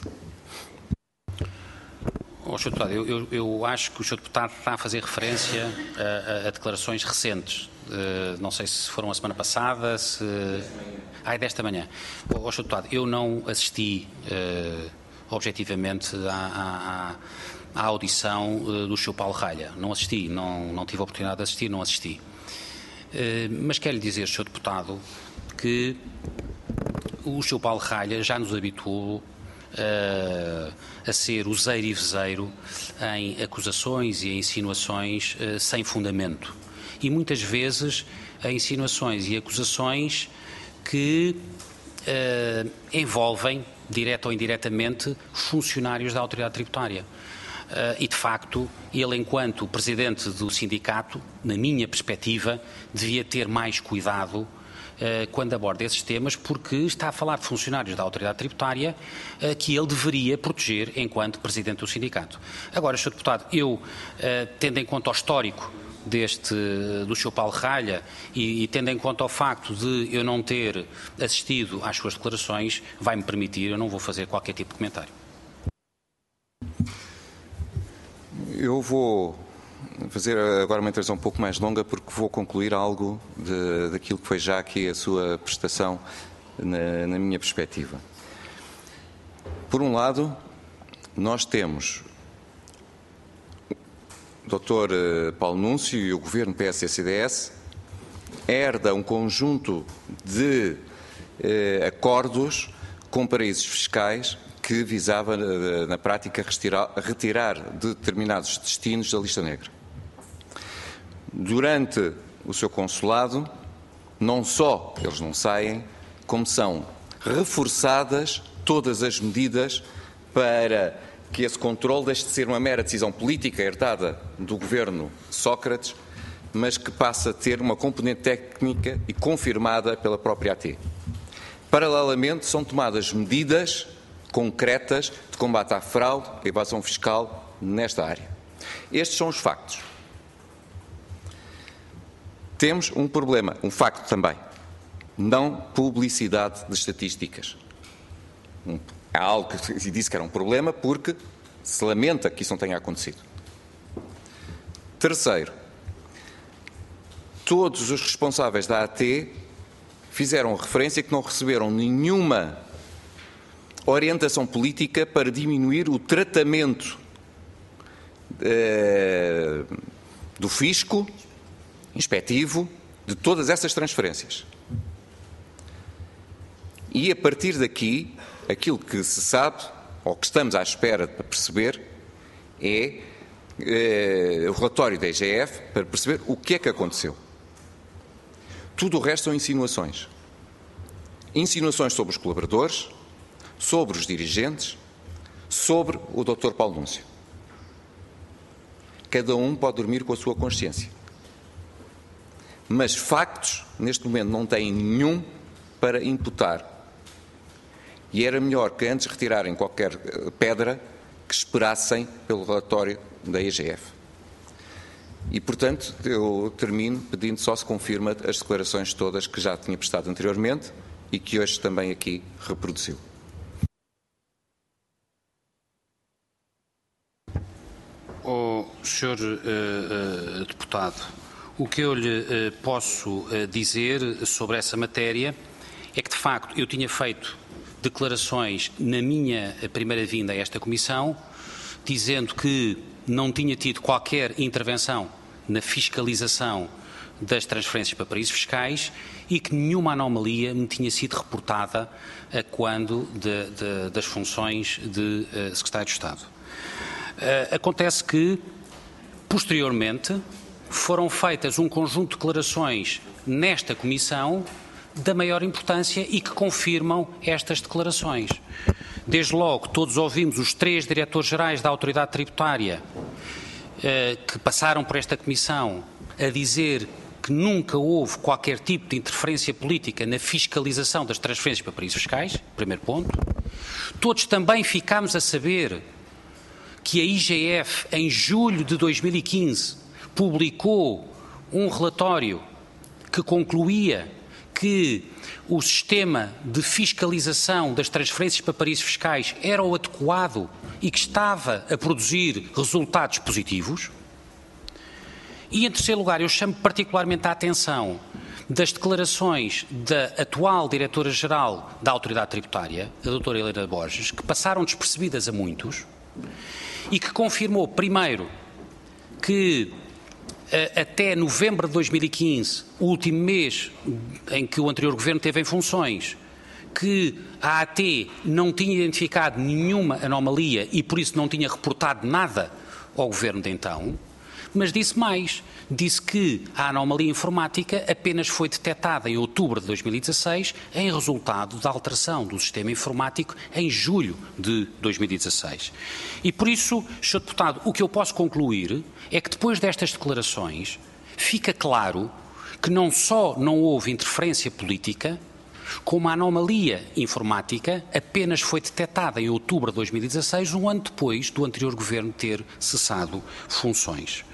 Oh, senhor Deputado, eu, eu, eu acho que o senhor Deputado está a fazer referência a, a, a declarações recentes. Uh, não sei se foram a semana passada, se... Ah, é desta manhã. Oh, senhor Deputado, eu não assisti uh, objetivamente à, à, à audição uh, do senhor Paulo Ralha. Não assisti, não, não tive a oportunidade de assistir, não assisti. Uh, mas quero lhe dizer, senhor Deputado, que o senhor Paulo Ralha já nos habituou Uh, a ser useiro e vezeiro em acusações e em insinuações uh, sem fundamento. E muitas vezes a insinuações e acusações que uh, envolvem, direta ou indiretamente, funcionários da Autoridade Tributária. Uh, e, de facto, ele, enquanto Presidente do Sindicato, na minha perspectiva, devia ter mais cuidado quando aborda esses temas, porque está a falar de funcionários da Autoridade Tributária que ele deveria proteger enquanto Presidente do Sindicato. Agora, senhor Deputado, eu, tendo em conta o histórico deste, do senhor Paulo Ralha e, e tendo em conta o facto de eu não ter assistido às suas declarações, vai-me permitir, eu não vou fazer qualquer tipo de comentário. Eu vou fazer agora uma intervenção um pouco mais longa porque vou concluir algo de, daquilo que foi já aqui a sua prestação na, na minha perspectiva. Por um lado, nós temos o doutor Paulo Núncio e o Governo P S C D S herda um conjunto de eh, acordos com paraísos fiscais que visava, na prática, retirar, retirar determinados destinos da lista negra. Durante o seu consulado, não só eles não saem, como são reforçadas todas as medidas para que esse controle deixe de ser uma mera decisão política herdada do governo Sócrates, mas que passa a ter uma componente técnica e confirmada pela própria A T. Paralelamente, são tomadas medidas concretas de combate à fraude e evasão fiscal nesta área. Estes são os factos. Temos um problema, um facto também. Não publicidade de estatísticas. Há algo que se disse que era um problema porque se lamenta que isso não tenha acontecido. Terceiro, todos os responsáveis da A T fizeram referência que não receberam nenhuma orientação política para diminuir o tratamento eh, do fisco inspectivo de todas essas transferências. E a partir daqui, aquilo que se sabe, ou que estamos à espera para perceber, é eh, o relatório da I G F para perceber o que é que aconteceu. Tudo o resto são insinuações. Insinuações sobre os colaboradores, sobre os dirigentes, sobre o doutor Paulo Núncio. Cada um pode dormir com a sua consciência. Mas factos, neste momento, não têm nenhum para imputar. E era melhor que antes de retirarem qualquer pedra, que esperassem pelo relatório da I G F. E, portanto, eu termino pedindo só se confirma as declarações todas que já tinha prestado anteriormente e que hoje também aqui reproduziu. Oh, senhor uh, uh, deputado, o que eu lhe uh, posso uh, dizer sobre essa matéria é que, de facto, eu tinha feito declarações na minha primeira vinda a esta Comissão, dizendo que não tinha tido qualquer intervenção na fiscalização das transferências para paraísos fiscais e que nenhuma anomalia me tinha sido reportada a quando de, de, das funções de uh, Secretário de Estado. Uh, acontece que, posteriormente, foram feitas um conjunto de declarações nesta Comissão da maior importância e que confirmam estas declarações. Desde logo, todos ouvimos os três diretores-gerais da Autoridade Tributária eh, que passaram por esta Comissão a dizer que nunca houve qualquer tipo de interferência política na fiscalização das transferências para paraísos fiscais, primeiro ponto. Todos também ficámos a saber que a I G F, em julho de dois mil e quinze, publicou um relatório que concluía que o sistema de fiscalização das transferências para paraísos fiscais era o adequado e que estava a produzir resultados positivos. E, em terceiro lugar, eu chamo particularmente a atenção das declarações da atual Diretora-Geral da Autoridade Tributária, a doutora Helena Borges, que passaram despercebidas a muitos e que confirmou, primeiro, que até novembro de dois mil e quinze, o último mês em que o anterior Governo esteve em funções, que a A T não tinha identificado nenhuma anomalia e por isso não tinha reportado nada ao Governo de então, mas disse mais, disse que a anomalia informática apenas foi detectada em outubro de dois mil e dezasseis em resultado da alteração do sistema informático em julho de dois mil e dezasseis. E por isso, senhor Deputado, o que eu posso concluir é que depois destas declarações fica claro que não só não houve interferência política, como a anomalia informática apenas foi detectada em outubro de dois mil e dezasseis, um ano depois do anterior Governo ter cessado funções.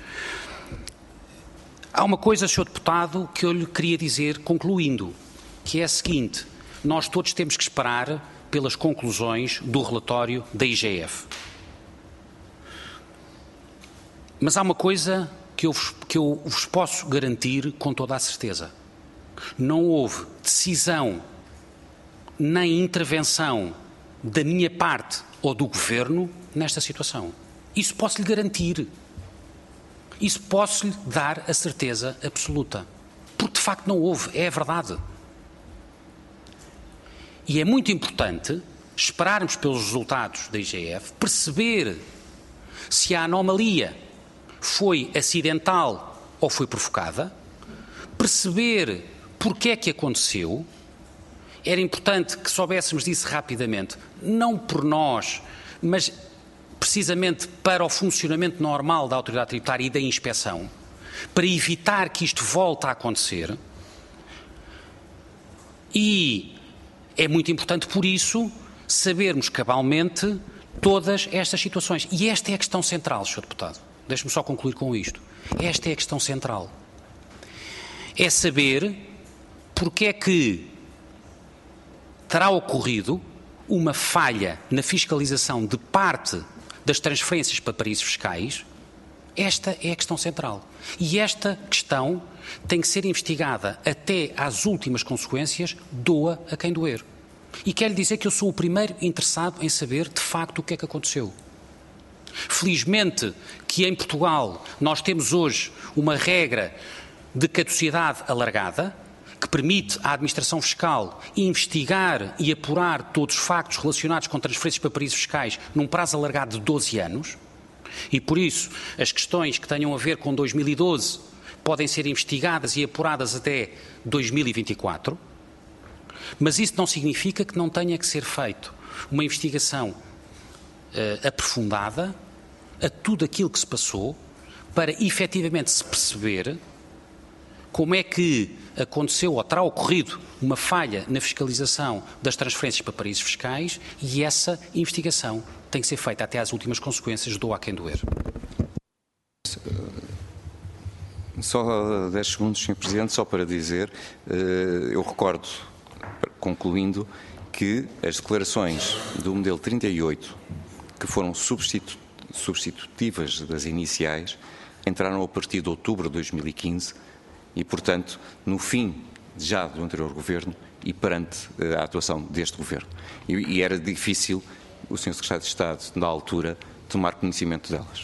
Há uma coisa, senhor Deputado, que eu lhe queria dizer, concluindo, que é a seguinte: nós todos temos que esperar pelas conclusões do relatório da I G F. Mas há uma coisa que eu, vos, que eu vos posso garantir com toda a certeza. Não houve decisão nem intervenção da minha parte ou do Governo nesta situação. Isso posso-lhe garantir. Isso posso-lhe dar a certeza absoluta. Porque de facto não houve, é a verdade. E é muito importante esperarmos pelos resultados da I G F, perceber se a anomalia foi acidental ou foi provocada, perceber porque é que aconteceu. Era importante que soubéssemos disso rapidamente, não por nós, mas precisamente para o funcionamento normal da autoridade tributária e da inspeção, para evitar que isto volte a acontecer. E é muito importante, por isso, sabermos cabalmente todas estas situações. E esta é a questão central, senhor Deputado. Deixe-me só concluir com isto. Esta é a questão central. É saber porque é que terá ocorrido uma falha na fiscalização de parte das transferências para paraísos fiscais. Esta é a questão central. E esta questão tem que ser investigada até às últimas consequências, doa a quem doer. E quero dizer que eu sou o primeiro interessado em saber, de facto, o que é que aconteceu. Felizmente que em Portugal nós temos hoje uma regra de caducidade alargada, que permite à Administração Fiscal investigar e apurar todos os factos relacionados com transferências para paraísos fiscais num prazo alargado de doze anos, e por isso as questões que tenham a ver com dois mil e doze podem ser investigadas e apuradas até dois mil e vinte e quatro, mas isso não significa que não tenha que ser feito uma investigação uh, aprofundada a tudo aquilo que se passou para efetivamente se perceber como é que aconteceu ou terá ocorrido uma falha na fiscalização das transferências para paraísos fiscais, e essa investigação tem que ser feita até às últimas consequências, doa a quem doer. Só dez segundos, senhor Presidente, só para dizer, eu recordo, concluindo, que as declarações do modelo trinta e oito, que foram substitu- substitutivas das iniciais, entraram a partir de outubro de dois mil e quinze, e, portanto, no fim já do anterior Governo e perante a atuação deste Governo. E, e era difícil o senhor Secretário de Estado, na altura, tomar conhecimento delas.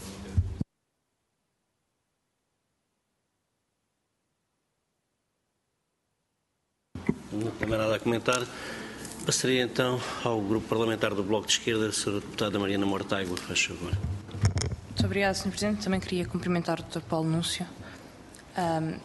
Não tem mais nada a comentar. Passaria então ao Grupo Parlamentar do Bloco de Esquerda, a senhora Deputada Mariana Mortágua, faz favor. Muito obrigada, senhor Presidente. Também queria cumprimentar o doutor Paulo Núncio. Um,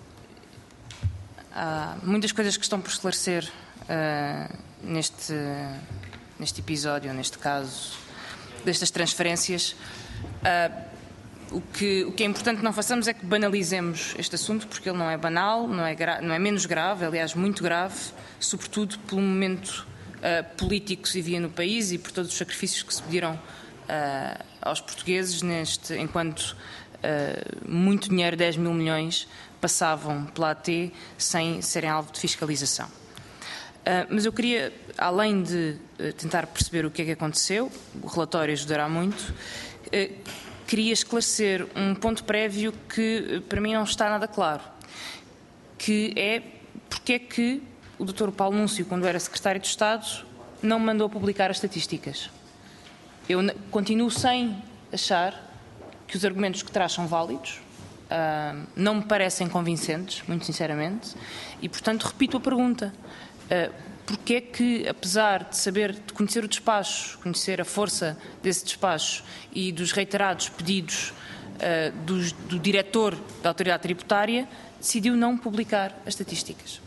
há muitas coisas que estão por esclarecer uh, neste, neste episódio, neste caso, destas transferências. Uh, o, que, o que é importante que não façamos é que banalizemos este assunto, porque ele não é banal, não é, gra- não é menos grave, aliás, muito grave, sobretudo pelo momento uh, político que se vivia no país e por todos os sacrifícios que se pediram uh, aos portugueses, neste, enquanto Uh, muito dinheiro, dez mil milhões, passavam pela A T sem serem alvo de fiscalização. Uh, mas eu queria, além de uh, tentar perceber o que é que aconteceu, o relatório ajudará muito, uh, queria esclarecer um ponto prévio que uh, para mim não está nada claro, que é porque é que o doutor Paulo Núncio, quando era Secretário de Estado, não mandou publicar as estatísticas. Eu continuo sem achar que os argumentos que traz são válidos, uh, não me parecem convincentes, muito sinceramente, e, portanto, repito a pergunta. Uh, porque é que, apesar de saber, de conhecer o despacho, conhecer a força desse despacho e dos reiterados pedidos uh, dos, do diretor da Autoridade Tributária, decidiu não publicar as estatísticas?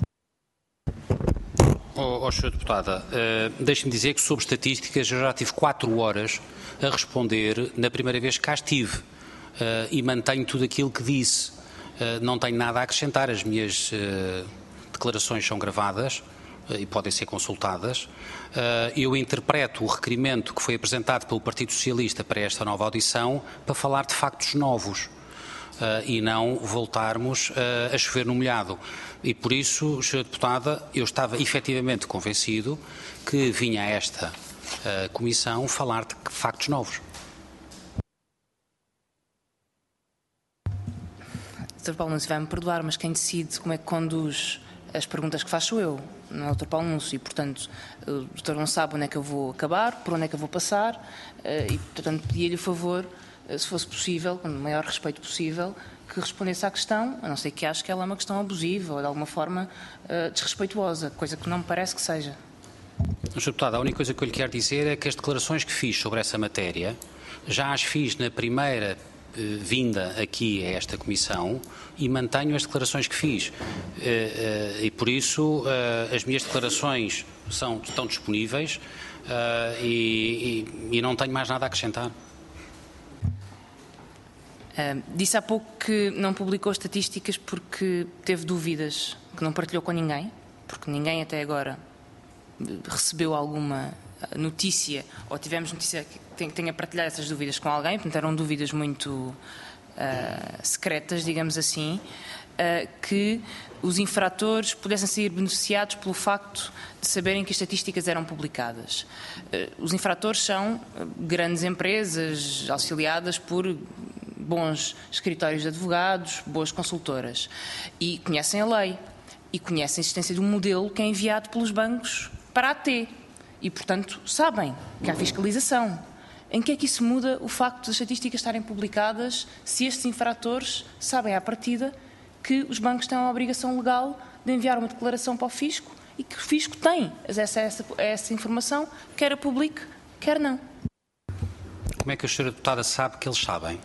Oh, oh, senhora Deputada, uh, deixe-me dizer que sobre estatísticas eu já tive quatro horas a responder na primeira vez que cá estive uh, e mantenho tudo aquilo que disse. Uh, não tenho nada a acrescentar, as minhas uh, declarações são gravadas uh, e podem ser consultadas. Uh, eu interpreto o requerimento que foi apresentado pelo Partido Socialista para esta nova audição para falar de factos novos. Uh, e não voltarmos uh, a chover no molhado. E por isso, senhora Deputada, eu estava efetivamente convencido que vinha a esta uh, Comissão falar de factos novos. doutor Paulo Núncio vai-me perdoar, mas quem decide como é que conduz as perguntas que faço eu, não é o doutor Paulo Núncio, e portanto o doutor não sabe onde é que eu vou acabar, por onde é que eu vou passar, uh, e portanto pedia-lhe o favor, se fosse possível, com o maior respeito possível, que respondesse à questão, a não ser que ache que ela é uma questão abusiva ou de alguma forma uh, desrespeituosa, coisa que não me parece que seja. senhor Deputado, a única coisa que eu lhe quero dizer é que as declarações que fiz sobre essa matéria já as fiz na primeira eh, vinda aqui a esta Comissão e mantenho as declarações que fiz. Eh, eh, e por isso eh, as minhas declarações são, estão disponíveis eh, e, e, e não tenho mais nada a acrescentar. Uh, disse há pouco que não publicou estatísticas porque teve dúvidas, que não partilhou com ninguém, porque ninguém até agora recebeu alguma notícia ou tivemos notícia que tenha partilhado essas dúvidas com alguém, portanto eram dúvidas muito uh, secretas, digamos assim, uh, que os infratores pudessem ser beneficiados pelo facto de saberem que as estatísticas eram publicadas. Uh, os infratores são grandes empresas auxiliadas por bons escritórios de advogados, boas consultoras, e conhecem a lei, e conhecem a existência de um modelo que é enviado pelos bancos para a T, e, portanto, sabem que há fiscalização. Em que é que isso muda o facto das estatísticas estarem publicadas se estes infratores sabem à partida que os bancos têm a obrigação legal de enviar uma declaração para o fisco e que o fisco tem acesso a essa, a essa informação, quer a publique, quer não? Como é que a senhora Deputada sabe que eles sabem?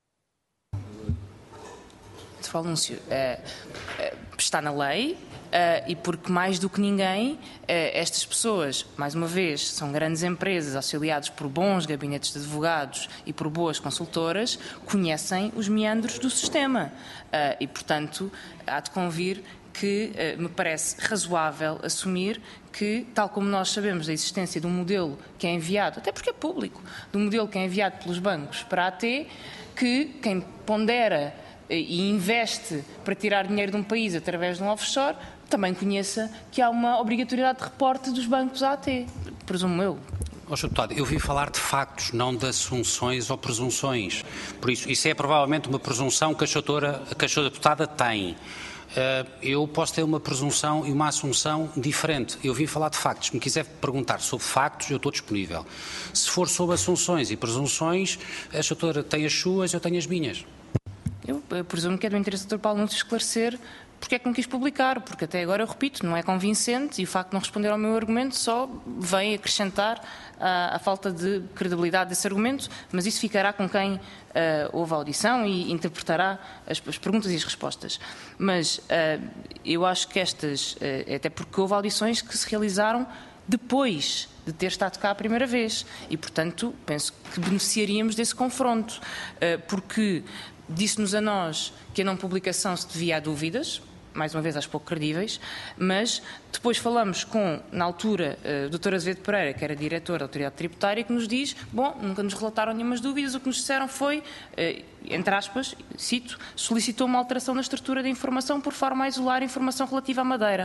Anúncio, é, é, está na lei é, e porque mais do que ninguém é, estas pessoas, mais uma vez, são grandes empresas auxiliadas por bons gabinetes de advogados e por boas consultoras, conhecem os meandros do sistema é, e, portanto, há de convir que é, me parece razoável assumir que, tal como nós sabemos da existência de um modelo que é enviado, até porque é público, de um modelo que é enviado pelos bancos para a A T, que quem pondera e investe para tirar dinheiro de um país através de um offshore, também conheça que há uma obrigatoriedade de reporte dos bancos à A T, presumo eu. Oh, senhor Deputado, eu vi falar de factos, não de assunções ou presunções. Por isso, isso é provavelmente uma presunção que a senhora, que a senhora Deputada tem. Uh, eu posso ter uma presunção e uma assunção diferente. Eu vim falar de factos. Se me quiser perguntar sobre factos, eu estou disponível. Se for sobre assunções e presunções, a senhora tem as suas, eu tenho as minhas. Eu, eu presumo que é do interesse do doutor Paulo Núncio esclarecer porque é que não quis publicar, porque até agora, eu repito, não é convincente e o facto de não responder ao meu argumento só vem acrescentar a, a falta de credibilidade desse argumento, mas isso ficará com quem uh, houve a audição e interpretará as, as perguntas e as respostas. Mas uh, eu acho que estas, uh, até porque houve audições que se realizaram depois de ter estado cá a primeira vez e, portanto, penso que beneficiaríamos desse confronto, uh, porque disse-nos a nós que a não publicação se devia a dúvidas, mais uma vez acho pouco credíveis, mas depois falamos com, na altura, o doutor Azevedo Pereira, que era diretor da Autoridade Tributária, que nos diz, bom, nunca nos relataram nenhumas dúvidas, o que nos disseram foi, entre aspas, cito, solicitou uma alteração na estrutura da informação por forma a isolar a informação relativa à Madeira.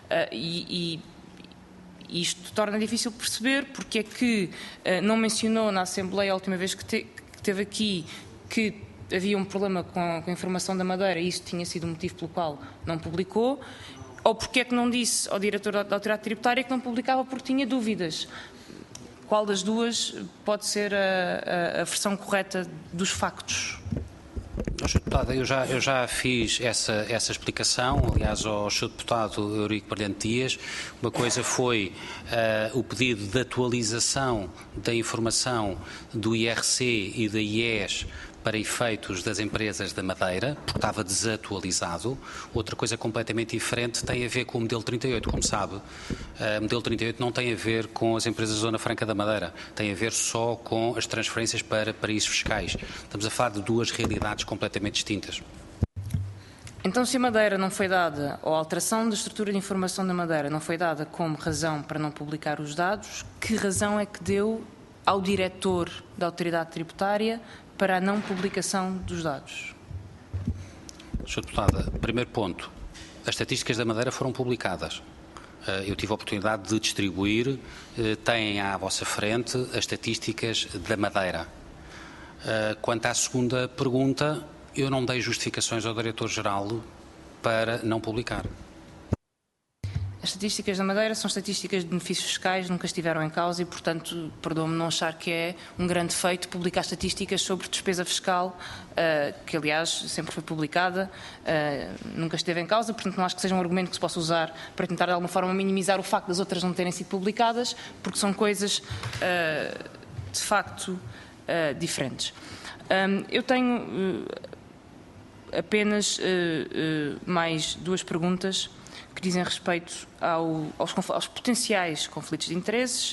E, e isto torna difícil perceber porque é que não mencionou na Assembleia a última vez que, te, que esteve aqui que havia um problema com a informação da Madeira e isso tinha sido o motivo pelo qual não publicou, ou porque é que não disse ao diretor da Autoridade Tributária que não publicava porque tinha dúvidas. Qual das duas pode ser a, a, a versão correta dos factos? senhor Deputado, eu já, eu já fiz essa, essa explicação, aliás, ao senhor Deputado Eurico Brilhante Dias. Uma coisa foi uh, o pedido de atualização da informação do I R C e da I E S para efeitos das empresas da Madeira, porque estava desatualizado. Outra coisa completamente diferente tem a ver com o modelo trinta e oito, como sabe. O modelo trinta e oito não tem a ver com as empresas da Zona Franca da Madeira, tem a ver só com as transferências para paraísos fiscais. Estamos a falar de duas realidades completamente distintas. Então, se a Madeira não foi dada, ou a alteração da estrutura de informação da Madeira não foi dada como razão para não publicar os dados, que razão é que deu ao diretor da Autoridade Tributária para a não publicação dos dados? senhora Deputada, primeiro ponto, as estatísticas da Madeira foram publicadas. Eu tive a oportunidade de distribuir, têm à vossa frente as estatísticas da Madeira. Quanto à segunda pergunta, eu não dei justificações ao Diretor-Geral para não publicar. As As estatísticas da Madeira são estatísticas de benefícios fiscais, nunca estiveram em causa e, portanto, perdoa-me não achar que é um grande feito publicar estatísticas sobre despesa fiscal, uh, que, aliás, sempre foi publicada, uh, nunca esteve em causa, portanto, não acho que seja um argumento que se possa usar para tentar, de alguma forma, minimizar o facto das outras não terem sido publicadas, porque são coisas, uh, de facto, uh, diferentes. Um, eu tenho uh, apenas uh, uh, mais duas perguntas que dizem respeito ao, aos, aos potenciais conflitos de interesses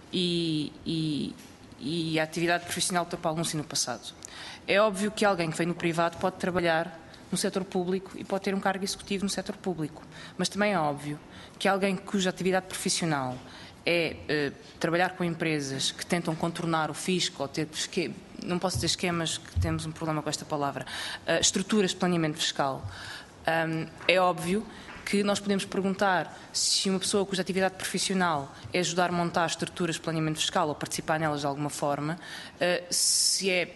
e, e, e a atividade profissional do doutor Paulo Núncio no passado. É óbvio que alguém que vem no privado pode trabalhar no setor público e pode ter um cargo executivo no setor público, mas também é óbvio que alguém cuja atividade profissional é eh, trabalhar com empresas que tentam contornar o fisco ou ter, não posso dizer esquemas, que temos um problema com esta palavra, uh, estruturas de planeamento fiscal, um, é óbvio que nós podemos perguntar se uma pessoa cuja atividade profissional é ajudar a montar estruturas de planeamento fiscal ou participar nelas de alguma forma, uh, se é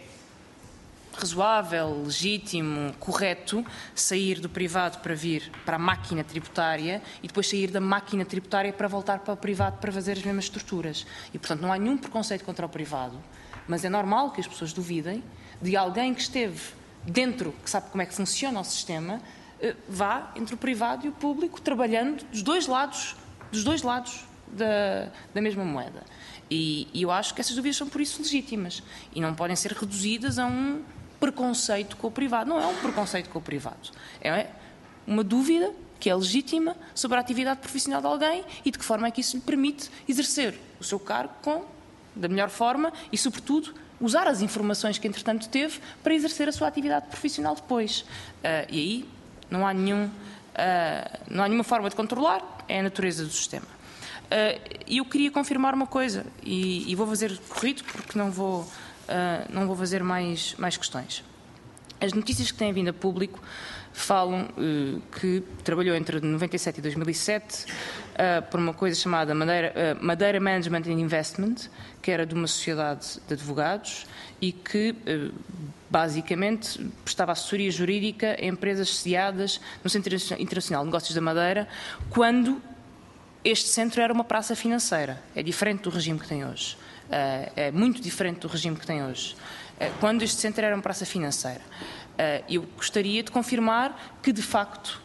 razoável, legítimo, correto sair do privado para vir para a máquina tributária e depois sair da máquina tributária para voltar para o privado para fazer as mesmas estruturas. E, portanto, não há nenhum preconceito contra o privado, mas é normal que as pessoas duvidem de alguém que esteve dentro, que sabe como é que funciona o sistema, vá entre o privado e o público, trabalhando dos dois lados, dos dois lados da, da mesma moeda. E, e eu acho que essas dúvidas são por isso legítimas e não podem ser reduzidas a um preconceito com o privado. Não é um preconceito com o privado. É uma dúvida que é legítima sobre a atividade profissional de alguém e de que forma é que isso lhe permite exercer o seu cargo com, da melhor forma e, sobretudo, usar as informações que, entretanto, teve para exercer a sua atividade profissional depois. Uh, e aí não há, nenhum, uh, não há nenhuma forma de controlar, é a natureza do sistema. E uh, eu queria confirmar uma coisa, e, e vou fazer corrido porque não vou, uh, não vou fazer mais, mais questões. As notícias que têm vindo a público falam uh, que trabalhou entre noventa e sete e dois mil e sete uh, por uma coisa chamada Madeira, uh, Madeira Management and Investment, que era de uma sociedade de advogados e que uh, basicamente prestava assessoria jurídica a empresas sediadas no Centro Internacional de Negócios da Madeira, quando este centro era uma praça financeira. É diferente do regime que tem hoje. Uh, é muito diferente do regime que tem hoje. Uh, quando este centro era uma praça financeira. Uh, eu gostaria de confirmar que, de facto,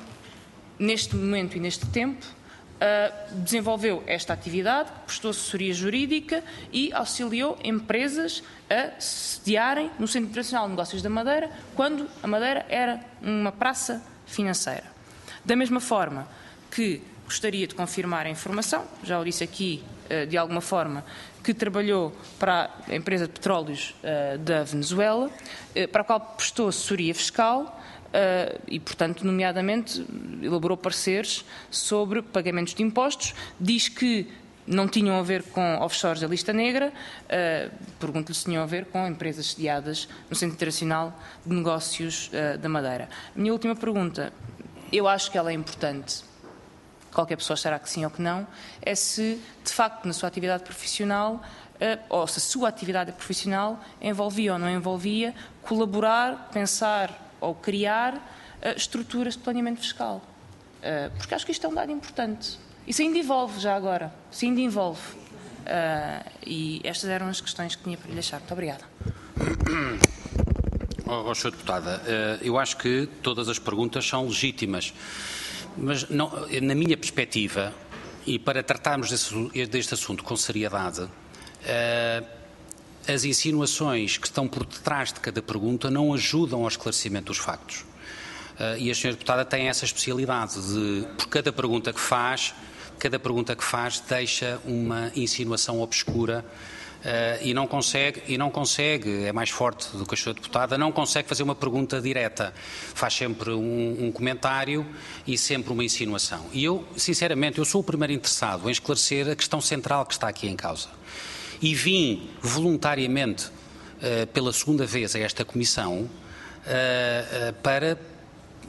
neste momento e neste tempo, uh, desenvolveu esta atividade, prestou assessoria jurídica e auxiliou empresas a sediarem no Centro Internacional de Negócios da Madeira, quando a Madeira era uma praça financeira. Da mesma forma que gostaria de confirmar a informação, já o disse aqui de alguma forma, que trabalhou para a empresa de petróleos da Venezuela, para a qual prestou assessoria fiscal e, portanto, nomeadamente, elaborou pareceres sobre pagamentos de impostos, diz que não tinham a ver com offshores da lista negra, pergunto-lhe se tinham a ver com empresas sediadas no Centro Internacional de Negócios da Madeira. A minha última pergunta, eu acho que ela é importante, qualquer pessoa achará que sim ou que não, é se, de facto, na sua atividade profissional, ou se a sua atividade profissional envolvia ou não envolvia colaborar, pensar ou criar estruturas de planeamento fiscal. Porque acho que isto é um dado importante. Isso ainda envolve, já agora. Isso ainda envolve. E estas eram as questões que tinha para lhe deixar. Muito obrigada. Oh, senhora Deputada, eu acho que todas as perguntas são legítimas. Mas, não, na minha perspectiva, e para tratarmos desse, deste assunto com seriedade, uh, as insinuações que estão por detrás de cada pergunta não ajudam ao esclarecimento dos factos. Uh, e a senhora Deputada tem essa especialidade de, por cada pergunta que faz, cada pergunta que faz deixa uma insinuação obscura Uh, e não consegue, e não consegue, é mais forte do que a senhora Deputada, não consegue fazer uma pergunta direta. Faz sempre um, um comentário e sempre uma insinuação. E eu, sinceramente, eu sou o primeiro interessado em esclarecer a questão central que está aqui em causa. E vim voluntariamente, uh, pela segunda vez a esta Comissão, uh, uh, para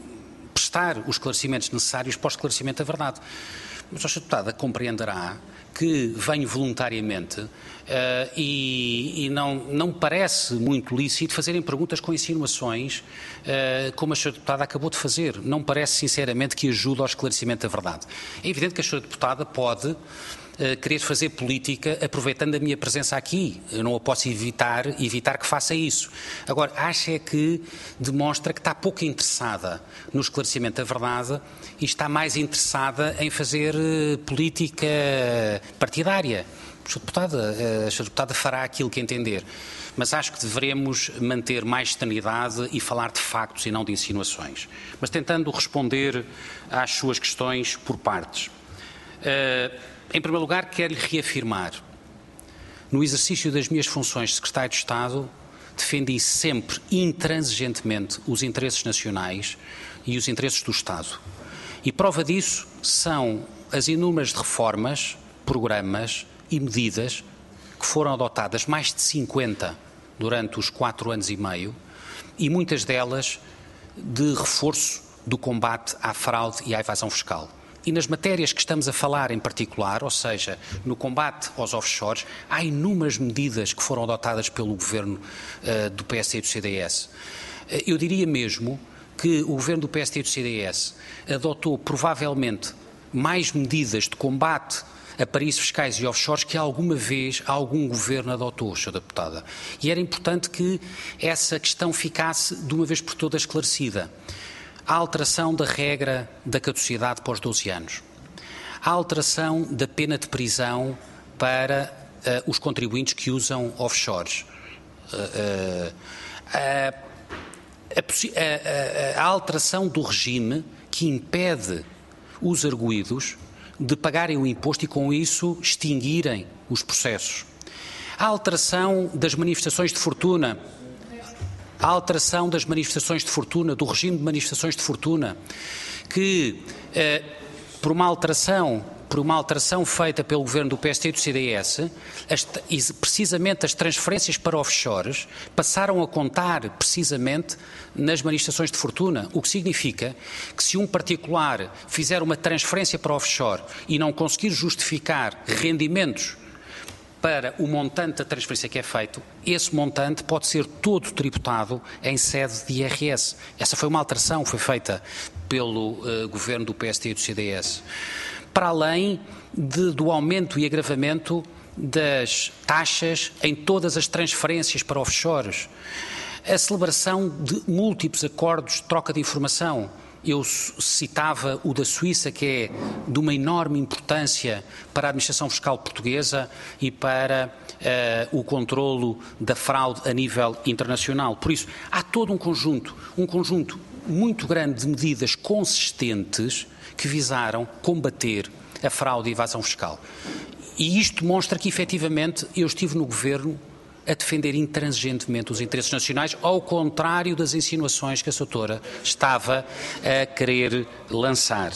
prestar os esclarecimentos necessários para o esclarecimento da verdade. Mas a senhora Deputada compreenderá que venho voluntariamente. Uh, e, e não, não me parece muito lícito fazerem perguntas com insinuações, uh, como a senhora Deputada acabou de fazer. Não me parece, sinceramente, que ajude ao esclarecimento da verdade. É evidente que a senhora Deputada pode uh, querer fazer política aproveitando a minha presença aqui. Eu não a posso evitar, evitar que faça isso. Agora, acho é que demonstra que está pouco interessada no esclarecimento da verdade e está mais interessada em fazer uh, política partidária. A senhora Deputada, a senhora Deputada fará aquilo que entender, mas acho que devemos manter mais sanidade e falar de factos e não de insinuações. Mas tentando responder às suas questões por partes. Uh, em primeiro lugar, quero-lhe reafirmar, no exercício das minhas funções de Secretário de Estado, defendi sempre, intransigentemente, os interesses nacionais e os interesses do Estado. E prova disso são as inúmeras reformas, programas e medidas que foram adotadas, mais de cinquenta durante os quatro anos e meio, e muitas delas de reforço do combate à fraude e à evasão fiscal. E nas matérias que estamos a falar em particular, ou seja, no combate aos offshores, há inúmeras medidas que foram adotadas pelo Governo uh, do P S D e do C D S. Uh, eu diria mesmo que o Governo do P S D e do C D S adotou provavelmente mais medidas de combate a paraísos fiscais e offshores que alguma vez algum governo adotou, senhora Deputada. E era importante que essa questão ficasse de uma vez por todas esclarecida. A alteração da regra da caducidade pós doze anos. A alteração da pena de prisão para uh, os contribuintes que usam offshores. Uh, uh, uh, a, a, a alteração do regime que impede os arguidos de pagarem o imposto e, com isso, extinguirem os processos. A alteração das manifestações de fortuna, a alteração das manifestações de fortuna, do regime de manifestações de fortuna, que, eh, por uma alteração, por uma alteração feita pelo Governo do P S D e do C D S, as, precisamente as transferências para offshores passaram a contar precisamente nas manifestações de fortuna, o que significa que se um particular fizer uma transferência para offshore e não conseguir justificar rendimentos para o montante da transferência que é feito, esse montante pode ser todo tributado em sede de I R S. Essa foi uma alteração que foi feita pelo uh, Governo do P S D e do C D S. Para além de, do aumento e agravamento das taxas em todas as transferências para offshores, a celebração de múltiplos acordos de troca de informação. Eu citava o da Suíça, que é de uma enorme importância para a administração fiscal portuguesa e para uh, o controlo da fraude a nível internacional. Por isso, há todo um conjunto, um conjunto muito grande de medidas consistentes que visaram combater a fraude e a evasão fiscal. E isto mostra que, efetivamente, eu estive no Governo a defender intransigentemente os interesses nacionais, ao contrário das insinuações que a doutora estava a querer lançar.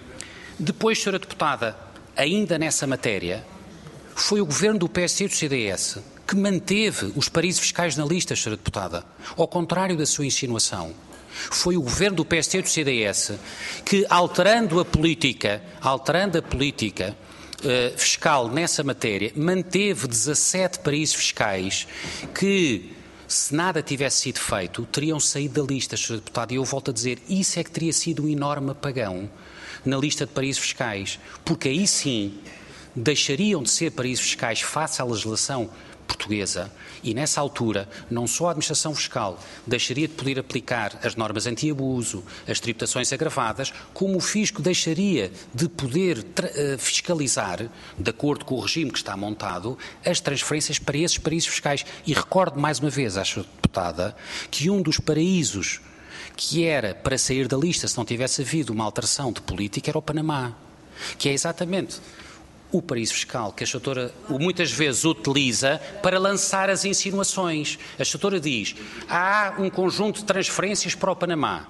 Depois, senhora Deputada, ainda nessa matéria, foi o Governo do P S D e do C D S que manteve os paraísos fiscais na lista, senhora Deputada, ao contrário da sua insinuação. Foi o Governo do P S D e do C D S que, alterando a política, alterando a política uh, fiscal nessa matéria, manteve dezassete paraísos fiscais que, se nada tivesse sido feito, teriam saído da lista, senhora Deputada. E eu volto a dizer, isso é que teria sido um enorme apagão na lista de paraísos fiscais, porque aí sim deixariam de ser paraísos fiscais face à legislação portuguesa e, nessa altura, não só a administração fiscal deixaria de poder aplicar as normas anti-abuso, as tributações agravadas, como o fisco deixaria de poder uh, fiscalizar, de acordo com o regime que está montado, as transferências para esses paraísos fiscais. E recordo mais uma vez à senhora Deputada que um dos paraísos que era para sair da lista se não tivesse havido uma alteração de política era o Panamá, que é exatamente o paraíso fiscal que a doutora muitas vezes utiliza para lançar as insinuações. A doutora diz, há um conjunto de transferências para o Panamá.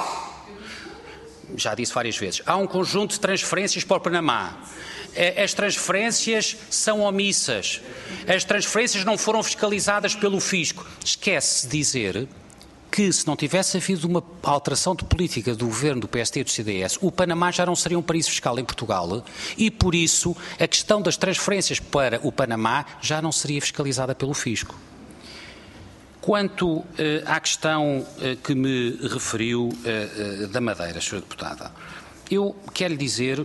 Já disse várias vezes, há um conjunto de transferências para o Panamá. As transferências são omissas. As transferências não foram fiscalizadas pelo fisco. Esquece de dizer que, se não tivesse havido uma alteração de política do governo do P S D e do C D S, o Panamá já não seria um paraíso fiscal em Portugal e, por isso, a questão das transferências para o Panamá já não seria fiscalizada pelo fisco. Quanto eh, à questão eh, que me referiu eh, eh, da Madeira, senhora Deputada, eu quero lhe dizer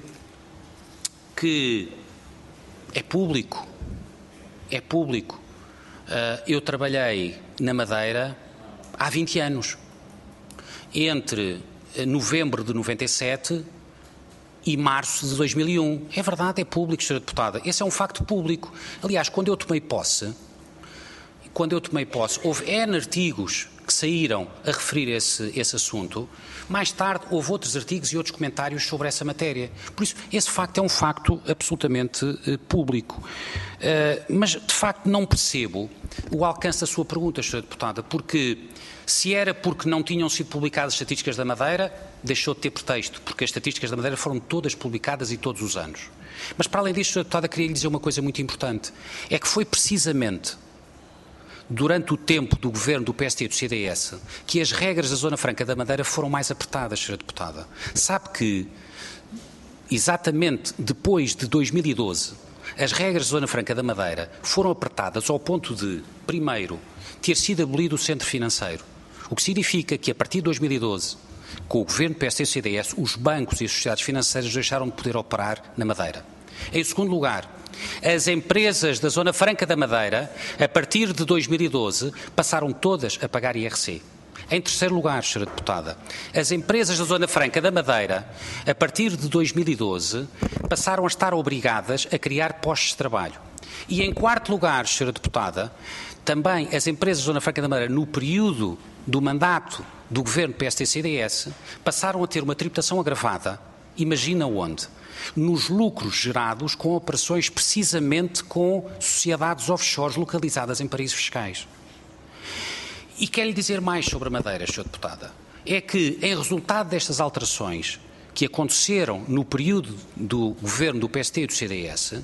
que é público, é público. Uh, eu trabalhei na Madeira há vinte anos, entre novembro de noventa e sete e março de dois mil e um. É verdade, é público, senhora Deputada. Esse é um facto público. Aliás, quando eu tomei posse, quando eu tomei posse, houve N artigos que saíram a referir esse, esse assunto. Mais tarde houve outros artigos e outros comentários sobre essa matéria. Por isso, esse facto é um facto absolutamente uh, público. Uh, mas, de facto, não percebo o alcance da sua pergunta, senhora Deputada, porque se era porque não tinham sido publicadas as estatísticas da Madeira, deixou de ter pretexto, porque as estatísticas da Madeira foram todas publicadas e todos os anos. Mas, para além disto, senhora Deputada, queria lhe dizer uma coisa muito importante. É que foi precisamente durante o tempo do governo do P S D e do C D S, que as regras da Zona Franca da Madeira foram mais apertadas, senhora Deputada. Sabe que, exatamente depois de dois mil e doze, as regras da Zona Franca da Madeira foram apertadas ao ponto de, primeiro, ter sido abolido o centro financeiro, o que significa que, a partir de dois mil e doze, com o governo do P S D e do C D S, os bancos e as sociedades financeiras deixaram de poder operar na Madeira. Em segundo lugar, as empresas da Zona Franca da Madeira, a partir de dois mil e doze, passaram todas a pagar I R C. Em terceiro lugar, senhora Deputada, as empresas da Zona Franca da Madeira, a partir de dois mil e doze, passaram a estar obrigadas a criar postos de trabalho. E em quarto lugar, senhora Deputada, também as empresas da Zona Franca da Madeira, no período do mandato do governo P S D e C D S, passaram a ter uma tributação agravada. Imagina onde? Nos lucros gerados com operações precisamente com sociedades offshore localizadas em paraísos fiscais. E quero lhe dizer mais sobre a Madeira, senhora Deputada. É que, em resultado destas alterações que aconteceram no período do governo do P S D e do C D S,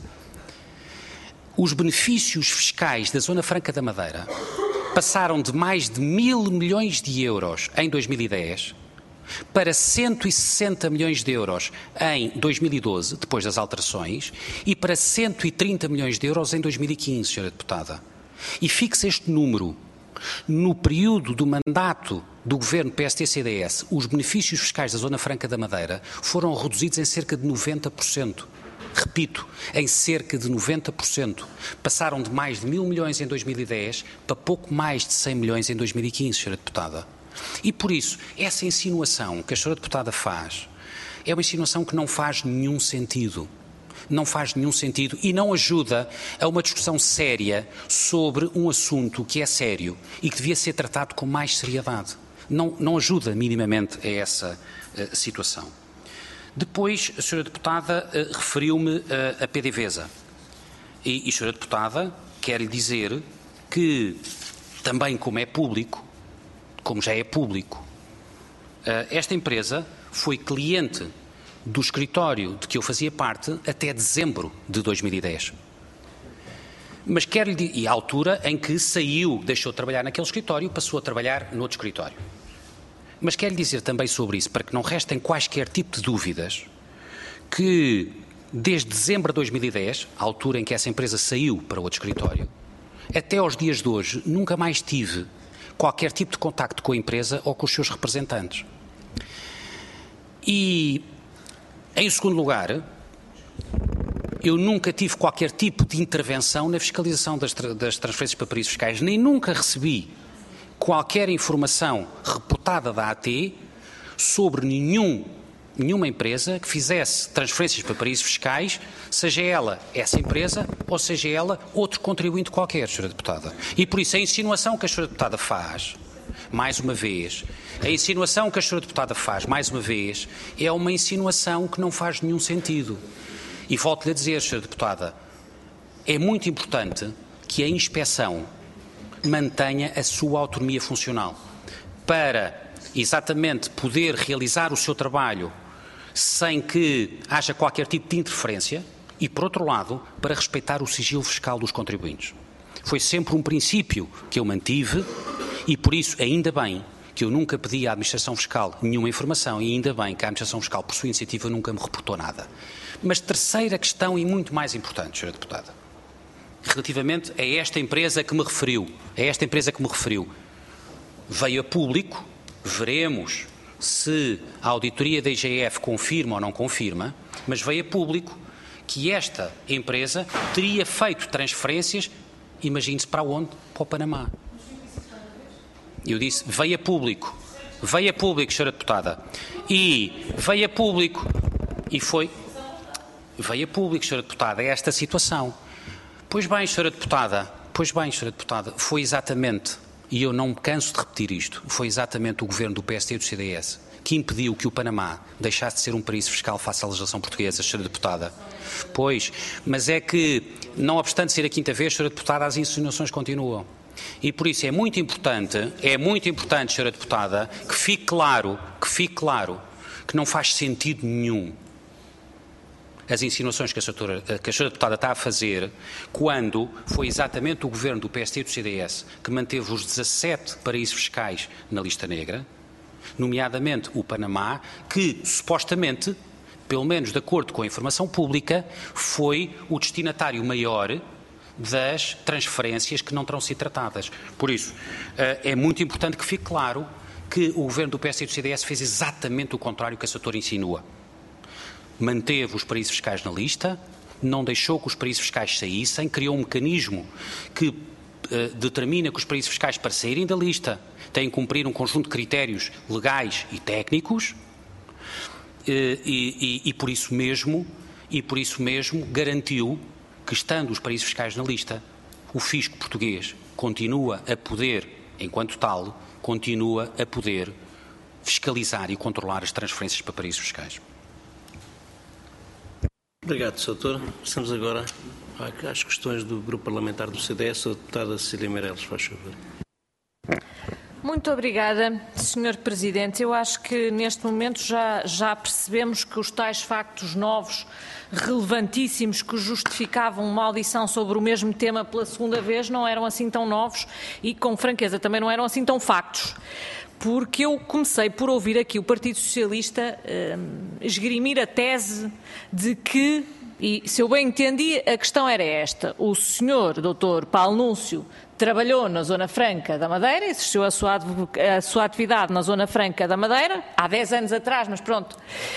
os benefícios fiscais da Zona Franca da Madeira passaram de mais de mil milhões de euros em dois mil e dez para cento e sessenta milhões de euros em dois mil e doze, depois das alterações, e para cento e trinta milhões de euros em dois mil e quinze, senhora Deputada. E fixe este número. No período do mandato do governo P S D e C D S, os benefícios fiscais da Zona Franca da Madeira foram reduzidos em cerca de noventa por cento. Repito, em cerca de noventa por cento. Passaram de mais de mil milhões em dois mil e dez para pouco mais de cem milhões em dois mil e quinze, senhora Deputada. E por isso, essa insinuação que a senhora Deputada faz é uma insinuação que não faz nenhum sentido. Não faz nenhum sentido e não ajuda a uma discussão séria sobre um assunto que é sério e que devia ser tratado com mais seriedade. Não, não ajuda minimamente a essa uh, situação. Depois, a senhora Deputada uh, referiu-me uh, a PDVSA. E, e a senhora Deputada quer lhe dizer que, também como é público, como já é público, esta empresa foi cliente do escritório de que eu fazia parte até dezembro de dois mil e dez. Mas quero-lhe dizer, e à altura em que saiu, deixou de trabalhar naquele escritório, passou a trabalhar noutro escritório. Mas quero-lhe dizer também sobre isso, para que não restem quaisquer tipo de dúvidas, que desde dezembro de dois mil e dez, à altura em que essa empresa saiu para outro escritório, até aos dias de hoje, nunca mais tive qualquer tipo de contacto com a empresa ou com os seus representantes. E, em segundo lugar, eu nunca tive qualquer tipo de intervenção na fiscalização das, tra das transferências para paraísos fiscais, nem nunca recebi qualquer informação reportada da A T sobre nenhum, nenhuma empresa que fizesse transferências para paraísos fiscais, seja ela essa empresa ou seja ela outro contribuinte qualquer, senhora Deputada. E por isso a insinuação que a senhora Deputada faz, mais uma vez, a insinuação que a senhora Deputada faz, mais uma vez, é uma insinuação que não faz nenhum sentido. E volto-lhe a dizer, senhora Deputada, é muito importante que a inspeção mantenha a sua autonomia funcional para exatamente poder realizar o seu trabalho sem que haja qualquer tipo de interferência e, por outro lado, para respeitar o sigilo fiscal dos contribuintes. Foi sempre um princípio que eu mantive e, por isso, ainda bem que eu nunca pedi à Administração Fiscal nenhuma informação e ainda bem que a Administração Fiscal, por sua iniciativa, nunca me reportou nada. Mas terceira questão e muito mais importante, senhora Deputada, relativamente a esta empresa que me referiu, a esta empresa que me referiu, veio a público, veremos se a auditoria da I G F confirma ou não confirma, mas veio a público que esta empresa teria feito transferências, imagine-se para onde? Para o Panamá. Eu disse, veio a público, veio a público, senhora Deputada, e veio a público, e foi, veio a público, senhora Deputada, é esta situação. Pois bem, senhora Deputada, pois bem, senhora Deputada, foi exatamente, e eu não me canso de repetir isto, foi exatamente o governo do P S D e do C D S que impediu que o Panamá deixasse de ser um paraíso fiscal face à legislação portuguesa, senhora Deputada. Pois, mas é que, não obstante ser a quinta vez, senhora Deputada, as insinuações continuam. E por isso é muito importante, é muito importante, senhora Deputada, que fique claro, que fique claro, que não faz sentido nenhum as insinuações que a senhora, que a senhora Deputada está a fazer, quando foi exatamente o governo do P S D e do C D S que manteve os dezassete paraísos fiscais na lista negra, nomeadamente o Panamá, que supostamente, pelo menos de acordo com a informação pública, foi o destinatário maior das transferências que não terão sido tratadas. Por isso, é muito importante que fique claro que o governo do P S D e do C D S fez exatamente o contrário que a senhora insinua. Manteve os paraísos fiscais na lista, não deixou que os paraísos fiscais saíssem, criou um mecanismo que uh, determina que os paraísos fiscais, para saírem da lista, têm que cumprir um conjunto de critérios legais e técnicos, uh, e, e, e por isso mesmo, e por isso mesmo garantiu que, estando os paraísos fiscais na lista, o fisco português continua a poder, enquanto tal, continua a poder fiscalizar e controlar as transferências para paraísos fiscais. Obrigado, senhor Doutor. Passamos agora às questões do Grupo Parlamentar do C D S. A deputada Cecília Meireles, faz favor. Muito obrigada, senhor Presidente. Eu acho que neste momento já, já percebemos que os tais factos novos, relevantíssimos, que justificavam uma audição sobre o mesmo tema pela segunda vez, não eram assim tão novos e, com franqueza, também não eram assim tão factos. Porque eu comecei por ouvir aqui o Partido Socialista eh, esgrimir a tese de que, e se eu bem entendi, a questão era esta: o senhor doutor Paulo Núncio trabalhou na Zona Franca da Madeira, exerceu a sua, a sua atividade na Zona Franca da Madeira, há dez anos atrás, mas pronto,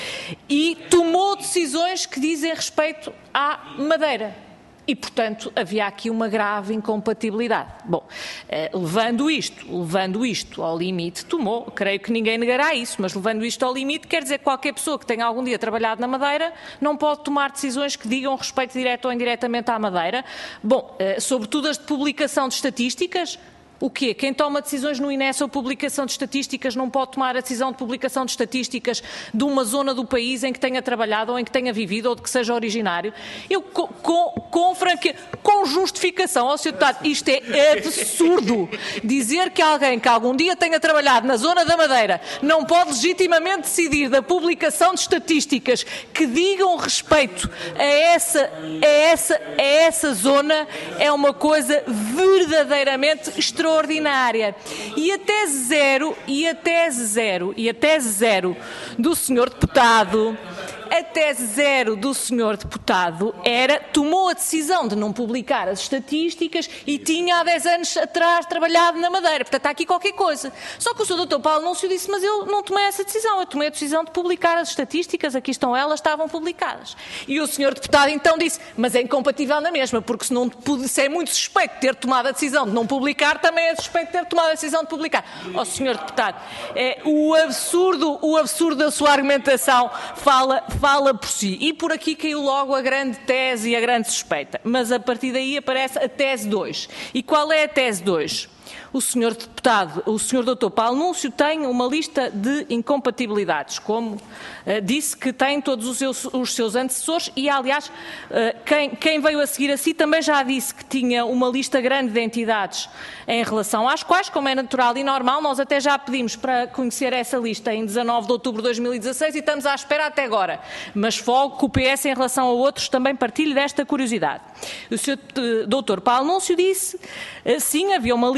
e tomou decisões que dizem respeito à Madeira. E, portanto, havia aqui uma grave incompatibilidade. Bom, eh, levando isto, levando isto ao limite, tomou, creio que ninguém negará isso, mas levando isto ao limite, quer dizer que qualquer pessoa que tenha algum dia trabalhado na Madeira não pode tomar decisões que digam respeito direto ou indiretamente à Madeira. Bom, eh, sobretudo as de publicação de estatísticas. O quê? Quem toma decisões no I N E S ou publicação de estatísticas não pode tomar a decisão de publicação de estatísticas de uma zona do país em que tenha trabalhado ou em que tenha vivido ou de que seja originário? Eu, com, com, com franqueza, com justificação, ó senhor Deputado, isto é absurdo. Dizer que alguém que algum dia tenha trabalhado na zona da Madeira não pode legitimamente decidir da publicação de estatísticas que digam respeito a essa, a essa, a essa zona é uma coisa verdadeiramente extraordinária. Extraordinária. E a tese zero, e a tese zero, e a tese zero do senhor deputado, a tese zero do senhor deputado era, tomou a decisão de não publicar as estatísticas e tinha há dez anos atrás trabalhado na Madeira. Portanto, há aqui qualquer coisa. Só que o senhor doutor Paulo Núncio disse, mas eu não tomei essa decisão, eu tomei a decisão de publicar as estatísticas, aqui estão elas, estavam publicadas. E o senhor deputado então disse, mas é incompatível na mesma, porque se, não, se é muito suspeito ter tomado a decisão de não publicar, também é suspeito ter tomado a decisão de publicar. Ó oh, senhor deputado, é, o absurdo, o absurdo da sua argumentação fala, fala por si. E por aqui caiu logo a grande tese e a grande suspeita. Mas a partir daí aparece a tese dois. E qual é a tese dois? O senhor deputado, o senhor doutor Paulo Núncio tem uma lista de incompatibilidades, como uh, disse que tem todos os seus, os seus antecessores e, aliás, uh, quem, quem veio a seguir a si também já disse que tinha uma lista grande de entidades em relação às quais, como é natural e normal, nós até já pedimos para conhecer essa lista em dezanove de outubro de dois mil e dezasseis e estamos à espera até agora. Mas folgo que o P S, em relação a outros, também partilhe desta curiosidade. O senhor uh, doutor Paulo Núncio disse, uh, sim, havia uma lista desta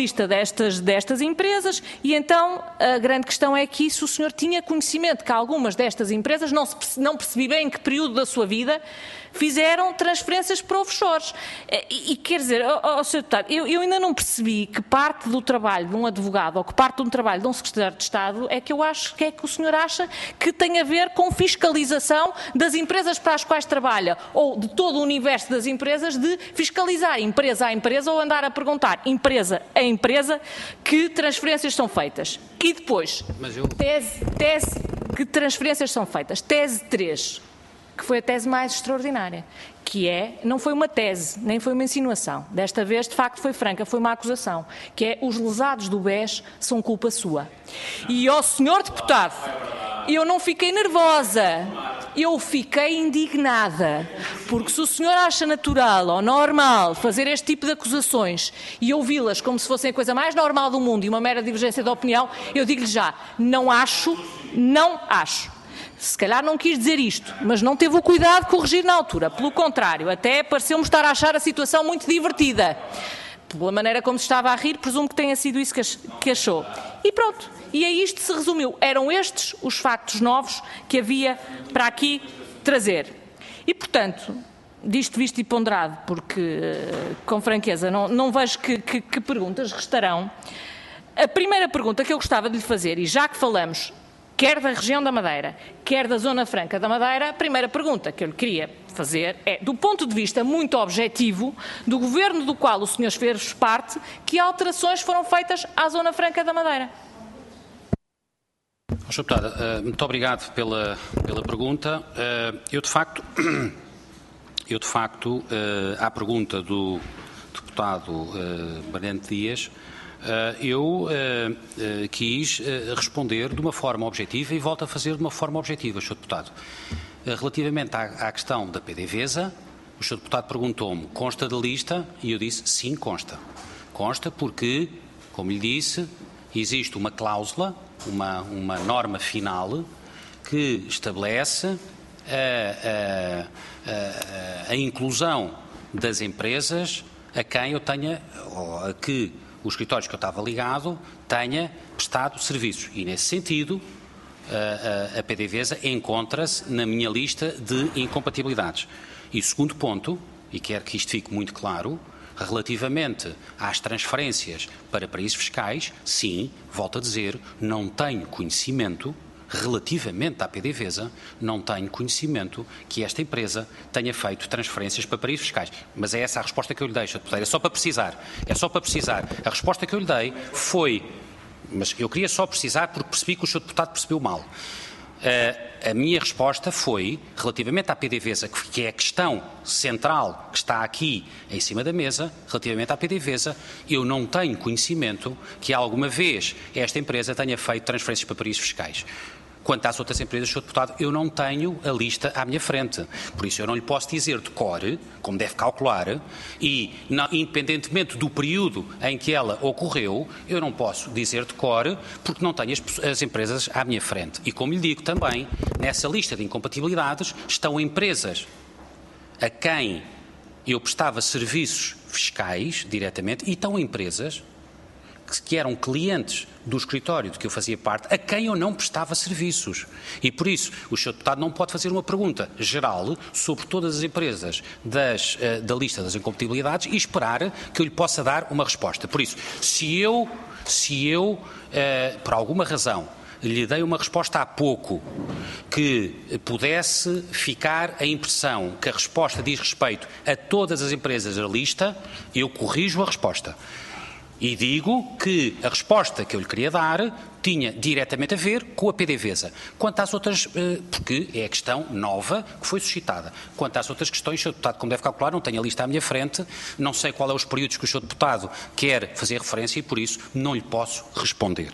destas, destas empresas e então a grande questão é que se o senhor tinha conhecimento que algumas destas empresas, não, se, não percebi bem em que período da sua vida, fizeram transferências para offshores. E, e quer dizer, ó, ó, senhor Deputado, eu, eu ainda não percebi que parte do trabalho de um advogado ou que parte do trabalho de um secretário de Estado é que eu acho que é que o senhor acha que tem a ver com fiscalização das empresas para as quais trabalha ou de todo o universo das empresas, de fiscalizar empresa a empresa ou andar a perguntar empresa a empresa que transferências são feitas. E depois, Mas eu... tese, tese que transferências são feitas. Tese três. Que foi a tese mais extraordinária, que é, não foi uma tese, nem foi uma insinuação, desta vez de facto foi franca, foi uma acusação, que é os lesados do B E S são culpa sua. E ao senhor deputado, eu não fiquei nervosa, eu fiquei indignada, porque se o senhor acha natural ou normal fazer este tipo de acusações e ouvi-las como se fossem a coisa mais normal do mundo e uma mera divergência de opinião, eu digo-lhe já, não acho, não acho. Se calhar não quis dizer isto, mas não teve o cuidado de corrigir na altura. Pelo contrário, até pareceu-me estar a achar a situação muito divertida. Pela maneira como se estava a rir, presumo que tenha sido isso que achou. E pronto, e a isto se resumiu. Eram estes os factos novos que havia para aqui trazer. E, portanto, disto visto e ponderado, porque, com franqueza, não, não vejo que, que, que perguntas restarão. A primeira pergunta que eu gostava de lhe fazer, e já que falamos quer da região da Madeira, quer da Zona Franca da Madeira, a primeira pergunta que eu lhe queria fazer é, do ponto de vista muito objetivo, do governo do qual o senhor fez parte, que alterações foram feitas à Zona Franca da Madeira? senhor Deputado, muito obrigado pela, pela pergunta. Eu, de facto, eu, de facto, à pergunta do deputado Brilhante Dias, eu quis responder de uma forma objetiva e volto a fazer de uma forma objetiva, senhor Deputado. Relativamente à, à questão da PDVSA, o senhor Deputado perguntou-me, consta da lista? E eu disse, sim, consta. Consta porque, como lhe disse, existe uma cláusula, uma, uma norma final que estabelece a, a, a, a inclusão das empresas a quem eu tenha, ou a que os escritórios que eu estava ligado tenha prestado serviços. E, nesse sentido, a, a, a PDVSA encontra-se na minha lista de incompatibilidades. E segundo ponto, e quero que isto fique muito claro, relativamente às transferências para paraísos fiscais, sim, volto a dizer, não tenho conhecimento, relativamente à PDVSA, não tenho conhecimento que esta empresa tenha feito transferências para paraísos fiscais. Mas é essa a resposta que eu lhe dei, senhor Deputado. É só para precisar. É só para precisar. A resposta que eu lhe dei foi... Mas eu queria só precisar porque percebi que o senhor Deputado percebeu mal. Uh, a minha resposta foi, relativamente à PDVSA, que é a questão central que está aqui em cima da mesa, relativamente à PDVSA, eu não tenho conhecimento que alguma vez esta empresa tenha feito transferências para paraísos fiscais. Quanto às outras empresas, senhor Deputado, eu não tenho a lista à minha frente. Por isso eu não lhe posso dizer de cor, como deve calcular, e não, independentemente do período em que ela ocorreu, eu não posso dizer de cor porque não tenho as, as empresas à minha frente. E como lhe digo também, nessa lista de incompatibilidades estão empresas a quem eu prestava serviços fiscais diretamente e estão empresas que eram clientes do escritório de que eu fazia parte, a quem eu não prestava serviços. E por isso, o senhor Deputado não pode fazer uma pergunta geral sobre todas as empresas das, uh, da lista das incompatibilidades e esperar que eu lhe possa dar uma resposta. Por isso, se eu, se eu uh, por alguma razão, lhe dei uma resposta há pouco que pudesse ficar a impressão que a resposta diz respeito a todas as empresas da lista, eu corrijo a resposta. E digo que a resposta que eu lhe queria dar tinha diretamente a ver com a PDVSA. Quanto às outras, porque é a questão nova que foi suscitada. Quanto às outras questões, o senhor Deputado, como deve calcular, não tenho a lista à minha frente, não sei qual é os períodos que o senhor Deputado quer fazer referência e, por isso, não lhe posso responder.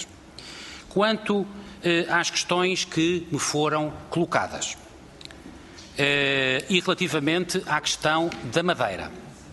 Quanto eh, às questões que me foram colocadas, eh, e relativamente à questão da Madeira,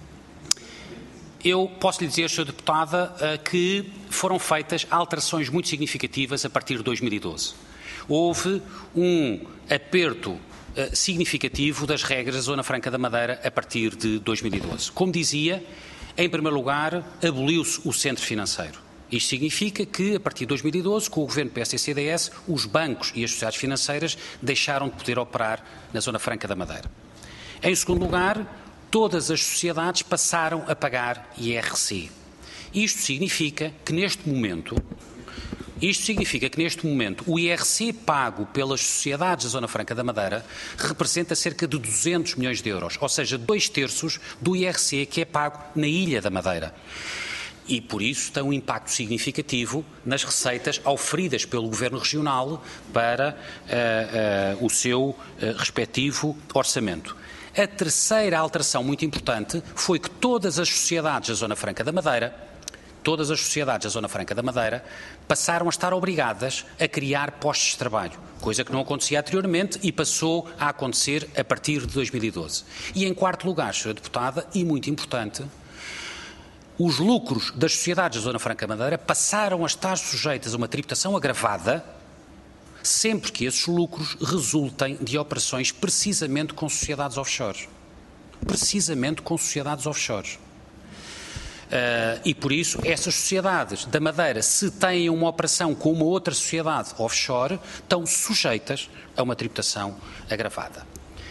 eu posso lhe dizer, senhora Deputada, que foram feitas alterações muito significativas a partir de dois mil e doze. Houve um aperto significativo das regras da Zona Franca da Madeira a partir de dois mil e doze. Como dizia, em primeiro lugar, aboliu-se o centro financeiro. Isto significa que, a partir de dois mil e doze, com o governo P S D C D S, os bancos e as sociedades financeiras deixaram de poder operar na Zona Franca da Madeira. Em segundo lugar, todas as sociedades passaram a pagar I R C. Isto significa que neste momento, isto significa que neste momento o I R C pago pelas sociedades da Zona Franca da Madeira representa cerca de duzentos milhões de euros, ou seja, dois terços do I R C que é pago na Ilha da Madeira. E, por isso, tem um impacto significativo nas receitas auferidas pelo Governo Regional para uh, uh, o seu uh, respectivo orçamento. A terceira alteração muito importante foi que todas as sociedades da Zona Franca da Madeira, todas as sociedades da Zona Franca da Madeira, passaram a estar obrigadas a criar postos de trabalho, coisa que não acontecia anteriormente e passou a acontecer a partir de dois mil e doze. E, em quarto lugar, senhora Deputada, e muito importante, os lucros das sociedades da Zona Franca da Madeira passaram a estar sujeitas a uma tributação agravada sempre que esses lucros resultem de operações precisamente com sociedades offshore. Precisamente com sociedades offshore. Uh, e por isso, essas sociedades da Madeira, se têm uma operação com uma outra sociedade offshore, estão sujeitas a uma tributação agravada.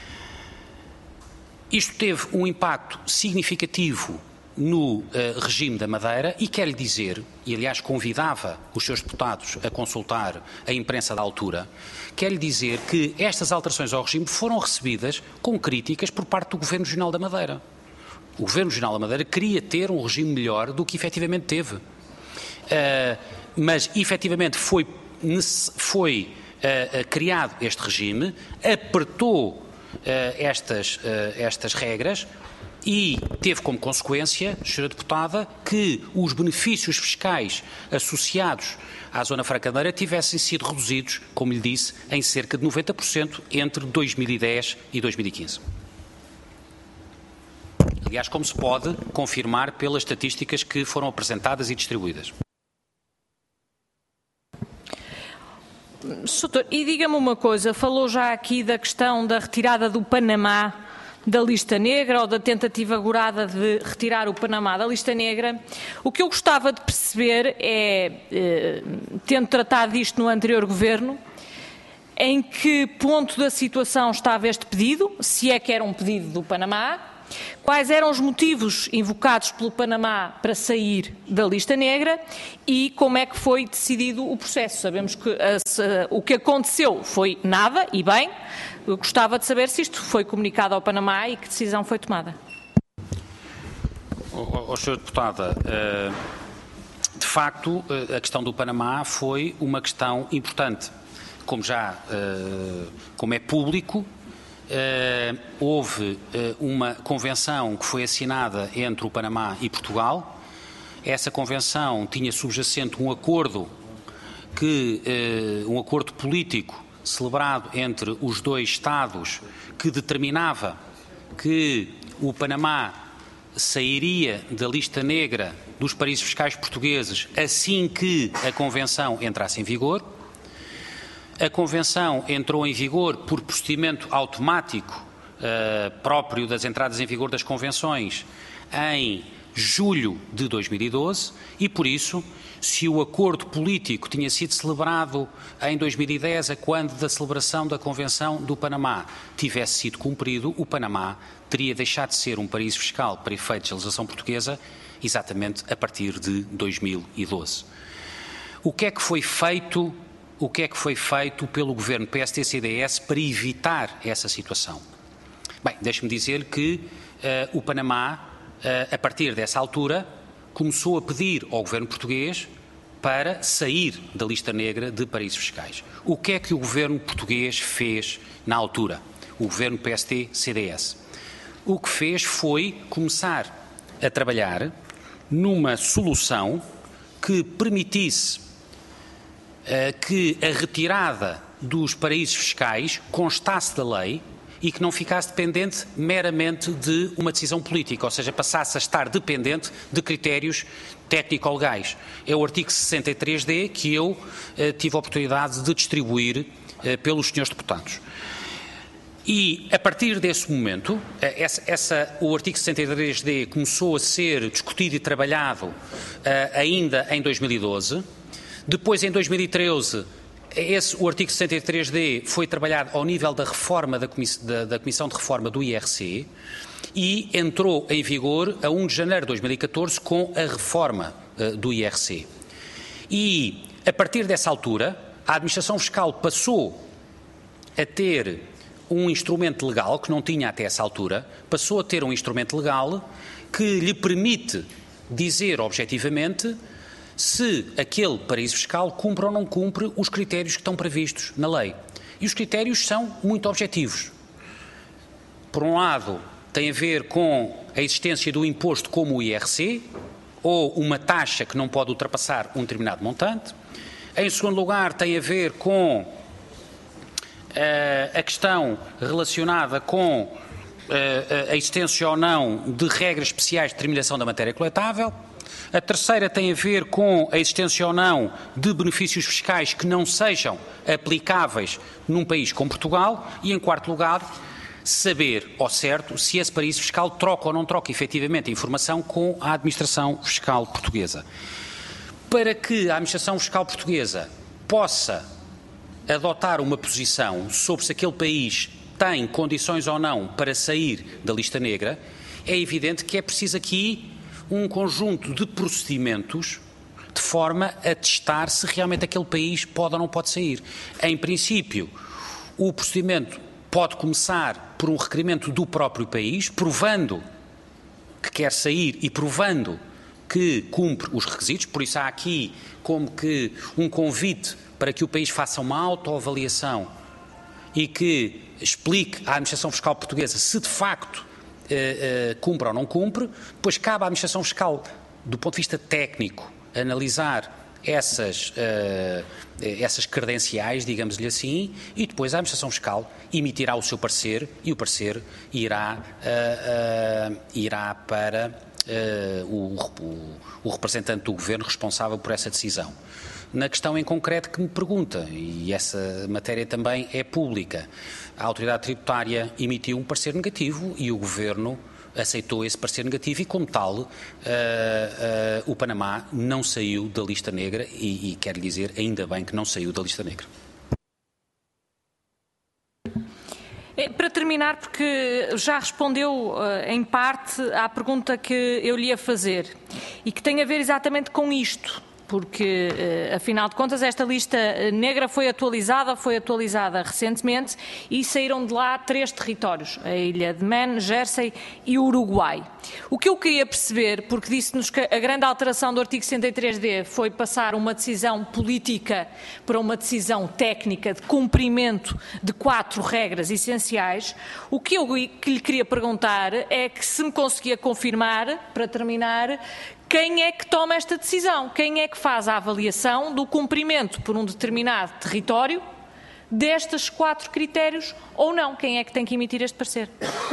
Isto teve um impacto significativo no uh, regime da Madeira e quero-lhe dizer, e aliás convidava os seus deputados a consultar a imprensa da altura, quero-lhe dizer que estas alterações ao regime foram recebidas com críticas por parte do Governo Regional da Madeira. O Governo Regional da Madeira queria ter um regime melhor do que efetivamente teve. Uh, mas efetivamente foi, foi uh, uh, criado este regime, apertou uh, estas, uh, estas regras, e teve como consequência, senhora Deputada, que os benefícios fiscais associados à Zona Franca da Madeira tivessem sido reduzidos, como lhe disse, em cerca de noventa por cento entre dois mil e dez e dois mil e quinze. Aliás, como se pode confirmar pelas estatísticas que foram apresentadas e distribuídas. Doutor, e diga-me uma coisa, falou já aqui da questão da retirada do Panamá da lista negra ou da tentativa agorada de retirar o Panamá da lista negra. O que eu gostava de perceber é, eh, tendo tratado disto no anterior governo, em que ponto da situação estava este pedido, se é que era um pedido do Panamá, quais eram os motivos invocados pelo Panamá para sair da lista negra e como é que foi decidido o processo. Sabemos que a, se, o que aconteceu foi nada e bem. Eu gostava de saber se isto foi comunicado ao Panamá e que decisão foi tomada. Oh, oh, senhora Deputada, de facto a questão do Panamá foi uma questão importante. Como já, como é público, houve uma convenção que foi assinada entre o Panamá e Portugal. Essa convenção tinha subjacente um acordo, que, um acordo político celebrado entre os dois Estados que determinava que o Panamá sairia da lista negra dos paraísos fiscais portugueses assim que a Convenção entrasse em vigor. A Convenção entrou em vigor por procedimento automático uh, próprio das entradas em vigor das Convenções em julho de dois mil e doze e, por isso, se o acordo político tinha sido celebrado em dois mil e dez, a quando da celebração da Convenção do Panamá tivesse sido cumprido, o Panamá teria deixado de ser um paraíso fiscal para efeitos de legislação portuguesa exatamente a partir de dois mil e doze. O que é que foi feito, o que é que foi feito pelo governo P S D C D S para evitar essa situação? Bem, deixe-me dizer que uh, o Panamá, uh, a partir dessa altura, começou a pedir ao governo português para sair da lista negra de paraísos fiscais. O que é que o governo português fez na altura? O governo P S D C D S. O que fez foi começar a trabalhar numa solução que permitisse uh, que a retirada dos paraísos fiscais constasse da lei e que não ficasse dependente meramente de uma decisão política, ou seja, passasse a estar dependente de critérios técnico-legais. É o artigo sessenta e três D que eu eh, tive a oportunidade de distribuir eh, pelos senhores deputados. E, a partir desse momento, essa, essa, o artigo sessenta e três D começou a ser discutido e trabalhado uh, ainda em dois mil e doze. Depois, em dois mil e treze, esse, o artigo sessenta e três D foi trabalhado ao nível da reforma da, comiss, da, da Comissão de Reforma do I R C e entrou em vigor a primeiro de janeiro de dois mil e catorze com a reforma uh, do I R C. E, a partir dessa altura, a Administração Fiscal passou a ter um instrumento legal que não tinha até essa altura, passou a ter um instrumento legal que lhe permite dizer objetivamente se aquele paraíso fiscal cumpre ou não cumpre os critérios que estão previstos na lei. E os critérios são muito objetivos. Por um lado, tem a ver com a existência do imposto como o I R C, ou uma taxa que não pode ultrapassar um determinado montante. Em segundo lugar, tem a ver com a questão relacionada com a existência ou não de regras especiais de determinação da matéria coletável. A terceira tem a ver com a existência ou não de benefícios fiscais que não sejam aplicáveis num país como Portugal. E, em quarto lugar, saber ao certo se esse paraíso fiscal troca ou não troca efetivamente a informação com a Administração Fiscal Portuguesa. Para que a Administração Fiscal Portuguesa possa adotar uma posição sobre se aquele país tem condições ou não para sair da lista negra, é evidente que é preciso aqui um conjunto de procedimentos de forma a testar se realmente aquele país pode ou não pode sair. Em princípio, o procedimento pode começar por um requerimento do próprio país, provando que quer sair e provando que cumpre os requisitos, por isso há aqui como que um convite para que o país faça uma autoavaliação e que explique à Administração Fiscal Portuguesa se de facto eh, eh, cumpre ou não cumpre. Depois cabe à Administração Fiscal, do ponto de vista técnico, analisar essas, uh, essas credenciais, digamos-lhe assim, e depois a Administração Fiscal emitirá o seu parecer e o parecer irá, uh, uh, irá para uh, o, o, o representante do Governo responsável por essa decisão. Na questão em concreto que me pergunta, e essa matéria também é pública, a Autoridade Tributária emitiu um parecer negativo e o Governo aceitou esse parecer negativo e, como tal, uh, uh, o Panamá não saiu da lista negra e, e quero dizer, ainda bem que não saiu da lista negra. Para terminar, porque já respondeu uh, em parte à pergunta que eu lhe ia fazer e que tem a ver exatamente com isto. Porque, afinal de contas, esta lista negra foi atualizada, foi atualizada recentemente e saíram de lá três territórios, a Ilha de Man, Jersey e o Uruguai. O que eu queria perceber, porque disse-nos que a grande alteração do artigo sessenta e três D foi passar uma decisão política para uma decisão técnica de cumprimento de quatro regras essenciais, o que eu que lhe queria perguntar é que se me conseguia confirmar, para terminar, quem é que toma esta decisão? Quem é que faz a avaliação do cumprimento por um determinado território destes quatro critérios ou não? Quem é que tem que emitir este parecer?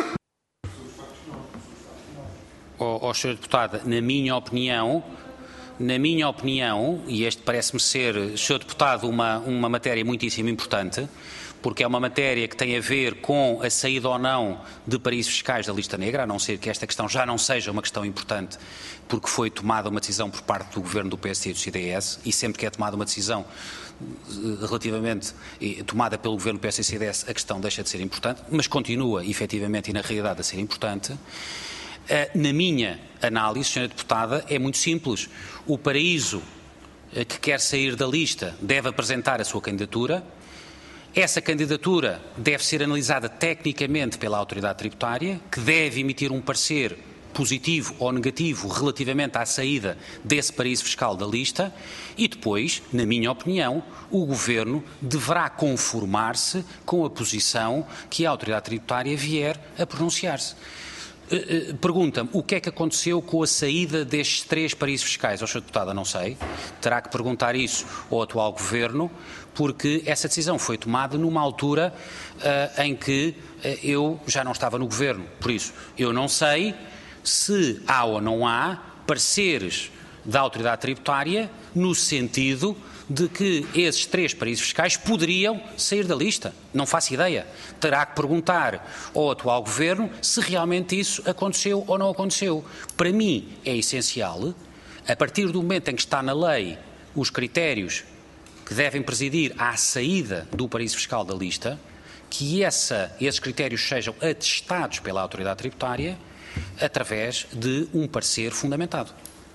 Oh, oh, senhora Deputada, na minha opinião, na minha opinião, e este parece-me ser, senhor Deputado, uma, uma matéria muitíssimo importante, porque é uma matéria que tem a ver com a saída ou não de paraísos fiscais da lista negra, a não ser que esta questão já não seja uma questão importante, porque foi tomada uma decisão por parte do Governo do P S D e do C D S, e sempre que é tomada uma decisão relativamente tomada pelo Governo do P S D e do C D S, a questão deixa de ser importante, mas continua, efetivamente e na realidade, a ser importante. Na minha análise, senhora Deputada, é muito simples. O paraíso que quer sair da lista deve apresentar a sua candidatura. Essa candidatura deve ser analisada tecnicamente pela Autoridade Tributária, que deve emitir um parecer positivo ou negativo relativamente à saída desse paraíso fiscal da lista e depois, na minha opinião, o Governo deverá conformar-se com a posição que a Autoridade Tributária vier a pronunciar-se. Pergunta-me o que é que aconteceu com a saída destes três paraísos fiscais. Oh, senhora Deputada, não sei. Terá que perguntar isso ao atual Governo, porque essa decisão foi tomada numa altura uh, em que uh, eu já não estava no Governo. Por isso, eu não sei se há ou não há pareceres da Autoridade Tributária no sentido de que esses três paraísos fiscais poderiam sair da lista. Não faço ideia. Terá que perguntar ao atual Governo se realmente isso aconteceu ou não aconteceu. Para mim é essencial, a partir do momento em que está na lei os critérios que devem presidir à saída do paraíso fiscal da lista, que essa, esses critérios sejam atestados pela autoridade tributária através de um parecer fundamentado.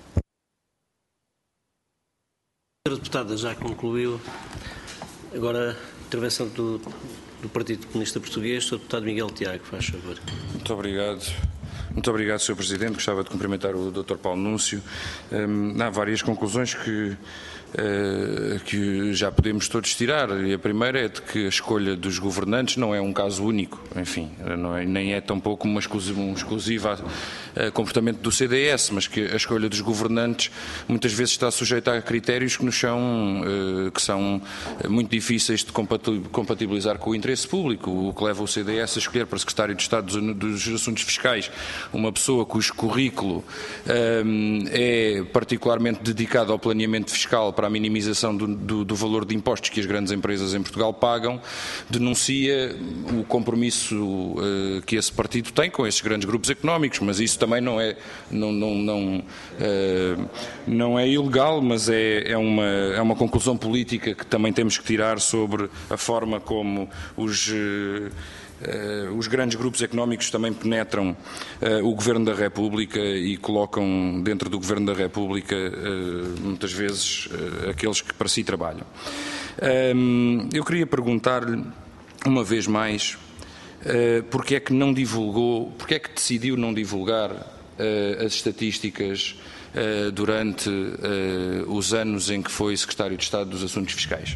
A senhora deputada já concluiu. Agora, a intervenção do, do Partido Comunista Português, o senhor deputado Miguel Tiago, faz favor. Muito obrigado. Muito obrigado, senhor Presidente. Gostava de cumprimentar o doutor Paulo Núncio. Um, há várias conclusões que, uh, que já podemos todos tirar. E a primeira é de que a escolha dos governantes não é um caso único. Enfim, não é, nem é tampouco uma exclusiva, um exclusivo uh, comportamento do C D S, mas que a escolha dos governantes muitas vezes está sujeita a critérios que nos são, uh, que são muito difíceis de compatibilizar com o interesse público, o que leva o C D S a escolher para secretário de Estado dos, dos Assuntos Fiscais uma pessoa cujo currículo um, é particularmente dedicado ao planeamento fiscal para a minimização do, do, do valor de impostos que as grandes empresas em Portugal pagam, denuncia o compromisso uh, que esse partido tem com esses grandes grupos económicos, mas isso também não é, não, não, não, uh, não é ilegal, mas é, é, uma, é uma conclusão política que também temos que tirar sobre a forma como os... Uh, Uh, os grandes grupos económicos também penetram uh, o Governo da República e colocam dentro do Governo da República uh, muitas vezes uh, aqueles que para si trabalham. Um, eu queria perguntar-lhe uma vez mais uh, porque é que não divulgou, porque é que decidiu não divulgar uh, as estatísticas uh, durante uh, os anos em que foi Secretário de Estado dos Assuntos Fiscais.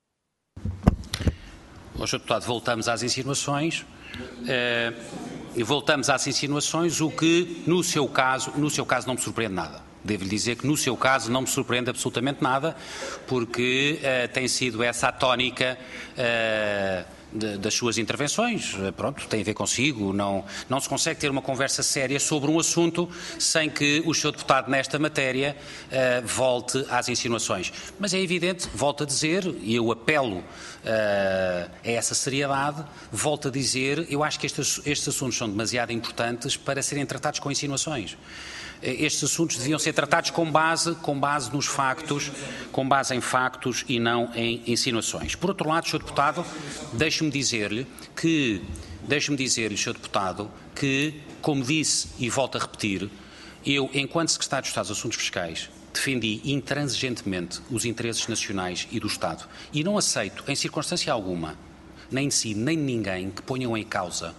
senhor Deputado, voltamos às insinuações. Eh, voltamos às insinuações, o que, no seu caso, no seu caso não me surpreende nada. Devo-lhe dizer que, no seu caso, não me surpreende absolutamente nada, porque eh, tem sido essa a tónica eh, de, das suas intervenções. Pronto, tem a ver consigo. Não, não se consegue ter uma conversa séria sobre um assunto sem que o senhor Deputado, nesta matéria, eh, volte às insinuações. Mas é evidente, volto a dizer, e eu apelo uh, a essa seriedade, volto a dizer, eu acho que estes, estes assuntos são demasiado importantes para serem tratados com insinuações. Estes assuntos deviam ser tratados com base, com base nos factos, com base em factos e não em insinuações. Por outro lado, senhor Deputado, deixe-me dizer-lhe que, deixe-me dizer-lhe, senhor Deputado, que, como disse e volto a repetir, eu, enquanto Secretário de Estado dos Assuntos Fiscais, defendi intransigentemente os interesses nacionais e do Estado e não aceito, em circunstância alguma, nem de si, nem de ninguém, que ponham em causa,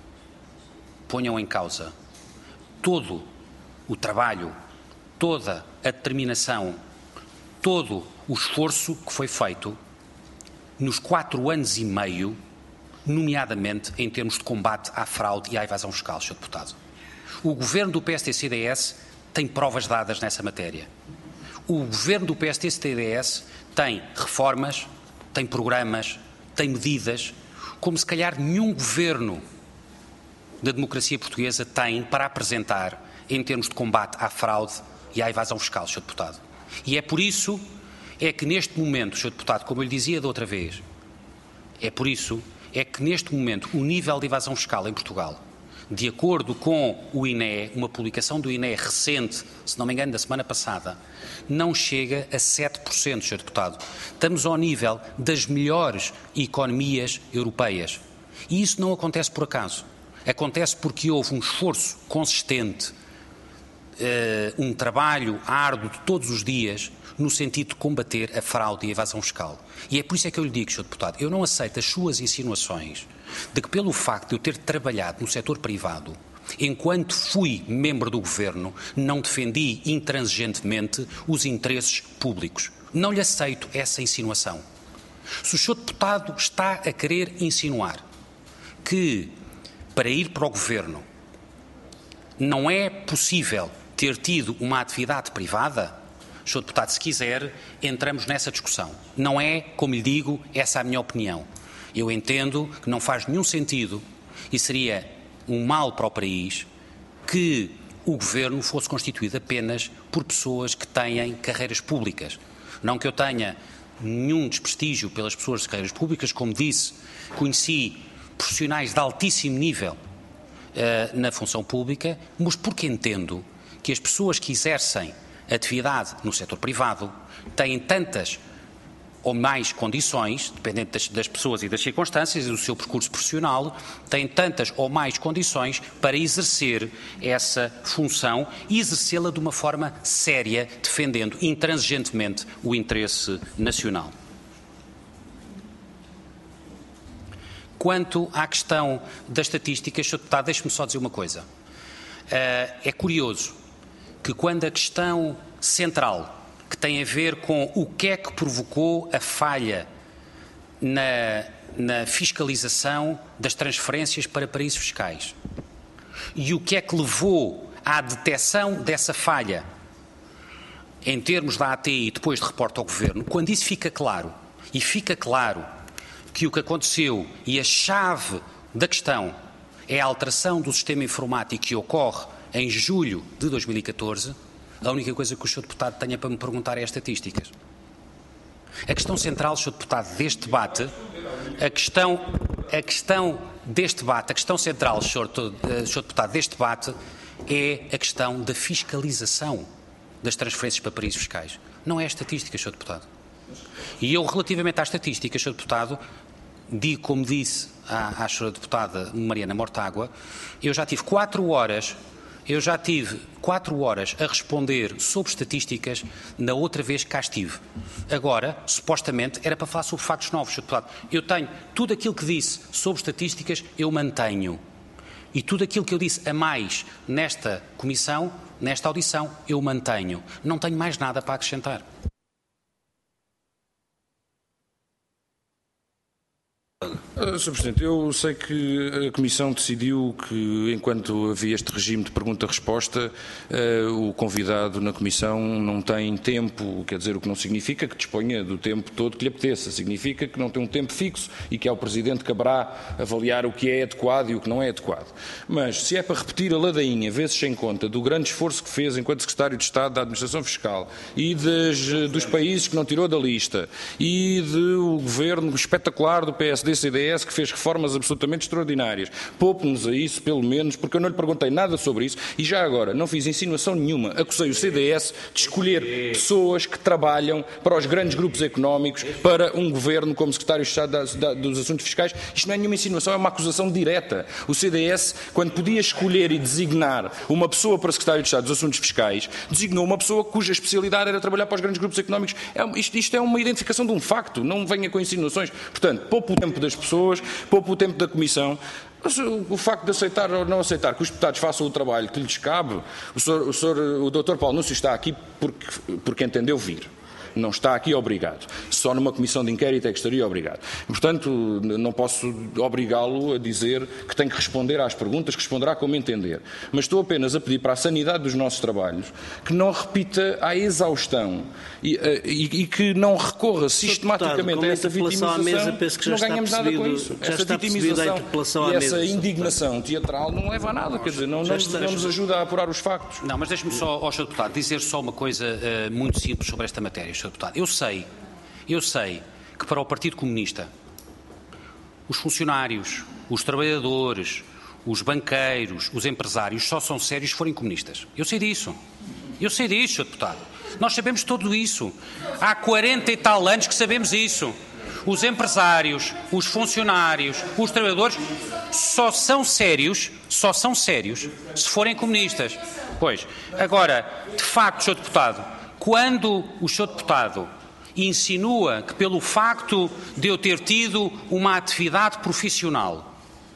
ponham em causa todo o trabalho, toda a determinação, todo o esforço que foi feito nos quatro anos e meio, nomeadamente em termos de combate à fraude e à evasão fiscal, senhor Deputado. O Governo do P S D C D S tem provas dadas nessa matéria. O Governo do P S D C D S tem reformas, tem programas, tem medidas, como se calhar nenhum Governo da democracia portuguesa tem para apresentar em termos de combate à fraude e à evasão fiscal, senhor Deputado. E é por isso é que neste momento, senhor Deputado, como eu lhe dizia da outra vez, é por isso é que neste momento o nível de evasão fiscal em Portugal, de acordo com o I N E, uma publicação do I N E recente, se não me engano da semana passada, não chega a sete por cento, senhor Deputado. Estamos ao nível das melhores economias europeias. E isso não acontece por acaso. Acontece porque houve um esforço consistente, uh, um trabalho árduo de todos os dias no sentido de combater a fraude e a evasão fiscal. E é por isso é que eu lhe digo, senhor Deputado, eu não aceito as suas insinuações de que pelo facto de eu ter trabalhado no setor privado, enquanto fui membro do Governo, não defendi intransigentemente os interesses públicos. Não lhe aceito essa insinuação. Se o senhor Deputado está a querer insinuar que para ir para o Governo não é possível ter tido uma atividade privada, senhor Deputado, se quiser, entramos nessa discussão. Não é, como lhe digo, essa a minha opinião. Eu entendo que não faz nenhum sentido e seria um mal para o país que o Governo fosse constituído apenas por pessoas que têm carreiras públicas. Não que eu tenha nenhum desprestígio pelas pessoas de carreiras públicas. Como disse, conheci profissionais de altíssimo nível uh, na função pública, mas porque entendo que as pessoas que exercem atividade no setor privado têm tantas ou mais condições, dependendo das, das pessoas e das circunstâncias e do seu percurso profissional, têm tantas ou mais condições para exercer essa função e exercê-la de uma forma séria, defendendo intransigentemente o interesse nacional. Quanto à questão das estatísticas, senhor Deputado, deixe-me só dizer uma coisa. Uh, é curioso que quando a questão central, que tem a ver com o que é que provocou a falha na, na fiscalização das transferências para paraísos fiscais e o que é que levou à detecção dessa falha em termos da A T I depois de reporte ao Governo, quando isso fica claro, e fica claro que o que aconteceu e a chave da questão é a alteração do sistema informático que ocorre em julho de dois mil e catorze, a única coisa que o senhor Deputado tenha para me perguntar é as estatísticas. A questão central, senhor Deputado, deste debate, a questão, a questão deste debate, a questão central, senhor, senhor Deputado, deste debate é a questão da fiscalização das transferências para paraísos fiscais. Não é a estatística, senhor Deputado. E eu, relativamente às estatísticas, senhor Deputado, digo, como disse à, à senhora Deputada Mariana Mortágua, eu já tive quatro horas Eu já tive quatro horas a responder sobre estatísticas na outra vez que cá estive. Agora, supostamente, era para falar sobre factos novos, senhor Deputado. Eu tenho tudo aquilo que disse sobre estatísticas, eu mantenho. E tudo aquilo que eu disse a mais nesta comissão, nesta audição, eu mantenho. Não tenho mais nada para acrescentar. senhor Presidente, eu sei que a Comissão decidiu que, enquanto havia este regime de pergunta-resposta, uh, o convidado na Comissão não tem tempo, quer dizer, o que não significa que disponha do tempo todo que lhe apeteça, significa que não tem um tempo fixo e que ao Presidente caberá avaliar o que é adequado e o que não é adequado. Mas, se é para repetir a ladainha, vezes sem conta, do grande esforço que fez enquanto Secretário de Estado da Administração Fiscal e das, dos países que não tirou da lista e do governo espetacular do P S D C D S que fez reformas absolutamente extraordinárias. Poupe-nos a isso, pelo menos, porque eu não lhe perguntei nada sobre isso e já agora não fiz insinuação nenhuma. Acusei o C D S de escolher pessoas que trabalham para os grandes grupos económicos, para um governo como Secretário de Estado da, da, dos Assuntos Fiscais. Isto não é nenhuma insinuação, é uma acusação direta. O C D S, quando podia escolher e designar uma pessoa para Secretário de Estado dos Assuntos Fiscais, designou uma pessoa cuja especialidade era trabalhar para os grandes grupos económicos. É, isto, isto é uma identificação de um facto, não venha com insinuações. Portanto, poupe o tempo das pessoas, poupe o tempo da Comissão. Mas o facto de aceitar ou não aceitar que os deputados façam o trabalho que lhes cabe, o, senhor, o, senhor, o doutor Paulo Núncio está aqui porque, porque entendeu vir. Não está aqui obrigado. Só numa comissão de inquérito é que estaria obrigado. Portanto, não posso obrigá-lo a dizer que tem que responder às perguntas, que responderá como entender. Mas estou apenas a pedir para a sanidade dos nossos trabalhos que não repita à exaustão e, e, e que não recorra sistematicamente a essa vitimização, mesa, penso que não ganhamos nada com isso. Essa vitimização e essa indignação teatral não leva a nada, quer dizer, não, não, não nos ajuda a apurar os factos. Não, mas deixe-me só, ó senhor Deputado, dizer só uma coisa uh, muito simples sobre esta matéria. senhor Deputado. Eu sei, eu sei que para o Partido Comunista os funcionários, os trabalhadores, os banqueiros, os empresários só são sérios se forem comunistas. Eu sei disso. Eu sei disso, senhor Deputado. Nós sabemos tudo isso. Há quarenta e tal anos que sabemos isso. Os empresários, os funcionários, os trabalhadores só são sérios, só são sérios se forem comunistas. Pois, agora, de facto, senhor Deputado, quando o senhor Deputado insinua que pelo facto de eu ter tido uma atividade profissional,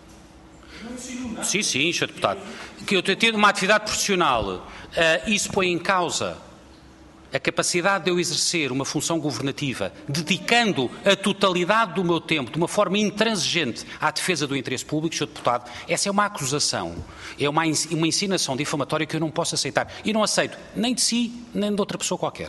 sim, sim, senhor Deputado, que eu ter tido uma atividade profissional, uh, isso põe em causa a capacidade de eu exercer uma função governativa, dedicando a totalidade do meu tempo, de uma forma intransigente, à defesa do interesse público, senhor Deputado, essa é uma acusação, é uma, uma insinuação difamatória que eu não posso aceitar. E não aceito nem de si, nem de outra pessoa qualquer.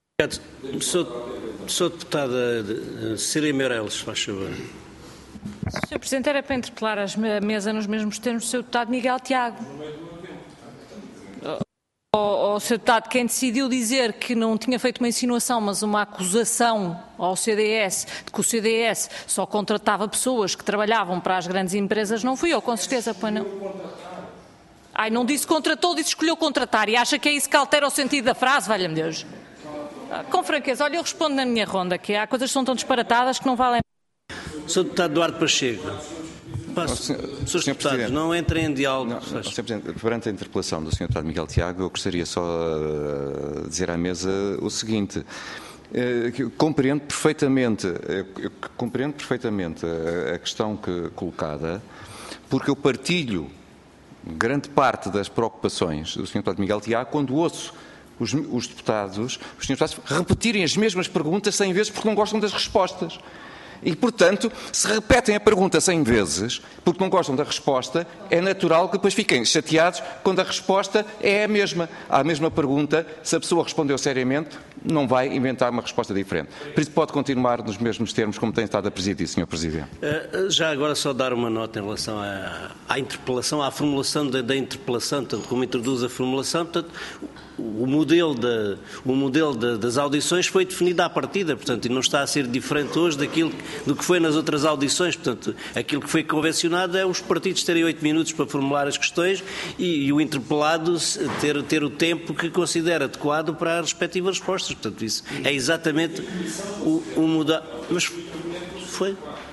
Sou, sou deputada Cecília Meireles, faz favor. senhor Presidente, era para interpelar a mesa nos mesmos termos do senhor Deputado Miguel Tiago. Ou, ou ao senhor Deputado, quem decidiu dizer que não tinha feito uma insinuação, mas uma acusação ao C D S, de que o C D S só contratava pessoas que trabalhavam para as grandes empresas, não fui eu, com certeza, pois não. Ai, não disse contratou, disse escolheu contratar, e acha que é isso que altera o sentido da frase, valha-me Deus. Com franqueza, olha, eu respondo na minha ronda, que há coisas que são tão disparatadas que não valem. senhor Deputado Duarte Pacheco. senhores Deputados, não entrem em diálogo. Não, não, senhor Presidente, perante a interpelação do senhor Deputado Miguel Tiago, eu gostaria só de dizer à mesa o seguinte. Eu compreendo perfeitamente, eu compreendo perfeitamente a questão que, colocada, porque eu partilho grande parte das preocupações do senhor Deputado Miguel Tiago quando ouço os, os deputados, os senhores deputados repetirem as mesmas perguntas cem vezes porque não gostam das respostas. E, portanto, se repetem a pergunta cem vezes, porque não gostam da resposta, é natural que depois fiquem chateados quando a resposta é a mesma. À mesma pergunta, se a pessoa respondeu seriamente, não vai inventar uma resposta diferente. Por isso pode continuar nos mesmos termos como tem estado a presidir, senhor Presidente. Já agora só dar uma nota em relação à, à interpelação, à formulação da, da interpelação, tanto como introduz a formulação, portanto, o modelo, da, o modelo da, das audições foi definido à partida, portanto, e não está a ser diferente hoje daquilo do que foi nas outras audições. Portanto, aquilo que foi convencionado é os partidos terem oito minutos para formular as questões e, e o interpelado ter, ter o tempo que considera adequado para as respectivas respostas. Portanto, isso é exatamente o, o mudar. Mas foi.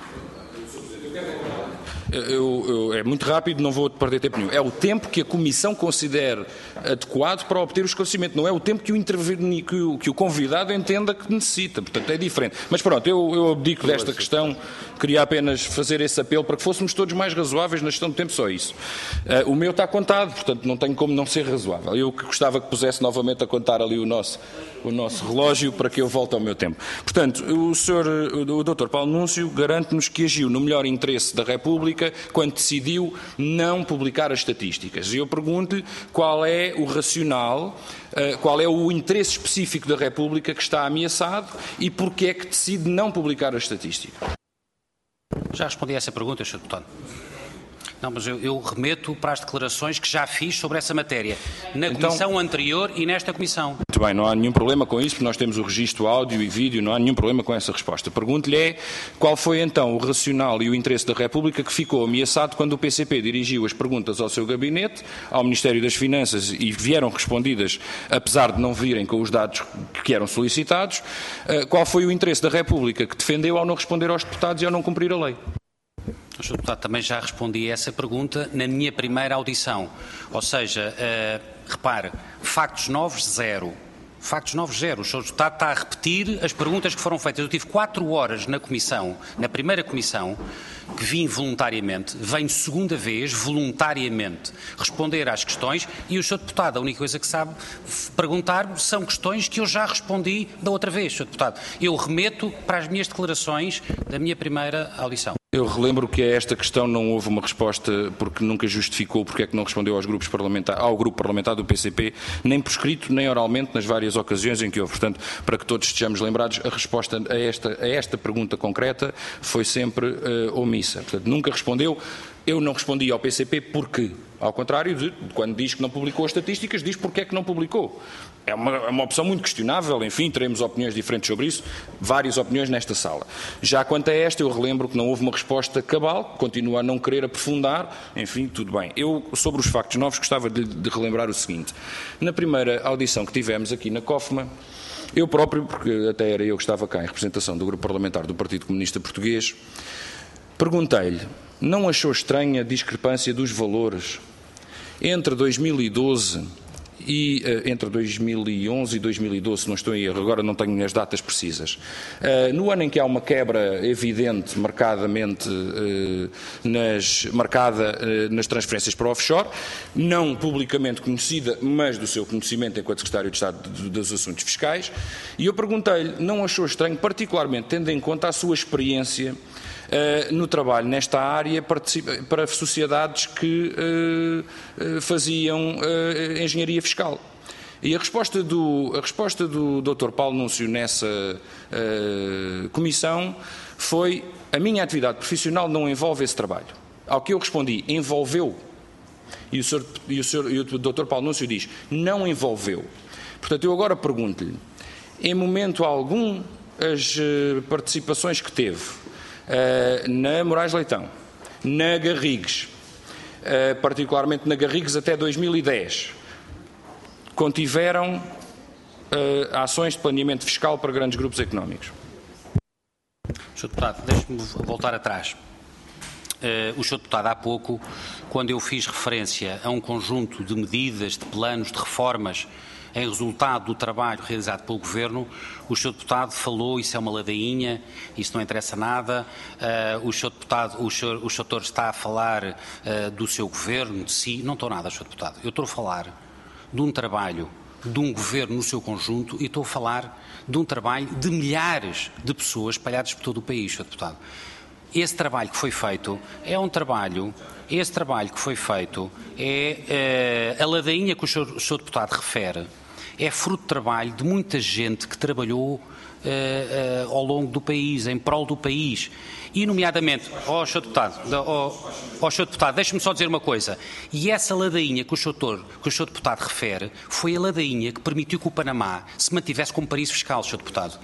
Eu, eu, é muito rápido, não vou perder tempo nenhum. É o tempo que a Comissão considere adequado para obter o esclarecimento, não é o tempo que o, interveni, que o, que o convidado entenda que necessita. Portanto, é diferente. Mas pronto, eu, eu abdico desta questão, queria apenas fazer esse apelo para que fôssemos todos mais razoáveis na gestão do tempo, só isso. Uh, o meu está contado, portanto, não tenho como não ser razoável. Eu que gostava que pusesse novamente a contar ali o nosso, o nosso relógio para que eu volte ao meu tempo. Portanto, o senhor, o doutor Paulo Núncio garante-nos que agiu no melhor interesse da República quando decidiu não publicar as estatísticas. E eu pergunto qual é o racional, qual é o interesse específico da República que está ameaçado e porque é que decide não publicar as estatísticas. Já respondi a essa pergunta, senhor Deputado. Não, mas eu, eu remeto para as declarações que já fiz sobre essa matéria, na então, comissão anterior e nesta comissão. Muito bem, não há nenhum problema com isso, porque nós temos o registro áudio e vídeo, não há nenhum problema com essa resposta. Pergunto-lhe é qual foi então o racional e o interesse da República que ficou ameaçado quando o P C P dirigiu as perguntas ao seu gabinete, ao Ministério das Finanças, e vieram respondidas, apesar de não virem com os dados que eram solicitados. Qual foi o interesse da República que defendeu ao não responder aos deputados e ao não cumprir a lei? senhor Deputado, também já respondi a essa pergunta na minha primeira audição. Ou seja, uh, repare, factos novos, zero. Factos novos, zero. O senhor Deputado está a repetir as perguntas que foram feitas. Eu tive quatro horas na comissão, na primeira comissão, que vim voluntariamente, venho segunda vez, voluntariamente, responder às questões e o senhor Deputado, a única coisa que sabe perguntar são questões que eu já respondi da outra vez, senhor Deputado. Eu remeto para as minhas declarações da minha primeira audição. Eu relembro que a esta questão não houve uma resposta porque nunca justificou porque é que não respondeu aos grupos parlamentar, ao grupo parlamentar do P C P, nem por escrito, nem oralmente, nas várias ocasiões em que houve. Portanto, para que todos estejamos lembrados, a resposta a esta, a esta pergunta concreta foi sempre uh, omissa. Portanto, nunca respondeu. Eu não respondi ao P C P porque, ao contrário de quando diz que não publicou as estatísticas, diz porque é que não publicou. É uma, é uma opção muito questionável, enfim, teremos opiniões diferentes sobre isso, várias opiniões nesta sala. Já quanto a esta, eu relembro que não houve uma resposta cabal, continuo a não querer aprofundar, enfim, tudo bem. Eu, sobre os factos novos, gostava de, de relembrar o seguinte. Na primeira audição que tivemos aqui na COFMA, eu próprio, porque até era eu que estava cá em representação do grupo parlamentar do Partido Comunista Português, perguntei-lhe, não achou estranha a discrepância dos valores entre dois mil e doze e uh, entre dois mil e onze e dois mil e doze, se não estou em erro, agora não tenho as datas precisas. Uh, no ano em que há uma quebra evidente, marcadamente uh, nas, marcada uh, nas transferências para offshore, não publicamente conhecida, mas do seu conhecimento enquanto Secretário de Estado de, de, dos Assuntos Fiscais, e eu perguntei-lhe, não achou estranho, particularmente tendo em conta a sua experiência Uh, no trabalho nesta área para sociedades que uh, uh, faziam uh, engenharia fiscal. E a resposta do, a resposta do doutor Paulo Núncio nessa uh, comissão foi: a minha atividade profissional não envolve esse trabalho. Ao que eu respondi: envolveu. E o, senhor, e, o senhor, e o doutor Paulo Núncio diz, não envolveu. Portanto, eu agora pergunto-lhe, em momento algum, as uh, participações que teve uh, na Moraes Leitão, na Garrigues, uh, particularmente na Garrigues até dois mil e dez, contiveram uh, ações de planeamento fiscal para grandes grupos económicos? senhor Deputado, deixe-me voltar atrás. Uh, o senhor Deputado, há pouco, quando eu fiz referência a um conjunto de medidas, de planos, de reformas, em resultado do trabalho realizado pelo Governo, o senhor Deputado falou, isso é uma ladainha, isso não interessa nada, uh, o senhor Deputado, o senhor, o senhor está a falar uh, do seu Governo, de si, não estou nada, senhor Deputado, eu estou a falar de um trabalho de um Governo no seu conjunto e estou a falar de um trabalho de milhares de pessoas espalhadas por todo o país, senhor Deputado. Esse trabalho que foi feito é um trabalho, esse trabalho que foi feito é, é a ladainha que o senhor, o senhor Deputado refere, é fruto de trabalho de muita gente que trabalhou uh, uh, ao longo do país, em prol do país. E, nomeadamente, ó oh, senhor Deputado, ó oh, oh, senhor Deputado, deixe-me só dizer uma coisa. E essa ladainha que o, senhor, que o senhor Deputado refere foi a ladainha que permitiu que o Panamá se mantivesse como paraíso fiscal, senhor Deputado.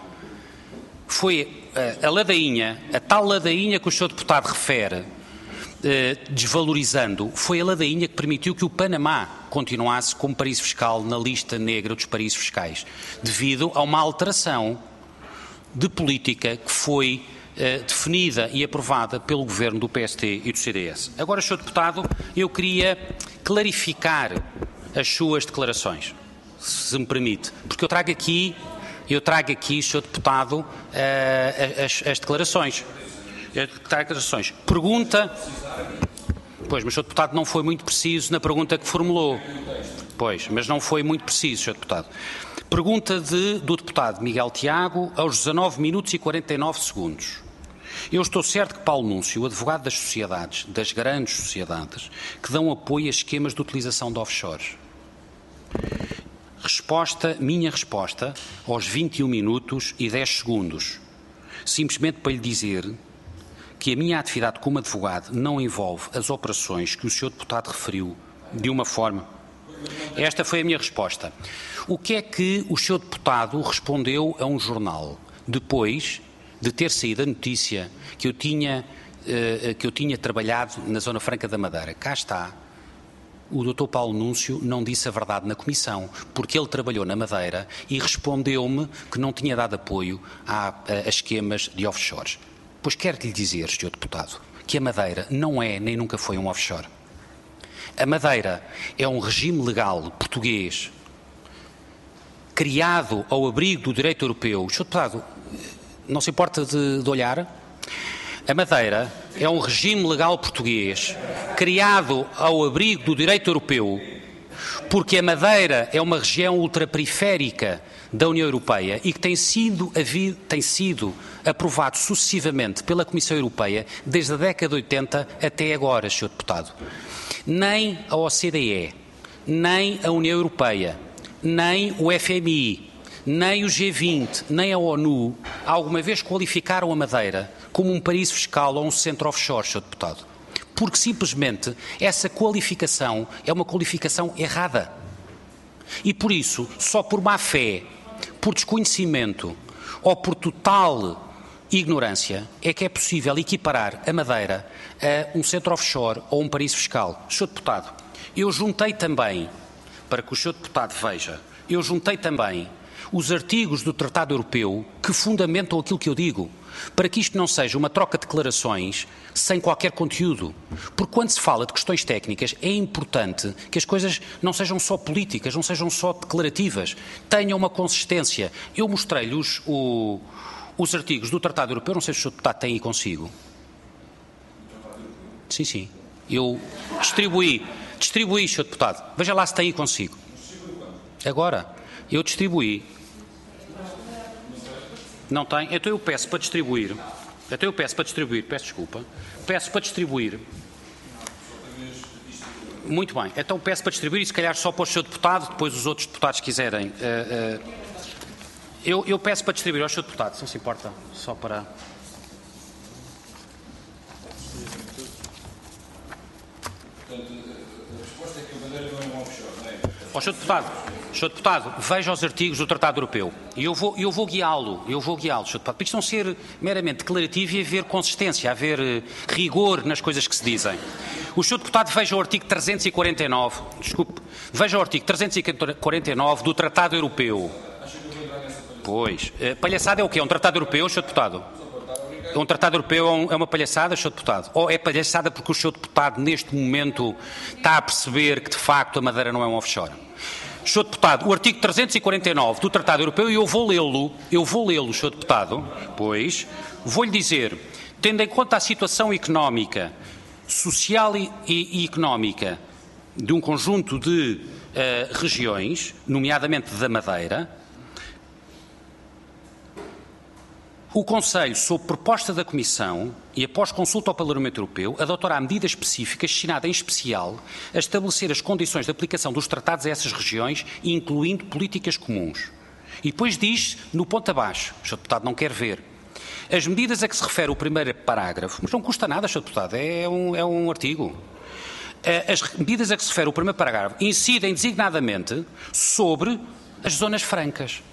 Foi uh, a ladainha, a tal ladainha que o senhor Deputado refere, Uh, desvalorizando, foi a ladainha que permitiu que o Panamá continuasse como paraíso fiscal na lista negra dos paraísos fiscais, devido a uma alteração de política que foi uh, definida e aprovada pelo Governo do P S T e do C D S. Agora, senhor Deputado, eu queria clarificar as suas declarações, se me permite, porque eu trago aqui, eu trago aqui, senhor Deputado, uh, as, as declarações. Declarações. Pergunta. Pois, mas o senhor Deputado não foi muito preciso na pergunta que formulou. Pois, mas não foi muito preciso, senhor Deputado. Pergunta de, do Deputado Miguel Tiago, aos dezanove minutos e quarenta e nove segundos. Eu estou certo que Paulo Núncio, o advogado das sociedades, das grandes sociedades, que dão apoio a esquemas de utilização de offshores. Resposta, minha resposta, aos vinte e um minutos e dez segundos. Simplesmente para lhe dizer que a minha atividade como advogado não envolve as operações que o senhor Deputado referiu de uma forma. Esta foi a minha resposta. O que é que o senhor Deputado respondeu a um jornal depois de ter saído a notícia que eu tinha, uh, que eu tinha trabalhado na Zona Franca da Madeira? Cá está. O doutor Paulo Núncio não disse a verdade na Comissão, porque ele trabalhou na Madeira e respondeu-me que não tinha dado apoio a, a, a esquemas de offshores. Pois quero-lhe dizer, senhor Deputado, que a Madeira não é nem nunca foi um offshore. A Madeira é um regime legal português criado ao abrigo do direito europeu. senhor Deputado, não se importa de, de olhar? A Madeira é um regime legal português criado ao abrigo do direito europeu, porque a Madeira é uma região ultraperiférica da União Europeia e que tem sido, tem sido aprovado sucessivamente pela Comissão Europeia desde a década de oitenta até agora, senhor Deputado. Nem a O C D E, nem a União Europeia, nem o F M I, nem o G vinte, nem a ONU alguma vez qualificaram a Madeira como um paraíso fiscal ou um centro offshore, senhor Deputado. Porque simplesmente essa qualificação é uma qualificação errada. E por isso, só por má fé, por desconhecimento ou por total ignorância, é que é possível equiparar a Madeira a um centro offshore ou um paraíso fiscal. senhor Deputado, eu juntei também, para que o senhor Deputado veja, eu juntei também os artigos do Tratado Europeu que fundamentam aquilo que eu digo, para que isto não seja uma troca de declarações sem qualquer conteúdo. Porque quando se fala de questões técnicas é importante que as coisas não sejam só políticas, não sejam só declarativas, tenham uma consistência. Eu mostrei-lhe os, o, os artigos do Tratado Europeu, não sei se o senhor Deputado tem aí consigo. Sim, sim. Eu distribuí, distribuí, senhor Deputado. Veja lá se tem aí consigo. Agora, eu distribuí. Não tem? Então eu peço para distribuir. Então eu peço para distribuir. Peço desculpa. Peço para distribuir. Muito bem. Então peço para distribuir e se calhar só para o senhor Deputado, depois os outros deputados quiserem. Uh, uh, eu, eu peço para distribuir ao senhor Deputado, se não se importa. Só para... Portanto, a resposta é que a Madeira não é um offshore, não é? Ó, senhor Deputado, senhor Deputado, veja os artigos do Tratado Europeu e eu vou, eu vou guiá-lo, eu vou guiá-lo, senhor Deputado, para isto não ser meramente declarativo e haver consistência, haver uh, rigor nas coisas que se dizem. O senhor Deputado veja o artigo trezentos e quarenta e nove, desculpe, veja o artigo trezentos e quarenta e nove do Tratado Europeu. Pois, uh, palhaçada é o quê? É um Tratado Europeu, senhor Deputado? Um Tratado Europeu é uma palhaçada, senhor Deputado? Ou é palhaçada porque o senhor Deputado, neste momento, está a perceber que, de facto, a Madeira não é um offshore? senhor Deputado, o artigo trezentos e quarenta e nove do Tratado Europeu, e eu vou lê-lo, eu vou lê-lo, senhor Deputado, pois, vou-lhe dizer, tendo em conta a situação económica, social e, e, e económica de um conjunto de uh, regiões, nomeadamente da Madeira, o Conselho, sob proposta da Comissão e após consulta ao Parlamento Europeu, adotará medidas específicas destinadas em especial a estabelecer as condições de aplicação dos tratados a essas regiões, incluindo políticas comuns. E depois diz, no ponto abaixo, o senhor Deputado não quer ver, as medidas a que se refere o primeiro parágrafo, mas não custa nada, senhor Deputado, é um, é um artigo. As medidas a que se refere o primeiro parágrafo incidem designadamente sobre as zonas francas.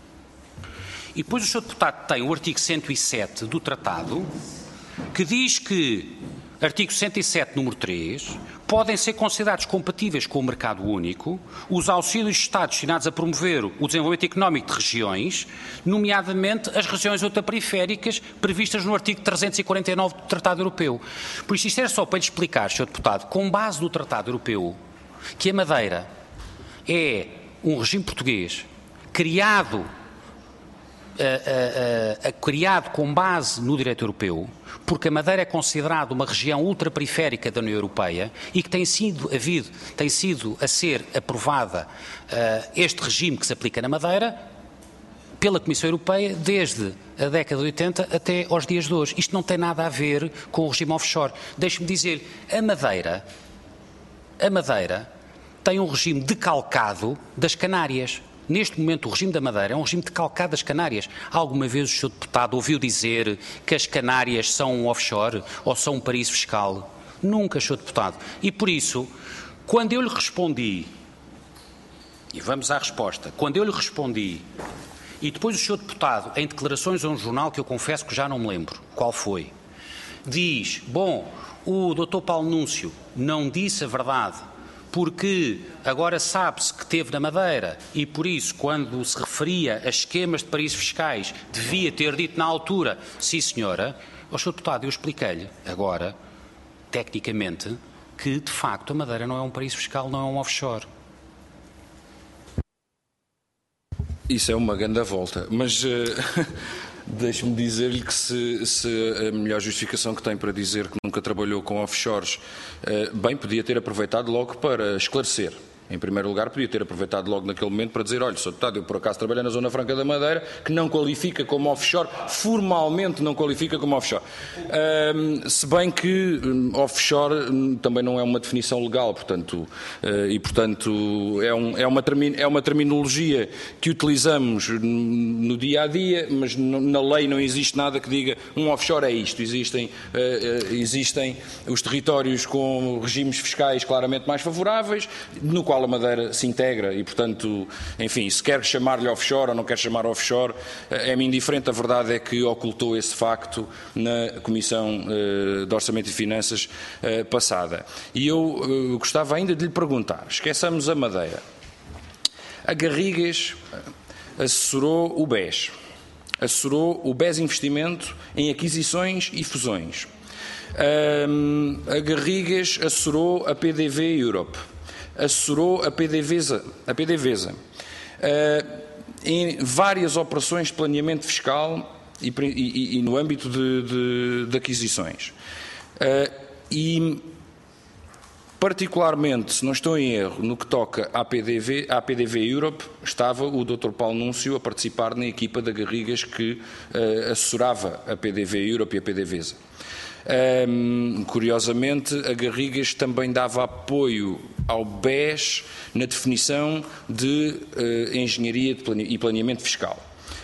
E depois o senhor Deputado tem o artigo cento e sete do Tratado, que diz que, artigo cento e sete, número três, podem ser considerados compatíveis com o mercado único os auxílios de Estado destinados a promover o desenvolvimento económico de regiões, nomeadamente as regiões ultraperiféricas previstas no artigo trezentos e quarenta e nove do Tratado Europeu. Por isso, isto era só para lhe explicar, senhor Deputado, com base no Tratado Europeu, que a Madeira é um regime português criado Uh, uh, uh, criado com base no direito europeu, porque a Madeira é considerada uma região ultraperiférica da União Europeia e que tem sido, havido, tem sido a ser aprovada uh, este regime que se aplica na Madeira pela Comissão Europeia desde a década de oitenta até aos dias de hoje. Isto não tem nada a ver com o regime offshore. Deixe-me dizer, a Madeira, a Madeira tem um regime decalcado das Canárias. Neste momento, o regime da Madeira é um regime decalcado das Canárias. Alguma vez o senhor Deputado ouviu dizer que as Canárias são um offshore ou são um paraíso fiscal? Nunca, senhor Deputado. E por isso, quando eu lhe respondi, e vamos à resposta, quando eu lhe respondi, e depois o senhor Deputado, em declarações a um jornal que eu confesso que já não me lembro qual foi, diz, bom, o doutor Paulo Núncio não disse a verdade, porque agora sabe-se que teve na Madeira e, por isso, quando se referia a esquemas de paraísos fiscais, devia ter dito na altura, sim senhora, ao senhor Deputado, eu expliquei-lhe agora, tecnicamente, que, de facto, a Madeira não é um paraíso fiscal, não é um offshore. Isso é uma grande volta, mas uh, deixe-me dizer-lhe que se, se a melhor justificação que tem para dizer que nunca trabalhou com offshores, uh, bem, podia ter aproveitado logo para esclarecer. Em primeiro lugar, podia ter aproveitado logo naquele momento para dizer, olha, senhor Deputado, eu por acaso trabalhei na Zona Franca da Madeira, que não qualifica como offshore, formalmente não qualifica como offshore. Um, se bem que um, offshore um, também não é uma definição legal, portanto, uh, e portanto é, um, é, uma termi é uma terminologia que utilizamos no dia a dia, mas no, na lei não existe nada que diga um offshore é isto. Existem, uh, uh, existem os territórios com regimes fiscais claramente mais favoráveis, no qual a Madeira se integra e, portanto, enfim, se quer chamar-lhe offshore ou não quer chamar offshore, é-me indiferente. A verdade é que ocultou esse facto na Comissão uh, de Orçamento e Finanças uh, passada. E eu uh, gostava ainda de lhe perguntar, esqueçamos a Madeira. A Garrigues assessorou o B E S, assessorou o B E S Investimento em aquisições e fusões. Um, a Garrigues assessorou a P D V Europe, assessorou a PDVSA, a PDVSA uh, em várias operações de planeamento fiscal e, e, e no âmbito de, de, de aquisições. Uh, e, particularmente, se não estou em erro, no que toca à P D V, à P D V Europe, estava o doutor Paulo Núncio a participar na equipa da Garrigues que uh, assessorava a P D V Europe e a PDVSA. Um, curiosamente, a Garrigues também dava apoio ao B E S na definição de uh, engenharia de plane e planeamento fiscal.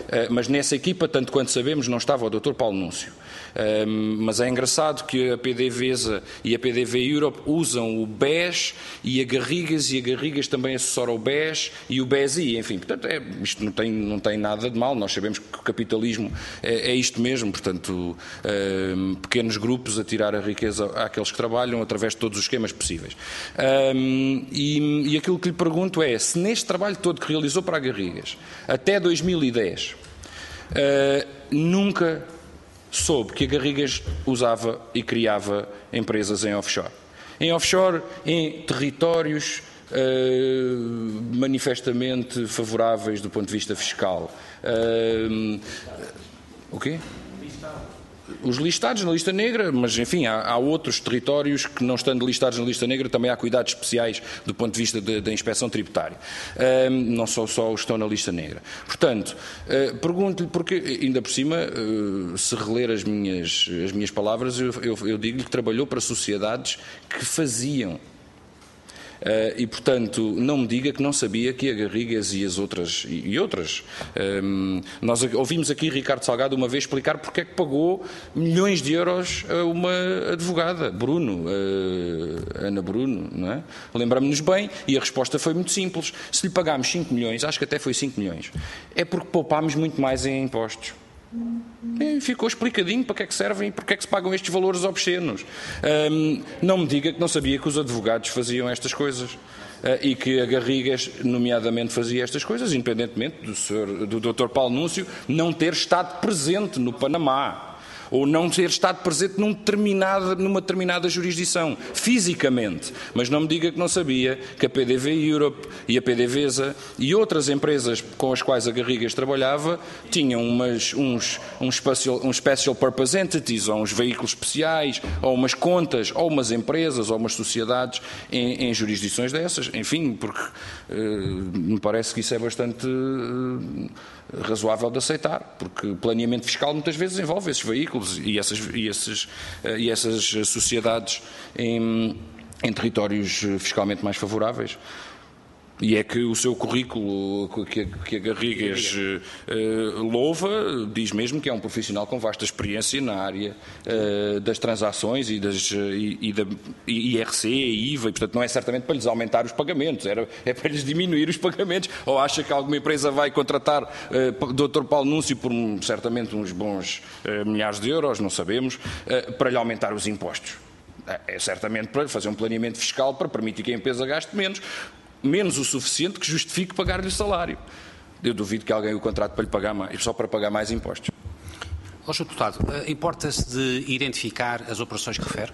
mas nessa equipa, tanto quanto sabemos, não estava o doutor Paulo Núncio. Mas é engraçado que a PDVSA e a P D V Europe usam o B E S e a Garrigas, e a Garrigas também assessora o B E S e o B E S I, enfim, portanto, é, isto não tem, não tem nada de mal, nós sabemos que o capitalismo é, é isto mesmo, portanto, um, pequenos grupos a tirar a riqueza àqueles que trabalham através de todos os esquemas possíveis. Um, e, e aquilo que lhe pergunto é, se neste trabalho todo que realizou para a Garrigas, até dois mil e dez, uh, nunca soube que a Garrigas usava e criava empresas em offshore. Em offshore, em territórios uh, manifestamente favoráveis do ponto de vista fiscal. Uh, o quê? Os listados na lista negra, mas enfim, há, há outros territórios que, não estando listados na lista negra, também há cuidados especiais do ponto de vista da inspeção tributária. Uh, não só, só os que estão na lista negra. Portanto, uh, pergunto-lhe, porque ainda por cima, uh, se reler as minhas, as minhas palavras, eu, eu, eu digo-lhe que trabalhou para sociedades que faziam. Uh, e, portanto, não me diga que não sabia que a Garrigas e as outras, e, e outras, um, nós ouvimos aqui Ricardo Salgado uma vez explicar porque é que pagou milhões de euros a uma advogada, Bruno, uh, Ana Bruno, não é? Lembramos-nos bem, e a resposta foi muito simples. Se lhe pagámos cinco milhões, acho que até foi cinco milhões, é porque poupámos muito mais em impostos. E ficou explicadinho para que é que servem e porque é que se pagam estes valores obscenos. Um, não me diga que não sabia que os advogados faziam estas coisas uh, e que a Garrigas, nomeadamente, fazia estas coisas, independentemente do, senhor, do doutor Paulo Núncio não ter estado presente no Panamá ou não ter estado presente num determinada, numa determinada jurisdição, fisicamente. Mas não me diga que não sabia que a P D V Europe e a PDVSA e outras empresas com as quais a Garrigas trabalhava tinham umas, uns, uns, special, uns special purpose entities, ou uns veículos especiais, ou umas contas, ou umas empresas, ou umas sociedades em, em jurisdições dessas. Enfim, porque uh, me parece que isso é bastante uh, razoável de aceitar, porque planeamento fiscal muitas vezes envolve esses veículos e essas, e esses, e essas sociedades em, em territórios fiscalmente mais favoráveis. E é que o seu currículo, que a, que a Garrigas uh, louva, diz mesmo que é um profissional com vasta experiência na área uh, das transações e, das, e, e da I R C e I V A, e portanto não é certamente para lhes aumentar os pagamentos, era, é para lhes diminuir os pagamentos. Ou acha que alguma empresa vai contratar uh, doutor Paulo Núncio por um, certamente uns bons uh, milhares de euros, não sabemos, uh, para lhe aumentar os impostos? É certamente para fazer um planeamento fiscal para permitir que a empresa gaste menos, menos o suficiente que justifique pagar-lhe o salário. Eu duvido que alguém o contrate para lhe pagar mais, só para pagar mais impostos. Ó, senhor Deputado, importa-se de identificar as operações que refere?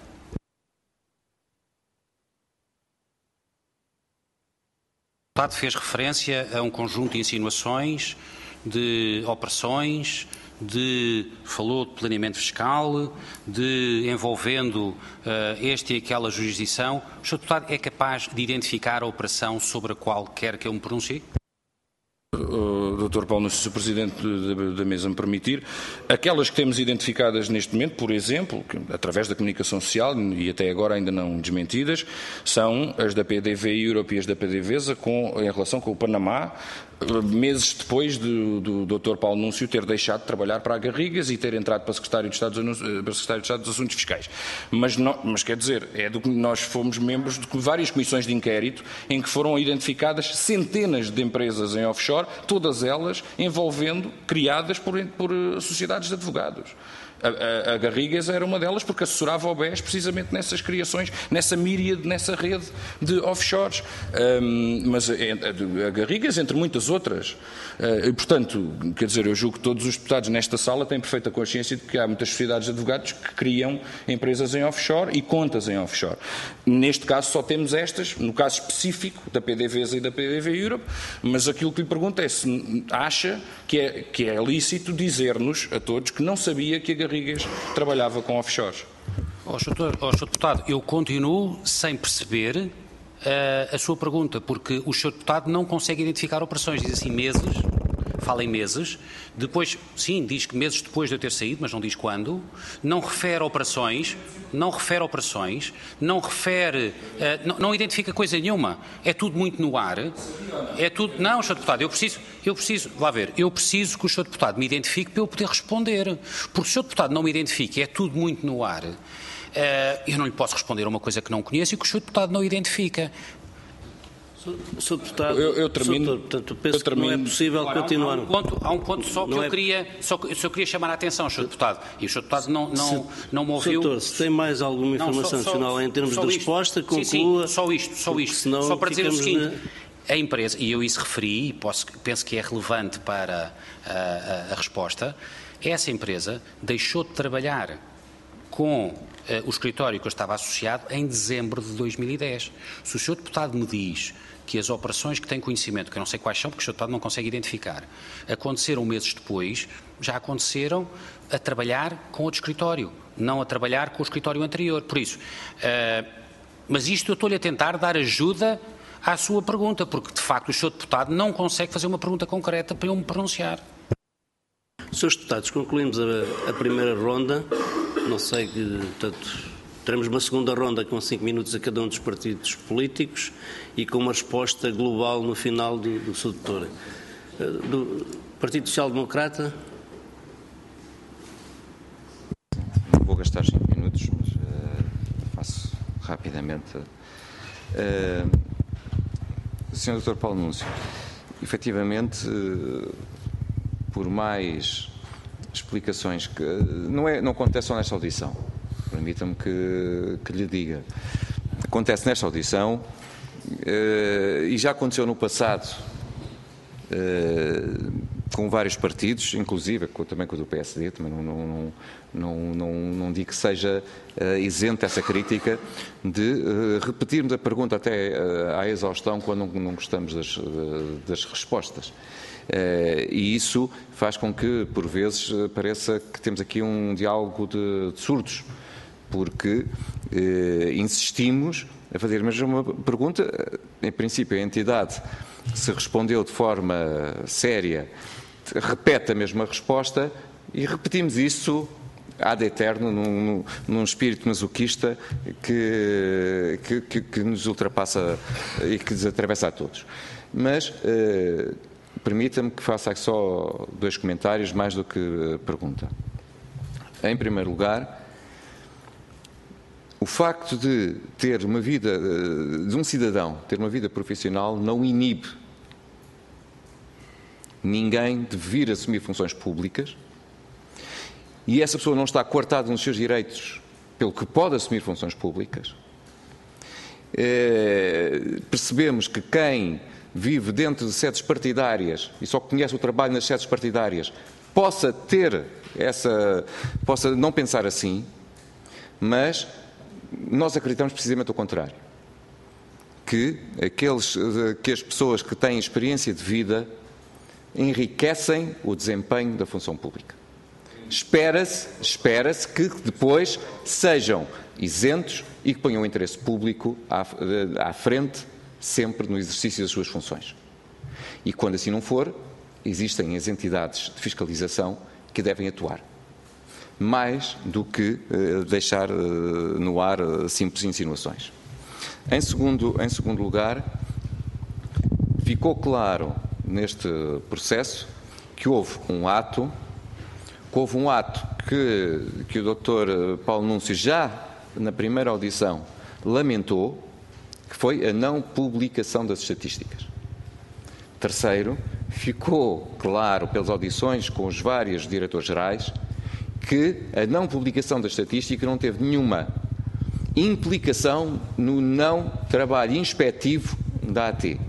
O deputado fez referência a um conjunto de insinuações, de operações, de, falou de planeamento fiscal, de envolvendo uh, este e aquela jurisdição. O senhor Deputado é capaz de identificar a operação sobre a qual quer que eu me pronuncie? doutor Paulo Núncio, se o Presidente da Mesa me permitir, aquelas que temos identificadas neste momento, por exemplo, que, através da comunicação social e até agora ainda não desmentidas, são as da P D V Europe e as da PDVSA com, em relação com o Panamá, meses depois do, do doutor Paulo Núncio ter deixado de trabalhar para a Garrigas e ter entrado para o Secretário de Estado, para o Secretário de Estado dos Assuntos Fiscais. Mas, não, mas quer dizer, é do que nós fomos membros de várias comissões de inquérito em que foram identificadas centenas de empresas em offshore, todas elas envolvendo, criadas por, por sociedades de advogados. A, a, a Garrigas era uma delas porque assessorava o B E S precisamente nessas criações, nessa míriade, nessa rede de offshores. Um, mas a, a, a Garrigas, entre muitas outras. Uh, e, portanto, quer dizer, eu julgo que todos os deputados nesta sala têm perfeita consciência de que há muitas sociedades de advogados que criam empresas em offshore e contas em offshore. Neste caso só temos estas, no caso específico da PDVSA e da P D V Europe, mas aquilo que lhe pergunto é se acha que é, que é lícito dizer-nos a todos que não sabia que a Garrigas trabalhava com offshores. Ó, senhor Deputado, eu continuo sem perceber uh, a sua pergunta, porque o senhor Deputado não consegue identificar operações, diz assim, meses, fala em meses, depois, sim, diz que meses depois de eu ter saído, mas não diz quando, não refere operações, não refere operações, não refere, uh, não, não identifica coisa nenhuma, é tudo muito no ar, é tudo, não, senhor Deputado, eu preciso, eu preciso, lá ver, eu preciso que o senhor Deputado me identifique para eu poder responder, porque se o senhor Deputado não me identifique, é tudo muito no ar, uh, eu não lhe posso responder a uma coisa que não conheço e que o senhor Deputado não identifica. senhor Deputado, eu, eu termino, senhor, portanto, penso eu termino. que não é possível Agora, continuar. Há um, há um ponto, há um ponto só que não eu, é... queria, só, só queria chamar a atenção, senhor Deputado, e o senhor Deputado não, não, se, não me ouviu. Doutor, se tem mais alguma informação não, só, adicional só, em termos de isto. resposta, conclua. Sim, sim, só isto, só isto. Só para dizer o seguinte, na... a empresa, e eu isso referi, e posso, penso que é relevante para a, a, a resposta, essa empresa deixou de trabalhar com uh, o escritório que eu estava associado em dezembro de dois mil e dez. Se o senhor Deputado me diz que as operações que tem conhecimento, que eu não sei quais são, porque o senhor Deputado não consegue identificar, aconteceram meses depois, já aconteceram a trabalhar com outro escritório, não a trabalhar com o escritório anterior. Por isso, uh, mas isto eu estou-lhe a tentar dar ajuda à sua pergunta, porque de facto o senhor Deputado não consegue fazer uma pergunta concreta para eu me pronunciar. senhores Deputados, concluímos a, a primeira ronda, não sei que, portanto... Teremos uma segunda ronda com cinco minutos a cada um dos partidos políticos e com uma resposta global no final do, do seu doutor. Do Partido Social Democrata. Não vou gastar cinco minutos, mas uh, faço rapidamente. Uh, senhor doutor Paulo Núncio, efetivamente, uh, por mais explicações que... Não, é, não acontece só nesta audição. Permita-me que, que lhe diga. Acontece nesta audição uh, e já aconteceu no passado uh, com vários partidos, inclusive com, também com o do P S D, também não, não, não, não, não digo que seja uh, isento essa crítica de uh, repetirmos a pergunta até uh, à exaustão quando não, não gostamos das, uh, das respostas. Uh, e isso faz com que, por vezes, uh, pareça que temos aqui um diálogo de, de surdos, porque eh, insistimos a fazer a mesma pergunta. Em princípio, a entidade, se respondeu de forma séria, repete a mesma resposta e repetimos isso ad eterno, num, num espírito masoquista que, que, que, que nos ultrapassa e que nos atravessa a todos. Mas eh, permita-me que faça só dois comentários, mais do que pergunta. Em primeiro lugar, o facto de ter uma vida, de um cidadão ter uma vida profissional não inibe ninguém de vir assumir funções públicas e essa pessoa não está coartada nos seus direitos pelo que pode assumir funções públicas. É, percebemos que quem vive dentro de sedes partidárias e só conhece o trabalho nas sedes partidárias possa ter essa, possa não pensar assim, mas nós acreditamos precisamente o contrário, que, aqueles, que as pessoas que têm experiência de vida enriquecem o desempenho da função pública. Espera-se, espera-se que depois sejam isentos e que ponham o interesse público à, à frente sempre no exercício das suas funções. E quando assim não for, existem as entidades de fiscalização que devem atuar. Mais do que uh, deixar uh, no ar uh, simples insinuações. Em segundo, em segundo lugar, ficou claro neste processo que houve um ato, que houve um ato que, que o doutor Paulo Núncio já na primeira audição lamentou, que foi a não publicação das estatísticas. Terceiro, ficou claro pelas audições com os vários diretores-gerais que a não publicação da estatística não teve nenhuma implicação no não trabalho inspectivo da A T.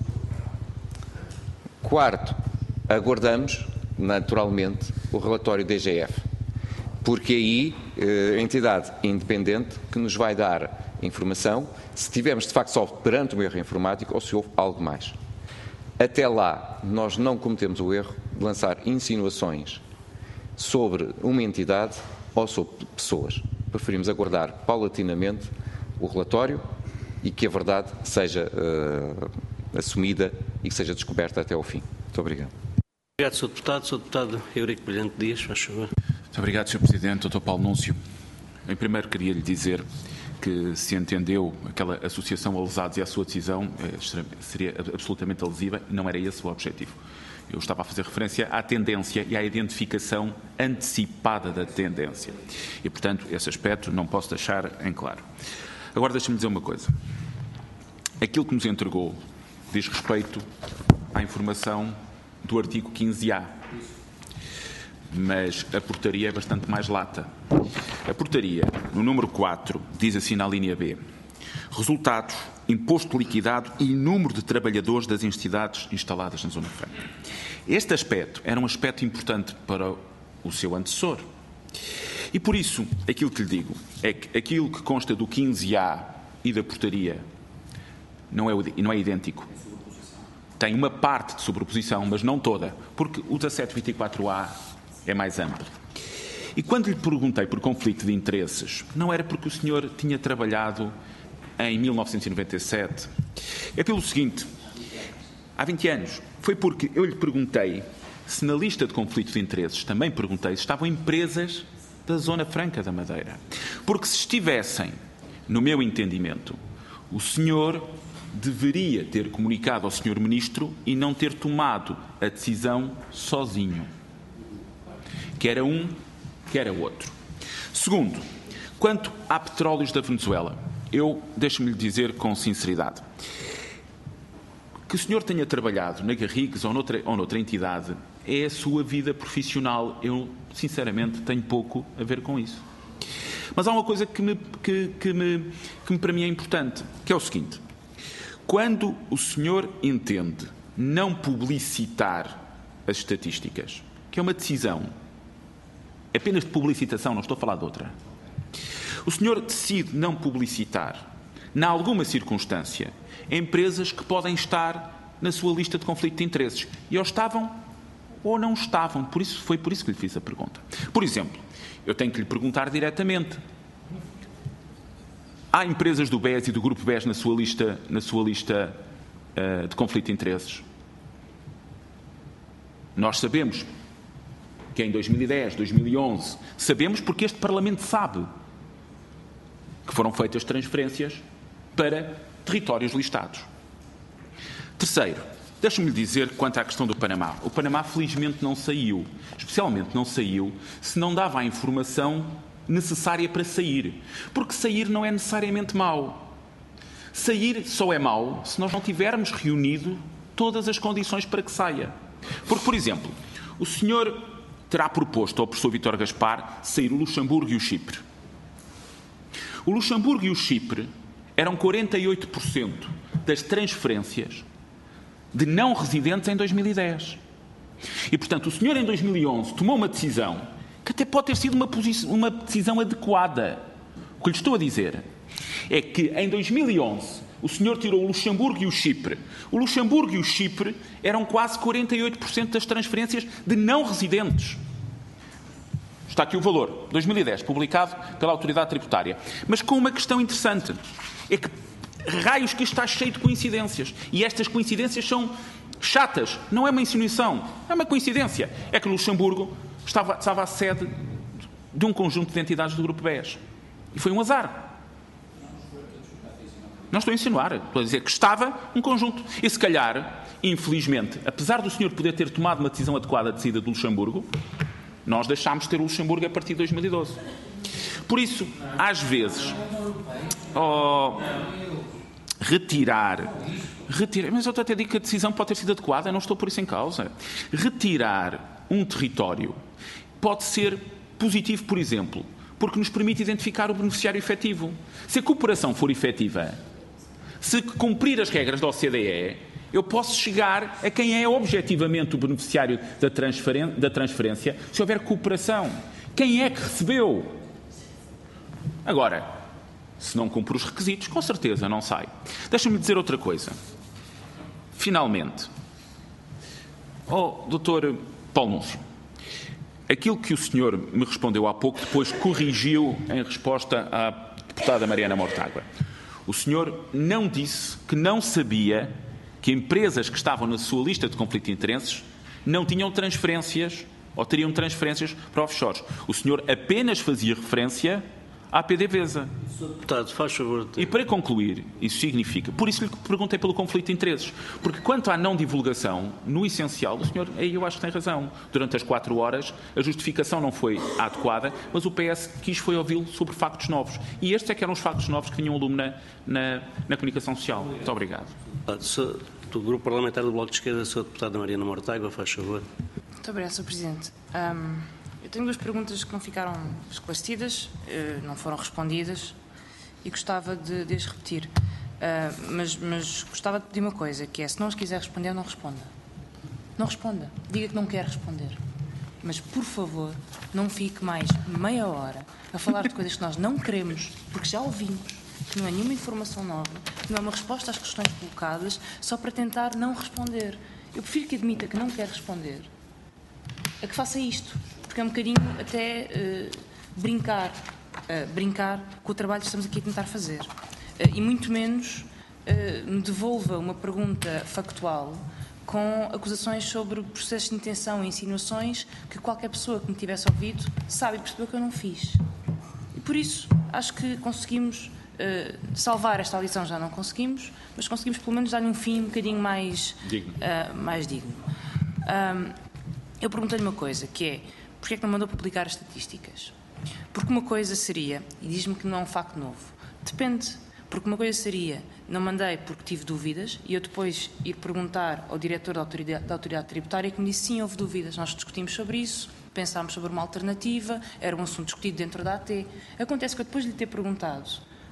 Quarto, aguardamos, naturalmente, o relatório da I G F, porque aí a entidade independente que nos vai dar informação se tivemos de facto só perante um erro informático ou se houve algo mais. Até lá, nós não cometemos o erro de lançar insinuações sobre uma entidade ou sobre pessoas. Preferimos aguardar paulatinamente o relatório e que a verdade seja uh, assumida e que seja descoberta até ao fim. Muito obrigado. Obrigado, senhor Deputado. senhor Deputado Eurico Brilhante Dias, faz favor. Muito obrigado, senhor Presidente. doutor Paulo Núncio. Em primeiro, queria lhe dizer que se entendeu aquela associação a lesados e a sua decisão seria absolutamente lesiva e não era esse o objetivo. Eu estava a fazer referência à tendência e à identificação antecipada da tendência. E, portanto, esse aspecto não posso deixar em claro. Agora, deixe-me dizer uma coisa. Aquilo que nos entregou diz respeito à informação do artigo quinze A. Mas a portaria é bastante mais lata. A portaria, no número quatro, diz assim na linha B: resultados, imposto liquidado e número de trabalhadores das entidades instaladas na Zona Franca. Este aspecto era um aspecto importante para o seu antecessor. E por isso, aquilo que lhe digo é que aquilo que consta do quinze A e da portaria não é, não é idêntico. Tem uma parte de sobreposição, mas não toda, porque o dezassete vinte e quatro A é mais amplo. E quando lhe perguntei por conflito de interesses, não era porque o senhor tinha trabalhado em mil novecentos e noventa e sete. É pelo seguinte: há vinte anos, foi porque eu lhe perguntei se na lista de conflito de interesses, também perguntei se estavam empresas da Zona Franca da Madeira. Porque se estivessem, no meu entendimento, o senhor deveria ter comunicado ao senhor Ministro e não ter tomado a decisão sozinho. Que era um, que era outro. Segundo, quanto a petróleos da Venezuela, eu deixo-me lhe dizer com sinceridade que o senhor tenha trabalhado na Garrigues ou noutra, ou noutra entidade é a sua vida profissional. Eu, sinceramente, tenho pouco a ver com isso. Mas há uma coisa que, me, que, que, me, que me, para mim é importante, que é o seguinte: quando o senhor entende não publicitar as estatísticas, que é uma decisão apenas de publicitação, não estou a falar de outra, o senhor decide não publicitar, em alguma circunstância, empresas que podem estar na sua lista de conflito de interesses. E ou estavam ou não estavam. Por isso, foi por isso que lhe fiz a pergunta. Por exemplo, eu tenho que lhe perguntar diretamente: há empresas do B E S e do Grupo B E S na sua lista, na sua lista uh, de conflito de interesses? Nós sabemos que em dois mil e dez, dois mil e onze, sabemos porque este Parlamento sabe que foram feitas transferências para territórios listados. Terceiro, deixe-me dizer quanto à questão do Panamá. O Panamá, felizmente, não saiu. Especialmente não saiu se não dava a informação necessária para sair. Porque sair não é necessariamente mau. Sair só é mau se nós não tivermos reunido todas as condições para que saia. Porque, por exemplo, o senhor terá proposto ao professor Vítor Gaspar sair o Luxemburgo e o Chipre. O Luxemburgo e o Chipre eram quarenta e oito por cento das transferências de não residentes em dois mil e dez. E, portanto, o senhor em dois mil e onze tomou uma decisão que até pode ter sido uma, uma decisão adequada. O que lhe estou a dizer é que em dois mil e onze o senhor tirou o Luxemburgo e o Chipre. O Luxemburgo e o Chipre eram quase quarenta e oito por cento das transferências de não residentes. Está aqui o valor, dois mil e dez, publicado pela Autoridade Tributária. Mas com uma questão interessante: é que raios que isto está cheio de coincidências. E estas coincidências são chatas. Não é uma insinuação, é uma coincidência. É que Luxemburgo estava, estava à sede de um conjunto de entidades do Grupo B E S. E foi um azar. Não estou a insinuar, estou a dizer que estava um conjunto. E se calhar, infelizmente, apesar do senhor poder ter tomado uma decisão adequada de saída do Luxemburgo, nós deixámos de ter o Luxemburgo a partir de dois mil e doze. Por isso, às vezes, oh, retirar, retirar, mas eu até digo que a decisão pode ter sido adequada, não estou por isso em causa. Retirar um território pode ser positivo, por exemplo, porque nos permite identificar o beneficiário efetivo. Se a cooperação for efetiva, se cumprir as regras da O C D E, eu posso chegar a quem é objetivamente o beneficiário da, transferen- da transferência se houver cooperação. Quem é que recebeu? Agora, se não cumpre os requisitos, com certeza não sai. Deixa-me dizer outra coisa. Finalmente, oh, doutor Paulo Núncio, aquilo que o senhor me respondeu há pouco, depois corrigiu em resposta à deputada Mariana Mortágua. O senhor não disse que não sabia que empresas que estavam na sua lista de conflito de interesses não tinham transferências ou teriam transferências para offshores. O senhor apenas fazia referência à PDVSA. senhor Deputado, faz favor. De... E para concluir, isso significa, por isso lhe perguntei pelo conflito de interesses, porque quanto à não divulgação, no essencial, o senhor, aí eu acho que tem razão, durante as quatro horas a justificação não foi adequada, mas o P S quis foi ouvi-lo sobre factos novos. E estes é que eram os factos novos que vinham lume na, na, na comunicação social. Muito obrigado. Do Grupo Parlamentar do Bloco de Esquerda, a senhora Deputada Mariana Mortágua, faz favor. Muito obrigado, senhor Presidente. Um, eu tenho duas perguntas que não ficaram esclarecidas, uh, não foram respondidas e gostava de, de as repetir. Uh, mas, mas gostava de pedir uma coisa, que é, se não as quiser responder, não responda. Não responda. Diga que não quer responder. Mas, por favor, não fique mais meia hora a falar de coisas que nós não queremos, porque já ouvimos, que não é nenhuma informação nova, que não é uma resposta às questões colocadas, só para tentar não responder. Eu prefiro que admita que não quer responder, a que faça isto, porque é um bocadinho até uh, brincar, uh, brincar com o trabalho que estamos aqui a tentar fazer. Uh, e muito menos uh, me devolva uma pergunta factual com acusações sobre processos de intenção e insinuações que qualquer pessoa que me tivesse ouvido sabe e percebeu que eu não fiz. E por isso, acho que conseguimos uh, salvar esta audição, já não conseguimos, mas conseguimos pelo menos dar-lhe um fim um bocadinho mais digno. Uh, mais digno. Um, eu perguntei-lhe uma coisa, que é, porquê é que não mandou publicar as estatísticas? Porque uma coisa seria, e diz-me que não é um facto novo, depende, porque uma coisa seria, não mandei porque tive dúvidas, e eu depois ir perguntar ao diretor da autoridade, da autoridade tributária que me disse sim, houve dúvidas, nós discutimos sobre isso, pensámos sobre uma alternativa, era um assunto discutido dentro da A T. Acontece que eu depois de lhe ter perguntado,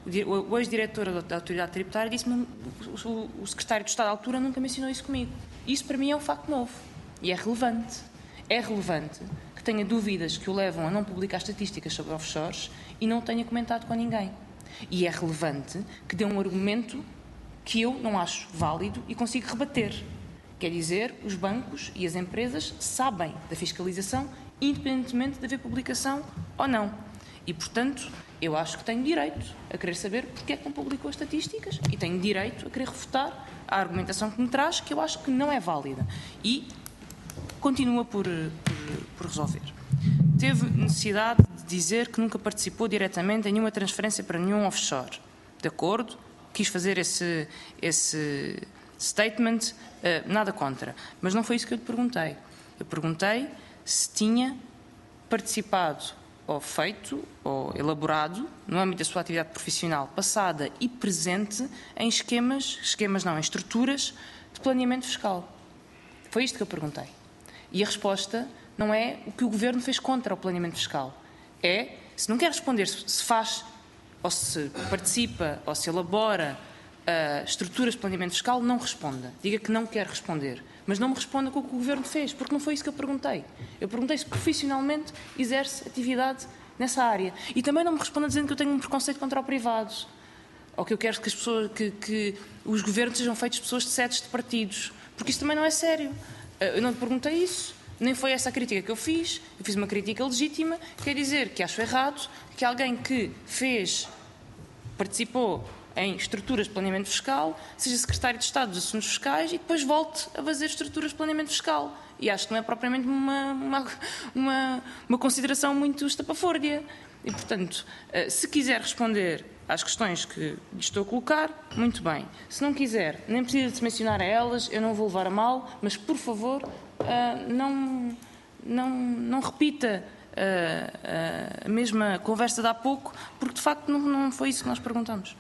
o ex-diretor da autoridade tributária disse-me, o, o secretário de Estado à altura nunca mencionou isso comigo. Isso para mim é um facto novo, e é relevante. É relevante que tenha dúvidas que o levam a não publicar estatísticas sobre offshores e não tenha comentado com ninguém. E é relevante que dê um argumento que eu não acho válido e consigo rebater. Quer dizer, os bancos e as empresas sabem da fiscalização, independentemente de haver publicação ou não. E, portanto, eu acho que tenho direito a querer saber porque é que não publicou as estatísticas e tenho direito a querer refutar a argumentação que me traz, que eu acho que não é válida. E continua por, por, por resolver. Teve necessidade de dizer que nunca participou diretamente em nenhuma transferência para nenhum offshore. De acordo, quis fazer esse, esse statement, uh, nada contra. Mas não foi isso que eu lhe perguntei. Eu perguntei se tinha participado ou feito ou elaborado, no âmbito da sua atividade profissional passada e presente, em esquemas, esquemas não, em estruturas de planeamento fiscal. Foi isto que eu perguntei. E a resposta não é o que o Governo fez contra o planeamento fiscal. É, se não quer responder se faz, ou se participa, ou se elabora uh, estruturas de planeamento fiscal, não responda. Diga que não quer responder. Mas não me responda com o que o Governo fez, porque não foi isso que eu perguntei. Eu perguntei se profissionalmente exerce atividade nessa área. E também não me responda dizendo que eu tenho um preconceito contra o privado. Ou que eu quero que, as pessoas, que, que os governos sejam feitos de pessoas de sedes de partidos. Porque isso também não é sério. Eu não lhe perguntei isso, nem foi essa a crítica que eu fiz, eu fiz uma crítica legítima, quer dizer que acho errado que alguém que fez, participou em estruturas de planeamento fiscal, seja secretário de Estado dos Assuntos Fiscais e depois volte a fazer estruturas de planeamento fiscal. E acho que não é propriamente uma, uma, uma, uma consideração muito estapafúrdia. E, portanto, se quiser responder às questões que lhe estou a colocar, muito bem. Se não quiser, nem precisa de se mencionar a elas, eu não vou levar a mal, mas, por favor, uh, não, não, não repita uh, uh, a mesma conversa de há pouco, porque, de facto, não, não foi isso que nós perguntamos.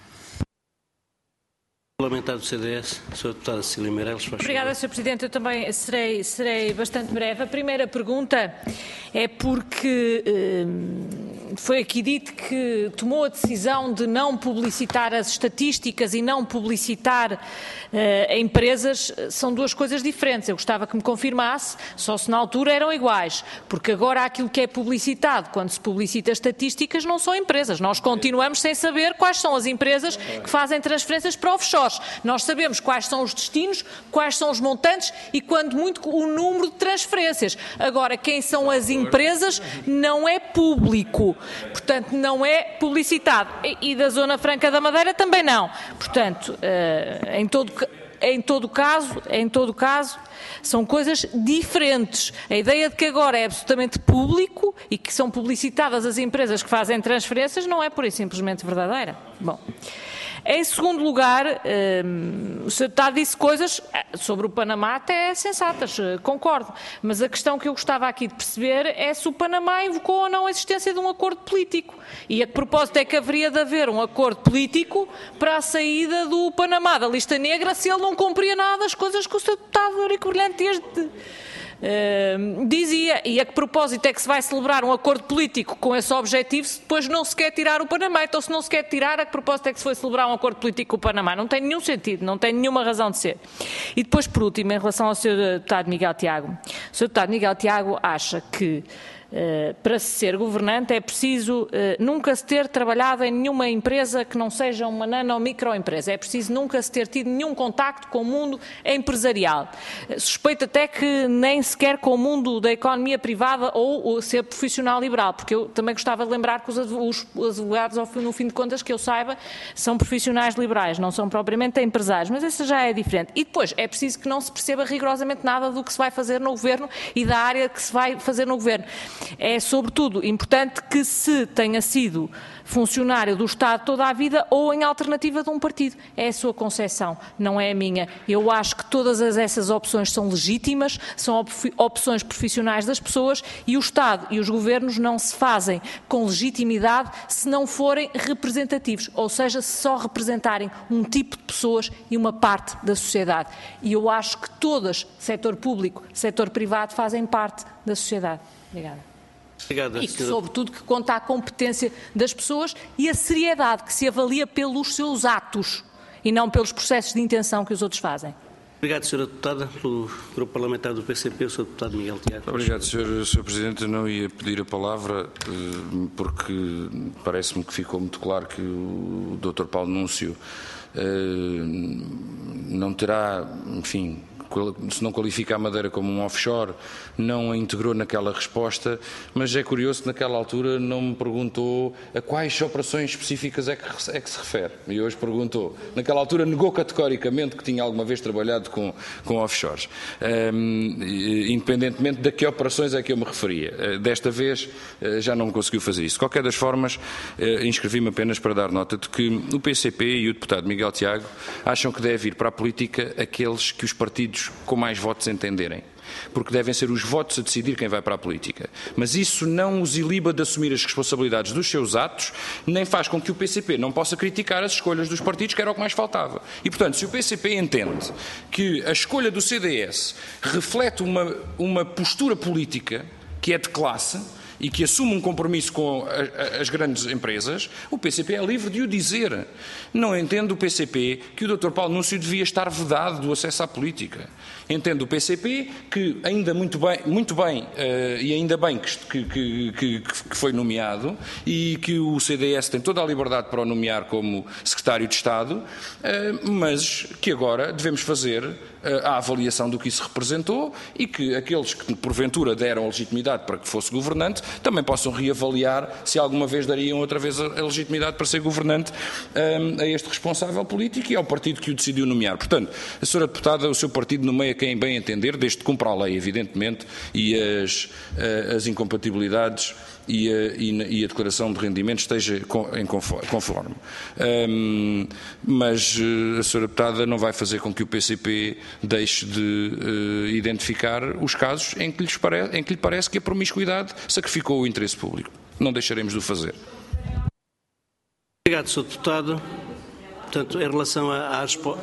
Parlamentar do C D S, a senhora Deputada Cecília Meirelles, faz Obrigada, senhor Presidente. Eu também serei, serei bastante breve. A primeira pergunta é porque eh, foi aqui dito que tomou a decisão de não publicitar as estatísticas e não publicitar eh, empresas. São duas coisas diferentes. Eu gostava que me confirmasse, só se na altura eram iguais, porque agora aquilo que é publicitado, quando se publicita estatísticas, não são empresas. Nós continuamos sem saber quais são as empresas que fazem transferências para offshore. Nós sabemos quais são os destinos, quais são os montantes e, quando muito, o número de transferências. Agora, quem são as empresas não é público, portanto, não é publicitado. E da Zona Franca da Madeira também não. Portanto, em todo, em todo caso, em todo caso, São coisas diferentes. A ideia de que agora é absolutamente público e que são publicitadas as empresas que fazem transferências não é pura e simplesmente verdadeira. Bom. Em segundo lugar, um, o senhor Deputado disse coisas sobre o Panamá até sensatas, concordo, mas a questão que eu gostava aqui de perceber é se o Panamá invocou ou não a existência de um acordo político e a que propósito é que haveria de haver um acordo político para a saída do Panamá da lista negra se ele não cumpria nada das coisas que o senhor Deputado Eurico Brilhante Dias de... Uh, dizia, e a que propósito é que se vai celebrar um acordo político com esse objetivo se depois não se quer tirar o Panamá? Então se não se quer tirar, a que propósito é que se foi celebrar um acordo político com o Panamá? Não tem nenhum sentido, não tem nenhuma razão de ser. E depois, por último, em relação ao senhor Deputado Miguel Tiago, o senhor Deputado Miguel Tiago acha que Uh, para se ser governante é preciso uh, nunca se ter trabalhado em nenhuma empresa que não seja uma nano ou microempresa. É preciso nunca se ter tido nenhum contacto com o mundo empresarial. Uh, suspeito até que nem sequer com o mundo da economia privada ou, ou ser profissional liberal, porque eu também gostava de lembrar que os, os, os advogados, no fim de contas, que eu saiba, são profissionais liberais, não são propriamente empresários, mas isso já é diferente. E depois, é preciso que não se perceba rigorosamente nada do que se vai fazer no governo e da área que se vai fazer no governo. É, sobretudo, importante que se tenha sido funcionário do Estado toda a vida ou em alternativa de um partido. É a sua concepção, não é a minha. Eu acho que todas essas opções são legítimas, são op opções profissionais das pessoas e o Estado e os governos não se fazem com legitimidade se não forem representativos, ou seja, se só representarem um tipo de pessoas e uma parte da sociedade. E eu acho que todas, setor público, setor privado, fazem parte da sociedade. Obrigada. Obrigada, e que, sobretudo, que conta a competência das pessoas e a seriedade que se avalia pelos seus atos e não pelos processos de intenção que os outros fazem. Obrigado, senhora Deputada. Pelo Grupo Parlamentar do P C P, o senhor Deputado Miguel Tiago. Obrigado, senhor senhor Presidente. Eu não ia pedir a palavra porque parece-me que ficou muito claro que o doutor Paulo Núncio não terá, enfim, se não qualifica a Madeira como um offshore, não a integrou naquela resposta, mas é curioso que naquela altura não me perguntou a quais operações específicas é que, é que se refere. E hoje perguntou. Naquela altura negou categoricamente que tinha alguma vez trabalhado com, com offshores, um, independentemente de que operações é que eu me referia. Uh, desta vez uh, já não conseguiu fazer isso. De qualquer das formas, uh, inscrevi-me apenas para dar nota de que o P C P e o deputado Miguel Tiago acham que deve ir para a política aqueles que os partidos com mais votos entenderem, porque devem ser os votos a decidir quem vai para a política. Mas isso não os iliba de assumir as responsabilidades dos seus atos, nem faz com que o P C P não possa criticar as escolhas dos partidos, que era o que mais faltava. E, portanto, se o P C P entende que a escolha do C D S reflete uma, uma postura política que é de classe, e que assume um compromisso com a, a, as grandes empresas, o P C P é livre de o dizer. Não entende o P C P que o doutor Paulo Núncio devia estar vedado do acesso à política. Entende o P C P que ainda muito bem, muito bem uh, e ainda bem que, que, que, que foi nomeado e que o C D S tem toda a liberdade para o nomear como secretário de Estado, uh, mas que agora devemos fazer uh, a avaliação do que isso representou e que aqueles que porventura deram a legitimidade para que fosse governante também possam reavaliar se alguma vez dariam outra vez a legitimidade para ser governante um, a este responsável político e ao partido que o decidiu nomear. Portanto, a senhora deputada, o seu partido nomeia quem bem entender, desde que cumpra a lei, evidentemente, e as, as incompatibilidades e a, e a declaração de rendimento esteja em conforme. Um, mas a senhora deputada não vai fazer com que o P C P deixe de uh, identificar os casos em que, lhes pare, em que lhe parece que a promiscuidade sacrificou o interesse público. Não deixaremos de o fazer. Obrigado, senhor Deputado. Portanto, em relação à, à, respo...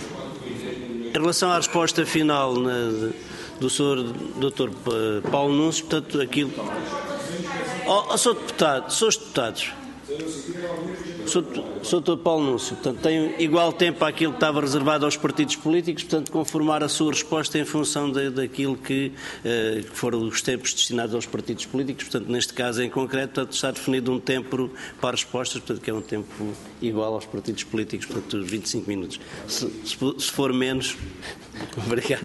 em relação à resposta final na, do senhor doutor Paulo Núncio, portanto, aquilo... Oh, oh, senhor Deputado, senhores Deputados, senhor doutor Paulo Núncio, portanto, tem igual tempo àquilo que estava reservado aos partidos políticos, portanto, conformar a sua resposta em função de, daquilo que eh, foram os tempos destinados aos partidos políticos, portanto, neste caso em concreto, portanto, está definido um tempo para respostas, portanto, que é um tempo igual aos partidos políticos, portanto, vinte e cinco minutos. Se, se, se for menos, obrigado.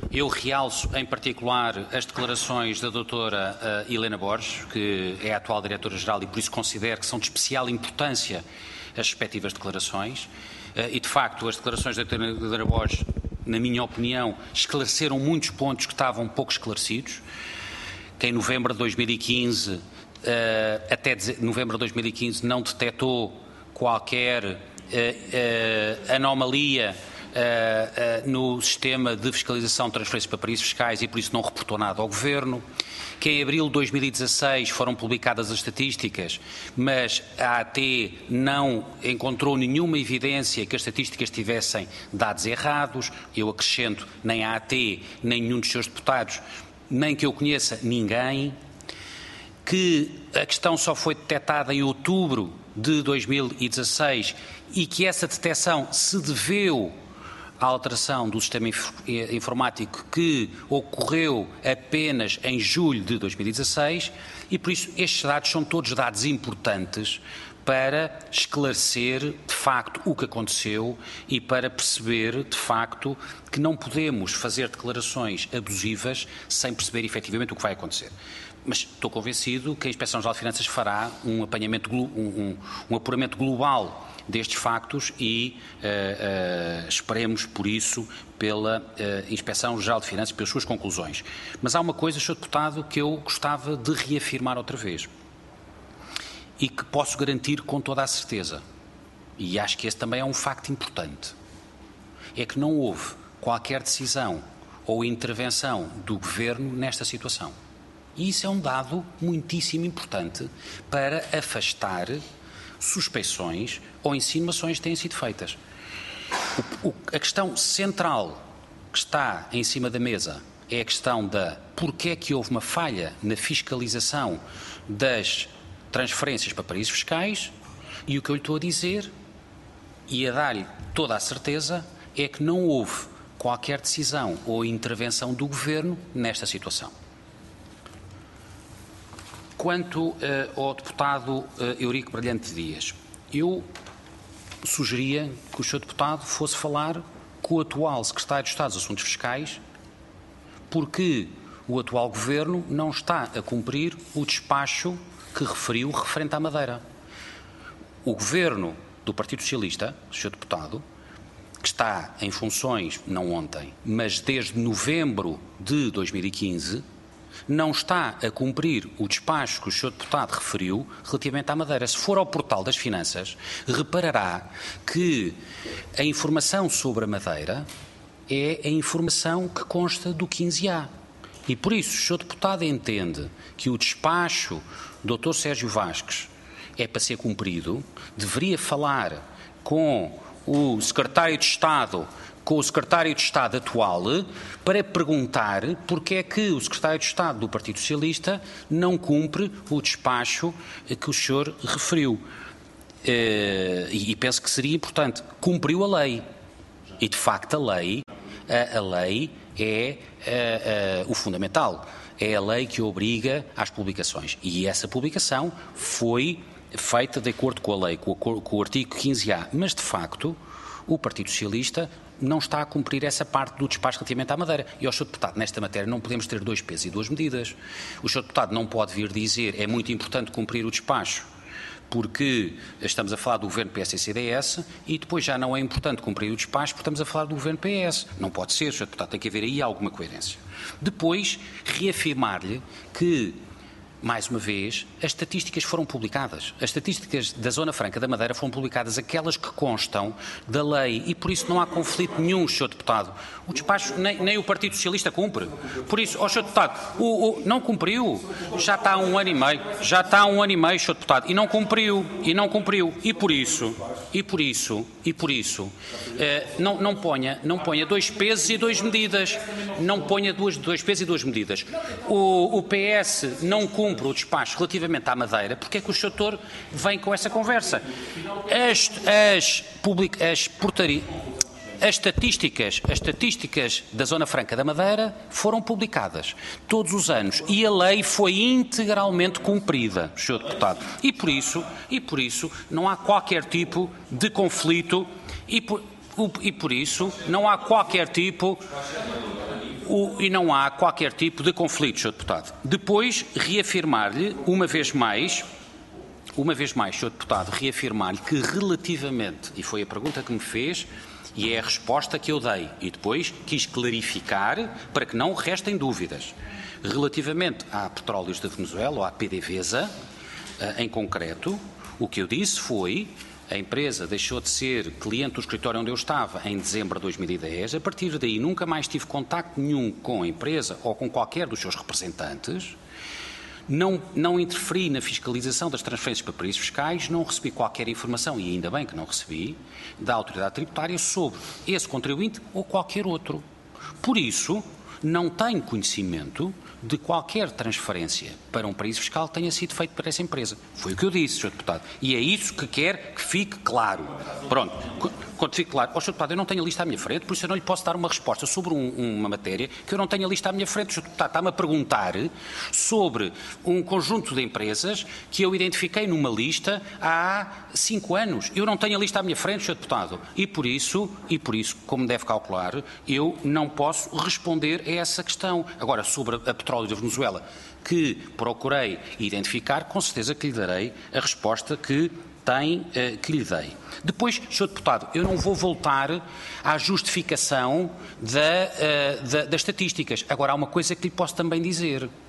Eu realço, em particular, as declarações da doutora uh, Helena Borges, que é a atual diretora-geral, e por isso considero que são de especial importância as respectivas declarações. Uh, e, de facto, as declarações da doutora Helena Borges, na minha opinião, esclareceram muitos pontos que estavam pouco esclarecidos, que em novembro de dois mil e quinze, uh, até novembro de dois mil e quinze, não detectou qualquer uh, uh, anomalia Uh, uh, no sistema de fiscalização de transferências para paraísos fiscais e por isso não reportou nada ao Governo, que em abril de dois mil e dezasseis foram publicadas as estatísticas, mas a AT não encontrou nenhuma evidência que as estatísticas tivessem dados errados. Eu acrescento, nem a AT, nem nenhum dos seus deputados, nem que eu conheça ninguém, que a questão só foi detectada em outubro de dois mil e dezasseis e que essa detecção se deveu à alteração do sistema informático que ocorreu apenas em julho de dois mil e dezasseis e, por isso, estes dados são todos dados importantes para esclarecer, de facto, o que aconteceu e para perceber, de facto, que não podemos fazer declarações abusivas sem perceber efetivamente o que vai acontecer. Mas estou convencido que a Inspeção-Geral de Finanças fará um, apanhamento, um, um, um apuramento global destes factos e uh, uh, esperemos, por isso, pela uh, Inspeção-Geral de Finanças, pelas suas conclusões. Mas há uma coisa, senhor Deputado, que eu gostava de reafirmar outra vez e que posso garantir com toda a certeza, e acho que esse também é um facto importante, é que não houve qualquer decisão ou intervenção do Governo nesta situação. E isso é um dado muitíssimo importante para afastar suspeições ou insinuações que têm sido feitas. O, o, a questão central que está em cima da mesa é a questão da porque é que houve uma falha na fiscalização das transferências para paraísos fiscais, e o que eu lhe estou a dizer e a dar-lhe toda a certeza é que não houve qualquer decisão ou intervenção do Governo nesta situação. Quanto uh, ao deputado uh, Eurico Brilhante Dias, eu sugeria que o senhor deputado fosse falar com o atual secretário de Estado dos Assuntos Fiscais, porque o atual Governo não está a cumprir o despacho que referiu referente à Madeira. O Governo do Partido Socialista, senhor deputado, que está em funções, não ontem, mas desde novembro de dois mil e quinze, não está a cumprir o despacho que o senhor deputado referiu relativamente à Madeira. Se for ao portal das Finanças, reparará que a informação sobre a Madeira é a informação que consta do quinze A. E por isso, se o senhor deputado entende que o despacho do doutor Sérgio Vasques é para ser cumprido, deveria falar com o secretário de Estado com o secretário de Estado atual para perguntar porque é que o secretário de Estado do Partido Socialista não cumpre o despacho que o senhor referiu. E penso que seria importante. Cumpriu a lei. E, de facto, a lei, a, a lei é a, a, o fundamental. É a lei que obriga às publicações. E essa publicação foi feita de acordo com a lei, com, a, com o artigo quinze A. Mas, de facto, o Partido Socialista não está a cumprir essa parte do despacho relativamente à Madeira. E ao senhor deputado, nesta matéria, não podemos ter dois pesos e duas medidas. O senhor deputado não pode vir dizer é muito importante cumprir o despacho porque estamos a falar do governo P S e C D S e depois já não é importante cumprir o despacho porque estamos a falar do governo P S. Não pode ser, senhor deputado, tem que haver aí alguma coerência. Depois, reafirmar-lhe que, mais uma vez, as estatísticas foram publicadas. As estatísticas da Zona Franca da Madeira foram publicadas, aquelas que constam da lei, e por isso não há conflito nenhum, senhor deputado. O despacho, nem, nem o Partido Socialista cumpre. Por isso, ó, senhor deputado, o, o, não cumpriu. Já está há um ano e meio. Já está há um ano e meio, senhor deputado, e não cumpriu. E não cumpriu. E por isso, e por isso, e por isso, eh, não, não, ponha, não ponha dois pesos e duas medidas. Não ponha duas, dois pesos e duas medidas. O, o P S não cumpre o despacho relativamente à Madeira, porque é que o senhor doutor vem com essa conversa? As, as, public, as, portari, as, estatísticas, as estatísticas da Zona Franca da Madeira foram publicadas todos os anos e a lei foi integralmente cumprida, senhor deputado. E por isso, e por isso não há qualquer tipo de conflito e por, e por isso não há qualquer tipo... o, e não há qualquer tipo de conflito, senhor Deputado. Depois, reafirmar-lhe, uma vez mais, uma vez mais, senhor Deputado, reafirmar-lhe que relativamente, e foi a pergunta que me fez, e é a resposta que eu dei, e depois quis clarificar para que não restem dúvidas. Relativamente à Petróleos da Venezuela, ou à PDVSA, em concreto, o que eu disse foi: a empresa deixou de ser cliente do escritório onde eu estava em dezembro de dois mil e dez. A partir daí nunca mais tive contacto nenhum com a empresa ou com qualquer dos seus representantes. Não, não interferi na fiscalização das transferências para paraísos fiscais, não recebi qualquer informação, e ainda bem que não recebi, da autoridade tributária sobre esse contribuinte ou qualquer outro. Por isso, não tenho conhecimento de qualquer transferência para um paraíso fiscal que tenha sido feito para essa empresa. Foi o que eu disse, senhor Deputado. E é isso que quer que fique claro. Pronto. Quando fique claro, oh, senhor Deputado, eu não tenho a lista à minha frente, por isso eu não lhe posso dar uma resposta sobre um, uma matéria que eu não tenho a lista à minha frente. O senhor Deputado está-me a perguntar sobre um conjunto de empresas que eu identifiquei numa lista há cinco anos. Eu não tenho a lista à minha frente, senhor Deputado. E por isso, e por isso, como deve calcular, eu não posso responder a essa questão. Agora, sobre a Petróleo da Venezuela, que procurei identificar, com certeza que lhe darei a resposta que tem, eh, que lhe dei. Depois, senhor Deputado, eu não vou voltar à justificação da, uh, da, das estatísticas. Agora, há uma coisa que lhe posso também dizer, uh,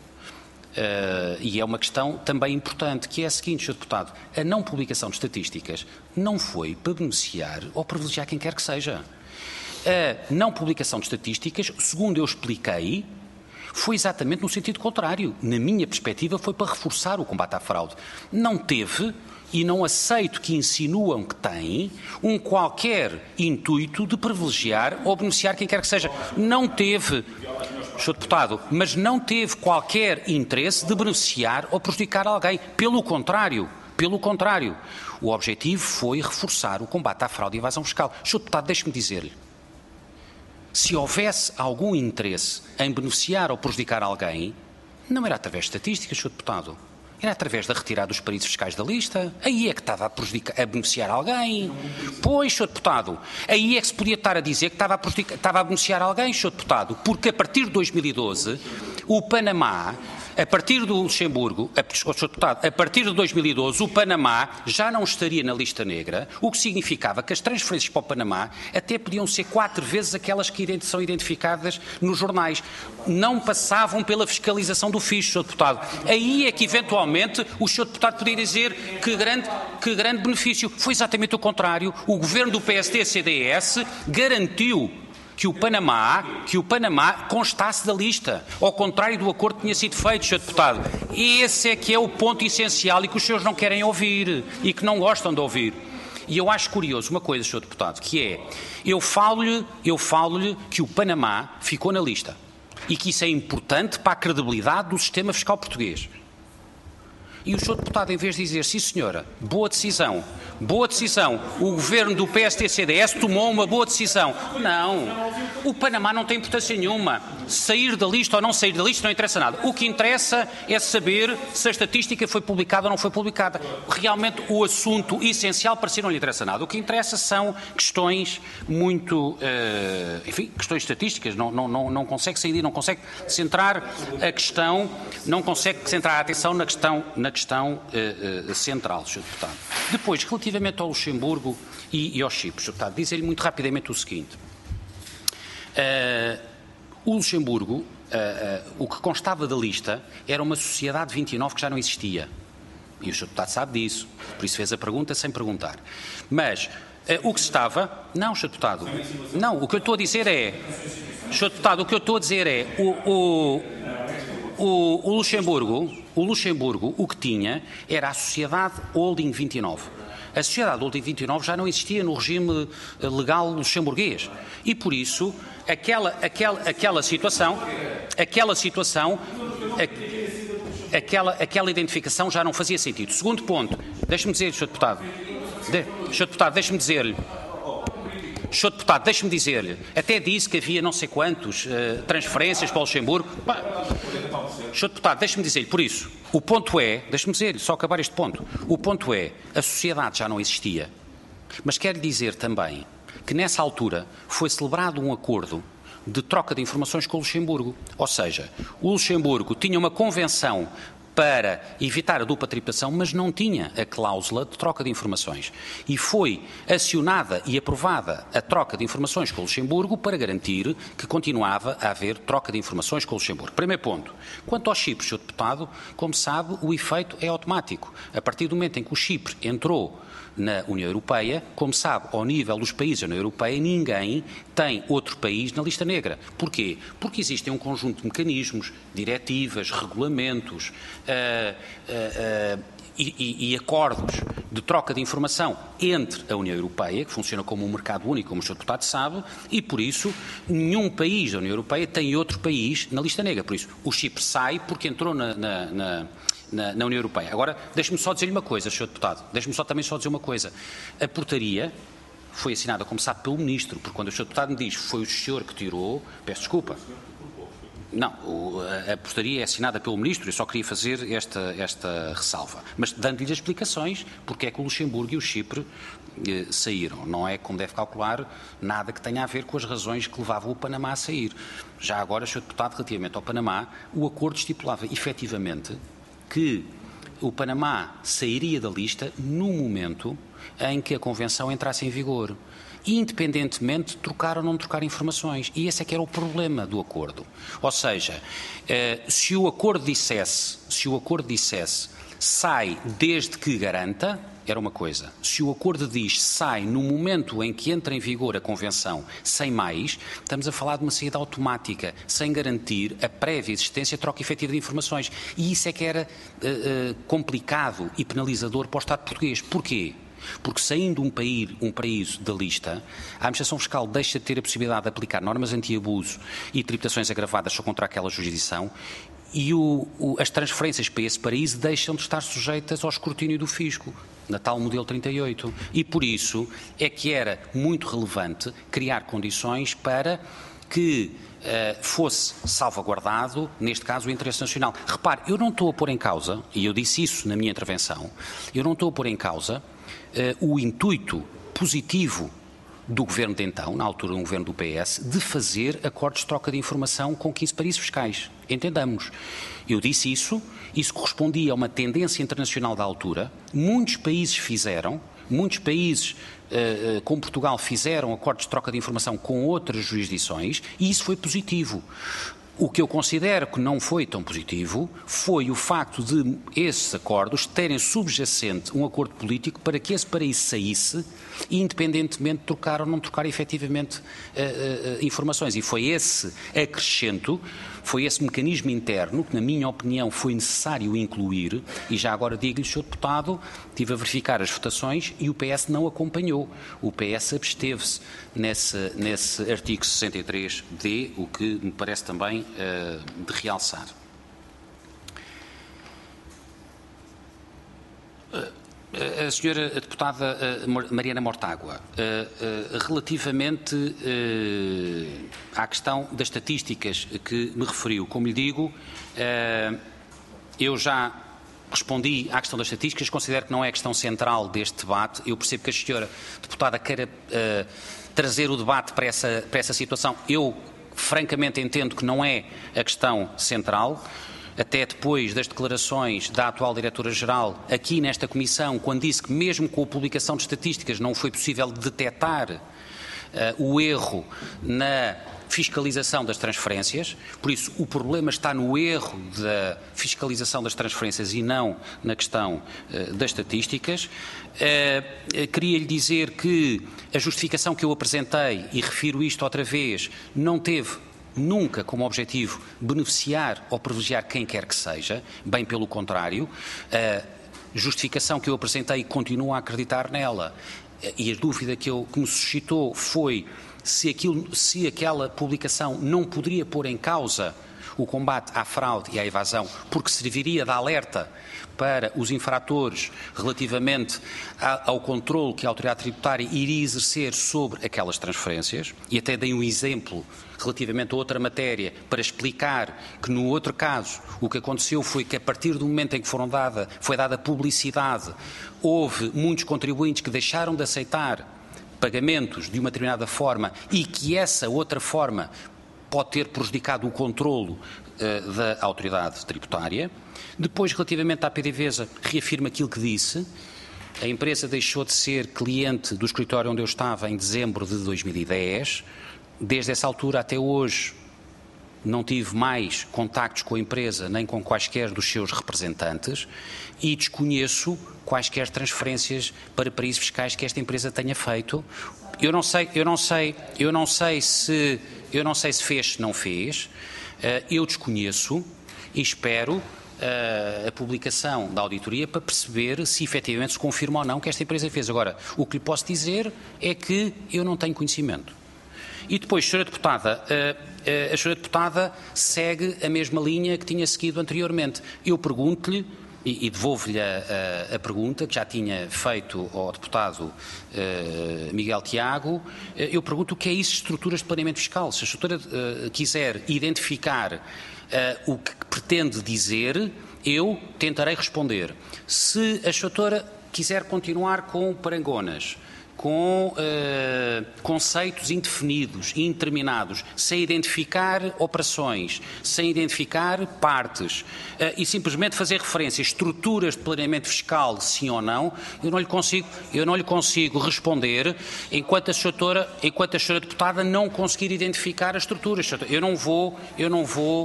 e é uma questão também importante, que é a seguinte, senhor Deputado: a não publicação de estatísticas não foi para beneficiar ou privilegiar quem quer que seja. A não publicação de estatísticas, segundo eu expliquei, foi exatamente no sentido contrário. Na minha perspectiva, foi para reforçar o combate à fraude. Não teve, e não aceito que insinuam que tem, um qualquer intuito de privilegiar ou beneficiar quem quer que seja. Não teve, senhor Deputado, mas não teve qualquer interesse de beneficiar ou prejudicar alguém. Pelo contrário, pelo contrário. O objetivo foi reforçar o combate à fraude e evasão fiscal. senhor Deputado, deixe-me dizer-lhe, se houvesse algum interesse em beneficiar ou prejudicar alguém, não era através de estatísticas, senhor Deputado. Era através da retirada dos paraísos fiscais da lista. Aí é que estava a, prejudicar, a beneficiar alguém. Pois, senhor Deputado, aí é que se podia estar a dizer que estava a, estava a beneficiar alguém, senhor Deputado, porque a partir de dois mil e doze, o Panamá, a partir do Luxemburgo, a, senhor Deputado, a partir de dois mil e doze, o Panamá já não estaria na lista negra, o que significava que as transferências para o Panamá até podiam ser quatro vezes aquelas que são identificadas nos jornais. Não passavam pela fiscalização do ficho, senhor Deputado. Aí é que, eventualmente, o senhor Deputado podia dizer que grande, que grande benefício. Foi exatamente o contrário. O governo do P S D C D S garantiu que o Panamá, que o Panamá constasse da lista, ao contrário do acordo que tinha sido feito, senhor Deputado. Esse é que é o ponto essencial e que os senhores não querem ouvir e que não gostam de ouvir. E eu acho curioso uma coisa, senhor Deputado, que é, eu falo-lhe, eu falo-lhe que o Panamá ficou na lista e que isso é importante para a credibilidade do sistema fiscal português. E o senhor Deputado, em vez de dizer, sim senhora, boa decisão, boa decisão, o governo do P S D C D S tomou uma boa decisão. Não, o Panamá não tem importância nenhuma. Sair da lista ou não sair da lista não interessa nada. O que interessa é saber se a estatística foi publicada ou não foi publicada. Realmente o assunto essencial para si não lhe interessa nada. O que interessa são questões muito, uh, enfim, questões estatísticas. Não, não, não, não consegue sair, não consegue centrar a questão, não consegue centrar a atenção na questão, na questão uh, uh, central, senhor Deputado. Depois, relativamente ao Luxemburgo e, e ao Chipre, senhor Deputado, dizer-lhe muito rapidamente o seguinte. Uh, o Luxemburgo, uh, uh, o que constava da lista, era uma sociedade vinte e nove que já não existia. E o senhor Deputado sabe disso. Por isso fez a pergunta sem perguntar. Mas uh, o que estava... Não, senhor Deputado. Não, o que eu estou a dizer é... senhor Deputado, o que eu estou a dizer é... O, o, o, o Luxemburgo... O Luxemburgo, o que tinha, era a Sociedade Holding vinte e nove. A Sociedade Holding vinte e nove já não existia no regime legal luxemburguês. E, por isso, aquela, aquela, aquela situação, aquela situação, aquela, aquela identificação já não fazia sentido. Segundo ponto, deixe-me dizer, senhor Deputado, de, senhor Deputado, deixe-me dizer-lhe, senhor Deputado, deixe-me dizer-lhe, até disse que havia não sei quantos uh, transferências para o Luxemburgo. Pá, senhor Deputado, deixe-me dizer-lhe, por isso, o ponto é, deixe-me dizer-lhe, só acabar este ponto, o ponto é, a sociedade já não existia, mas quero dizer também que nessa altura foi celebrado um acordo de troca de informações com o Luxemburgo. Ou seja, o Luxemburgo tinha uma convenção para evitar a dupla tributação, mas não tinha a cláusula de troca de informações. E foi acionada e aprovada a troca de informações com o Luxemburgo para garantir que continuava a haver troca de informações com o Luxemburgo. Primeiro ponto. Quanto ao Chipre, senhor Deputado, como sabe, o efeito é automático. A partir do momento em que o Chipre entrou na União Europeia, como sabe, ao nível dos países da União Europeia, ninguém tem outro país na lista negra. Porquê? Porque existem um conjunto de mecanismos, diretivas, regulamentos uh, uh, uh, e, e, e acordos de troca de informação entre a União Europeia, que funciona como um mercado único, como o senhor Deputado sabe, e por isso nenhum país da União Europeia tem outro país na lista negra. Por isso, o Chipre sai porque entrou na... na, na Na, na União Europeia. Agora, deixe-me só dizer-lhe uma coisa, senhor Deputado, deixe-me só também só dizer uma coisa. A portaria foi assinada, como sabe, pelo Ministro, porque quando o senhor Deputado me diz foi o senhor que tirou, peço desculpa. Não, a portaria é assinada pelo Ministro, eu só queria fazer esta, esta ressalva. Mas dando-lhe as explicações, porque é que o Luxemburgo e o Chipre eh, saíram. Não é, como deve calcular, nada que tenha a ver com as razões que levavam o Panamá a sair. Já agora, senhor Deputado, relativamente ao Panamá, o acordo estipulava efetivamente que o Panamá sairia da lista no momento em que a Convenção entrasse em vigor, independentemente de trocar ou não trocar informações. E esse é que era o problema do acordo. Ou seja, se o acordo dissesse, se o acordo dissesse sai desde que garanta, era uma coisa. Se o acordo diz sai no momento em que entra em vigor a Convenção, sem mais, estamos a falar de uma saída automática, sem garantir a prévia existência de troca efetiva de informações. E isso é que era uh, uh, complicado e penalizador para o Estado português. Porquê? Porque saindo um país, um país da lista, a administração fiscal deixa de ter a possibilidade de aplicar normas anti-abuso e tributações agravadas só contra aquela jurisdição, e o, o, as transferências para esse paraíso deixam de estar sujeitas ao escrutínio do fisco, na tal modelo trinta e oito. E por isso é que era muito relevante criar condições para que uh, fosse salvaguardado, neste caso, o interesse nacional. Repare, eu não estou a pôr em causa, e eu disse isso na minha intervenção, eu não estou a pôr em causa uh, o intuito positivo do governo de então, na altura um governo do P S, de fazer acordos de troca de informação com quinze paraísos fiscais. Entendamos. Eu disse isso, isso correspondia a uma tendência internacional da altura, muitos países fizeram, muitos países uh, uh, como Portugal fizeram acordos de troca de informação com outras jurisdições e isso foi positivo. O que eu considero que não foi tão positivo foi o facto de esses acordos terem subjacente um acordo político para que esse paraíso saísse, independentemente de trocar ou não trocar efetivamente uh, uh, informações. E foi esse acrescento, foi esse mecanismo interno que, na minha opinião, foi necessário incluir, e já agora digo-lhe, senhor Deputado, estive a verificar as votações e o P S não acompanhou. O P S absteve-se nesse, nesse artigo sessenta e três D, o que me parece também uh, de realçar. Uh, A senhora deputada Mariana Mortágua, relativamente à questão das estatísticas que me referiu, como lhe digo, eu já respondi à questão das estatísticas, considero que não é a questão central deste debate. Eu percebo que a senhora deputada queira trazer o debate para essa, para essa situação. Eu, francamente, entendo que não é a questão central. Até depois das declarações da atual Diretora-Geral aqui nesta Comissão, quando disse que mesmo com a publicação de estatísticas não foi possível detectar uh, o erro na fiscalização das transferências, por isso o problema está no erro da fiscalização das transferências e não na questão uh, das estatísticas. Uh, queria-lhe dizer que a justificação que eu apresentei, e refiro isto outra vez, não teve nunca como objetivo beneficiar ou privilegiar quem quer que seja, bem pelo contrário. A justificação que eu apresentei e continuo a acreditar nela, e a dúvida que, eu, que me suscitou foi se, aquilo, se aquela publicação não poderia pôr em causa o combate à fraude e à evasão, porque serviria de alerta para os infratores relativamente ao controle que a autoridade tributária iria exercer sobre aquelas transferências, e até dei um exemplo relativamente a outra matéria para explicar que no outro caso o que aconteceu foi que a partir do momento em que foram dada, foi dada publicidade, houve muitos contribuintes que deixaram de aceitar pagamentos de uma determinada forma e que essa outra forma pode ter prejudicado o controlo uh, da autoridade tributária. Depois, relativamente à PDVSA, reafirmo aquilo que disse. A empresa deixou de ser cliente do escritório onde eu estava em dezembro de dois mil e dez. Desde essa altura até hoje não tive mais contactos com a empresa nem com quaisquer dos seus representantes e desconheço quaisquer transferências para paraísos fiscais que esta empresa tenha feito. Eu não sei, eu não sei, eu não sei se, eu não sei se fez, se não fez. Eu desconheço e espero a publicação da auditoria para perceber se efetivamente se confirma ou não que esta empresa fez. Agora, o que lhe posso dizer é que eu não tenho conhecimento. E depois, senhora Deputada, a senhora Deputada segue a mesma linha que tinha seguido anteriormente. Eu pergunto-lhe, e, e devolvo-lhe a, a, a pergunta que já tinha feito ao Deputado uh, Miguel Tiago, uh, eu pergunto o que é isso de estruturas de planeamento fiscal. Se a senhora uh, quiser identificar uh, o que pretende dizer, eu tentarei responder. Se a senhora quiser continuar com parangonas, com uh, conceitos indefinidos e indeterminados, sem identificar operações, sem identificar partes, uh, e simplesmente fazer referência a estruturas de planeamento fiscal, sim ou não, eu não lhe consigo, eu não lhe consigo responder enquanto a senhora, enquanto a senhora Deputada não conseguir identificar as estruturas. Eu não vou, eu não vou,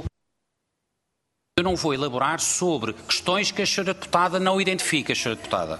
eu não vou elaborar sobre questões que a senhora Deputada não identifica, senhora Deputada.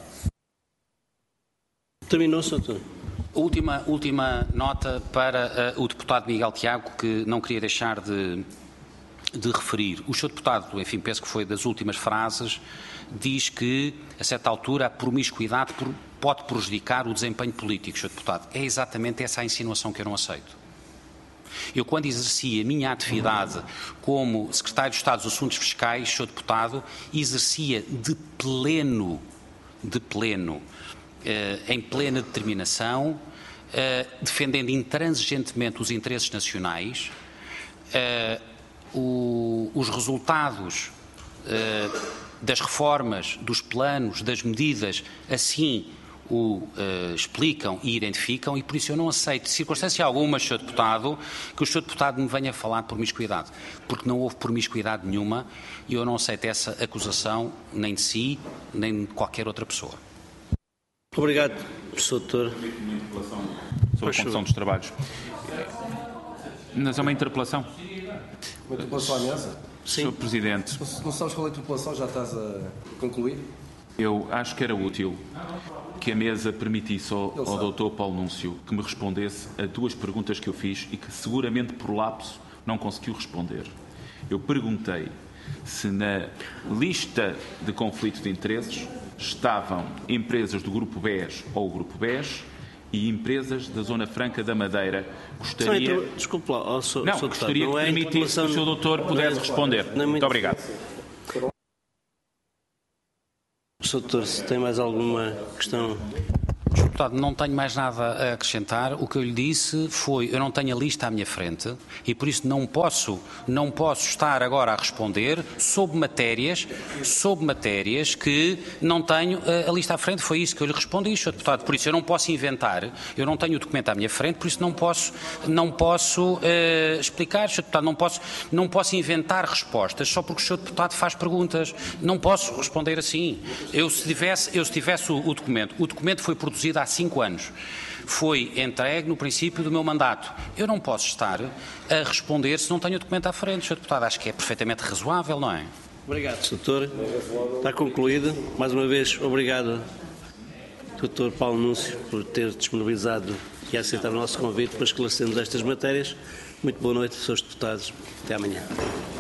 Terminou, senhor. Última, última nota para uh, o deputado Miguel Tiago, que não queria deixar de, de referir. O senhor deputado, enfim, penso que foi das últimas frases, diz que, a certa altura, a promiscuidade pode prejudicar o desempenho político, senhor deputado. É exatamente essa a insinuação que eu não aceito. Eu, quando exerci a minha atividade como secretário de Estado dos Assuntos Fiscais, senhor deputado, exercia de pleno, de pleno, Uh, em plena determinação, uh, defendendo intransigentemente os interesses nacionais, uh, o, os resultados uh, das reformas, dos planos, das medidas, assim o uh, explicam e identificam, e por isso eu não aceito, de circunstância alguma, senhor Deputado, que o senhor Deputado me venha falar de promiscuidade, porque não houve promiscuidade nenhuma e eu não aceito essa acusação nem de si, nem de qualquer outra pessoa. Obrigado, senhor Doutor. Sobre a condução dos trabalhos. Mas é uma interpelação. Uma interpelação à mesa? Sim. senhor Presidente. Não sabes qual é a interpelação? Já estás a concluir? Eu acho que era útil que a mesa permitisse ao, ao doutor Paulo Núncio que me respondesse a duas perguntas que eu fiz e que seguramente por lapso não conseguiu responder. Eu perguntei se na lista de conflito de interesses estavam empresas do Grupo B E S ou o Grupo B E S e empresas da Zona Franca da Madeira. Gostaria... Não, desculpe lá, oh, sou, não, sou gostaria não que é permitisse que o senhor doutor pudesse responder. Não é muito, muito obrigado. senhor Doutor, se tem mais alguma questão... senhor Deputado, não tenho mais nada a acrescentar. O que eu lhe disse foi, eu não tenho a lista à minha frente e por isso não posso, não posso estar agora a responder sobre matérias, sobre matérias que não tenho a, a lista à frente. Foi isso que eu lhe respondi, senhor Deputado. Por isso eu não posso inventar, eu não tenho o documento à minha frente, por isso não posso, não posso uh, explicar, senhor Deputado, não posso, não posso inventar respostas só porque o senhor Deputado faz perguntas. Não posso responder assim. Eu se tivesse, eu se tivesse o, o documento, o documento foi produzido há cinco anos. Foi entregue no princípio do meu mandato. Eu não posso estar a responder se não tenho o documento à frente, senhor Deputado. Acho que é perfeitamente razoável, não é? Obrigado, senhor Doutor. Está concluído. Mais uma vez, obrigado, doutor Paulo Núncio, por ter disponibilizado e aceitar o nosso convite para esclarecermos estas matérias. Muito boa noite, senhores deputados. Até amanhã.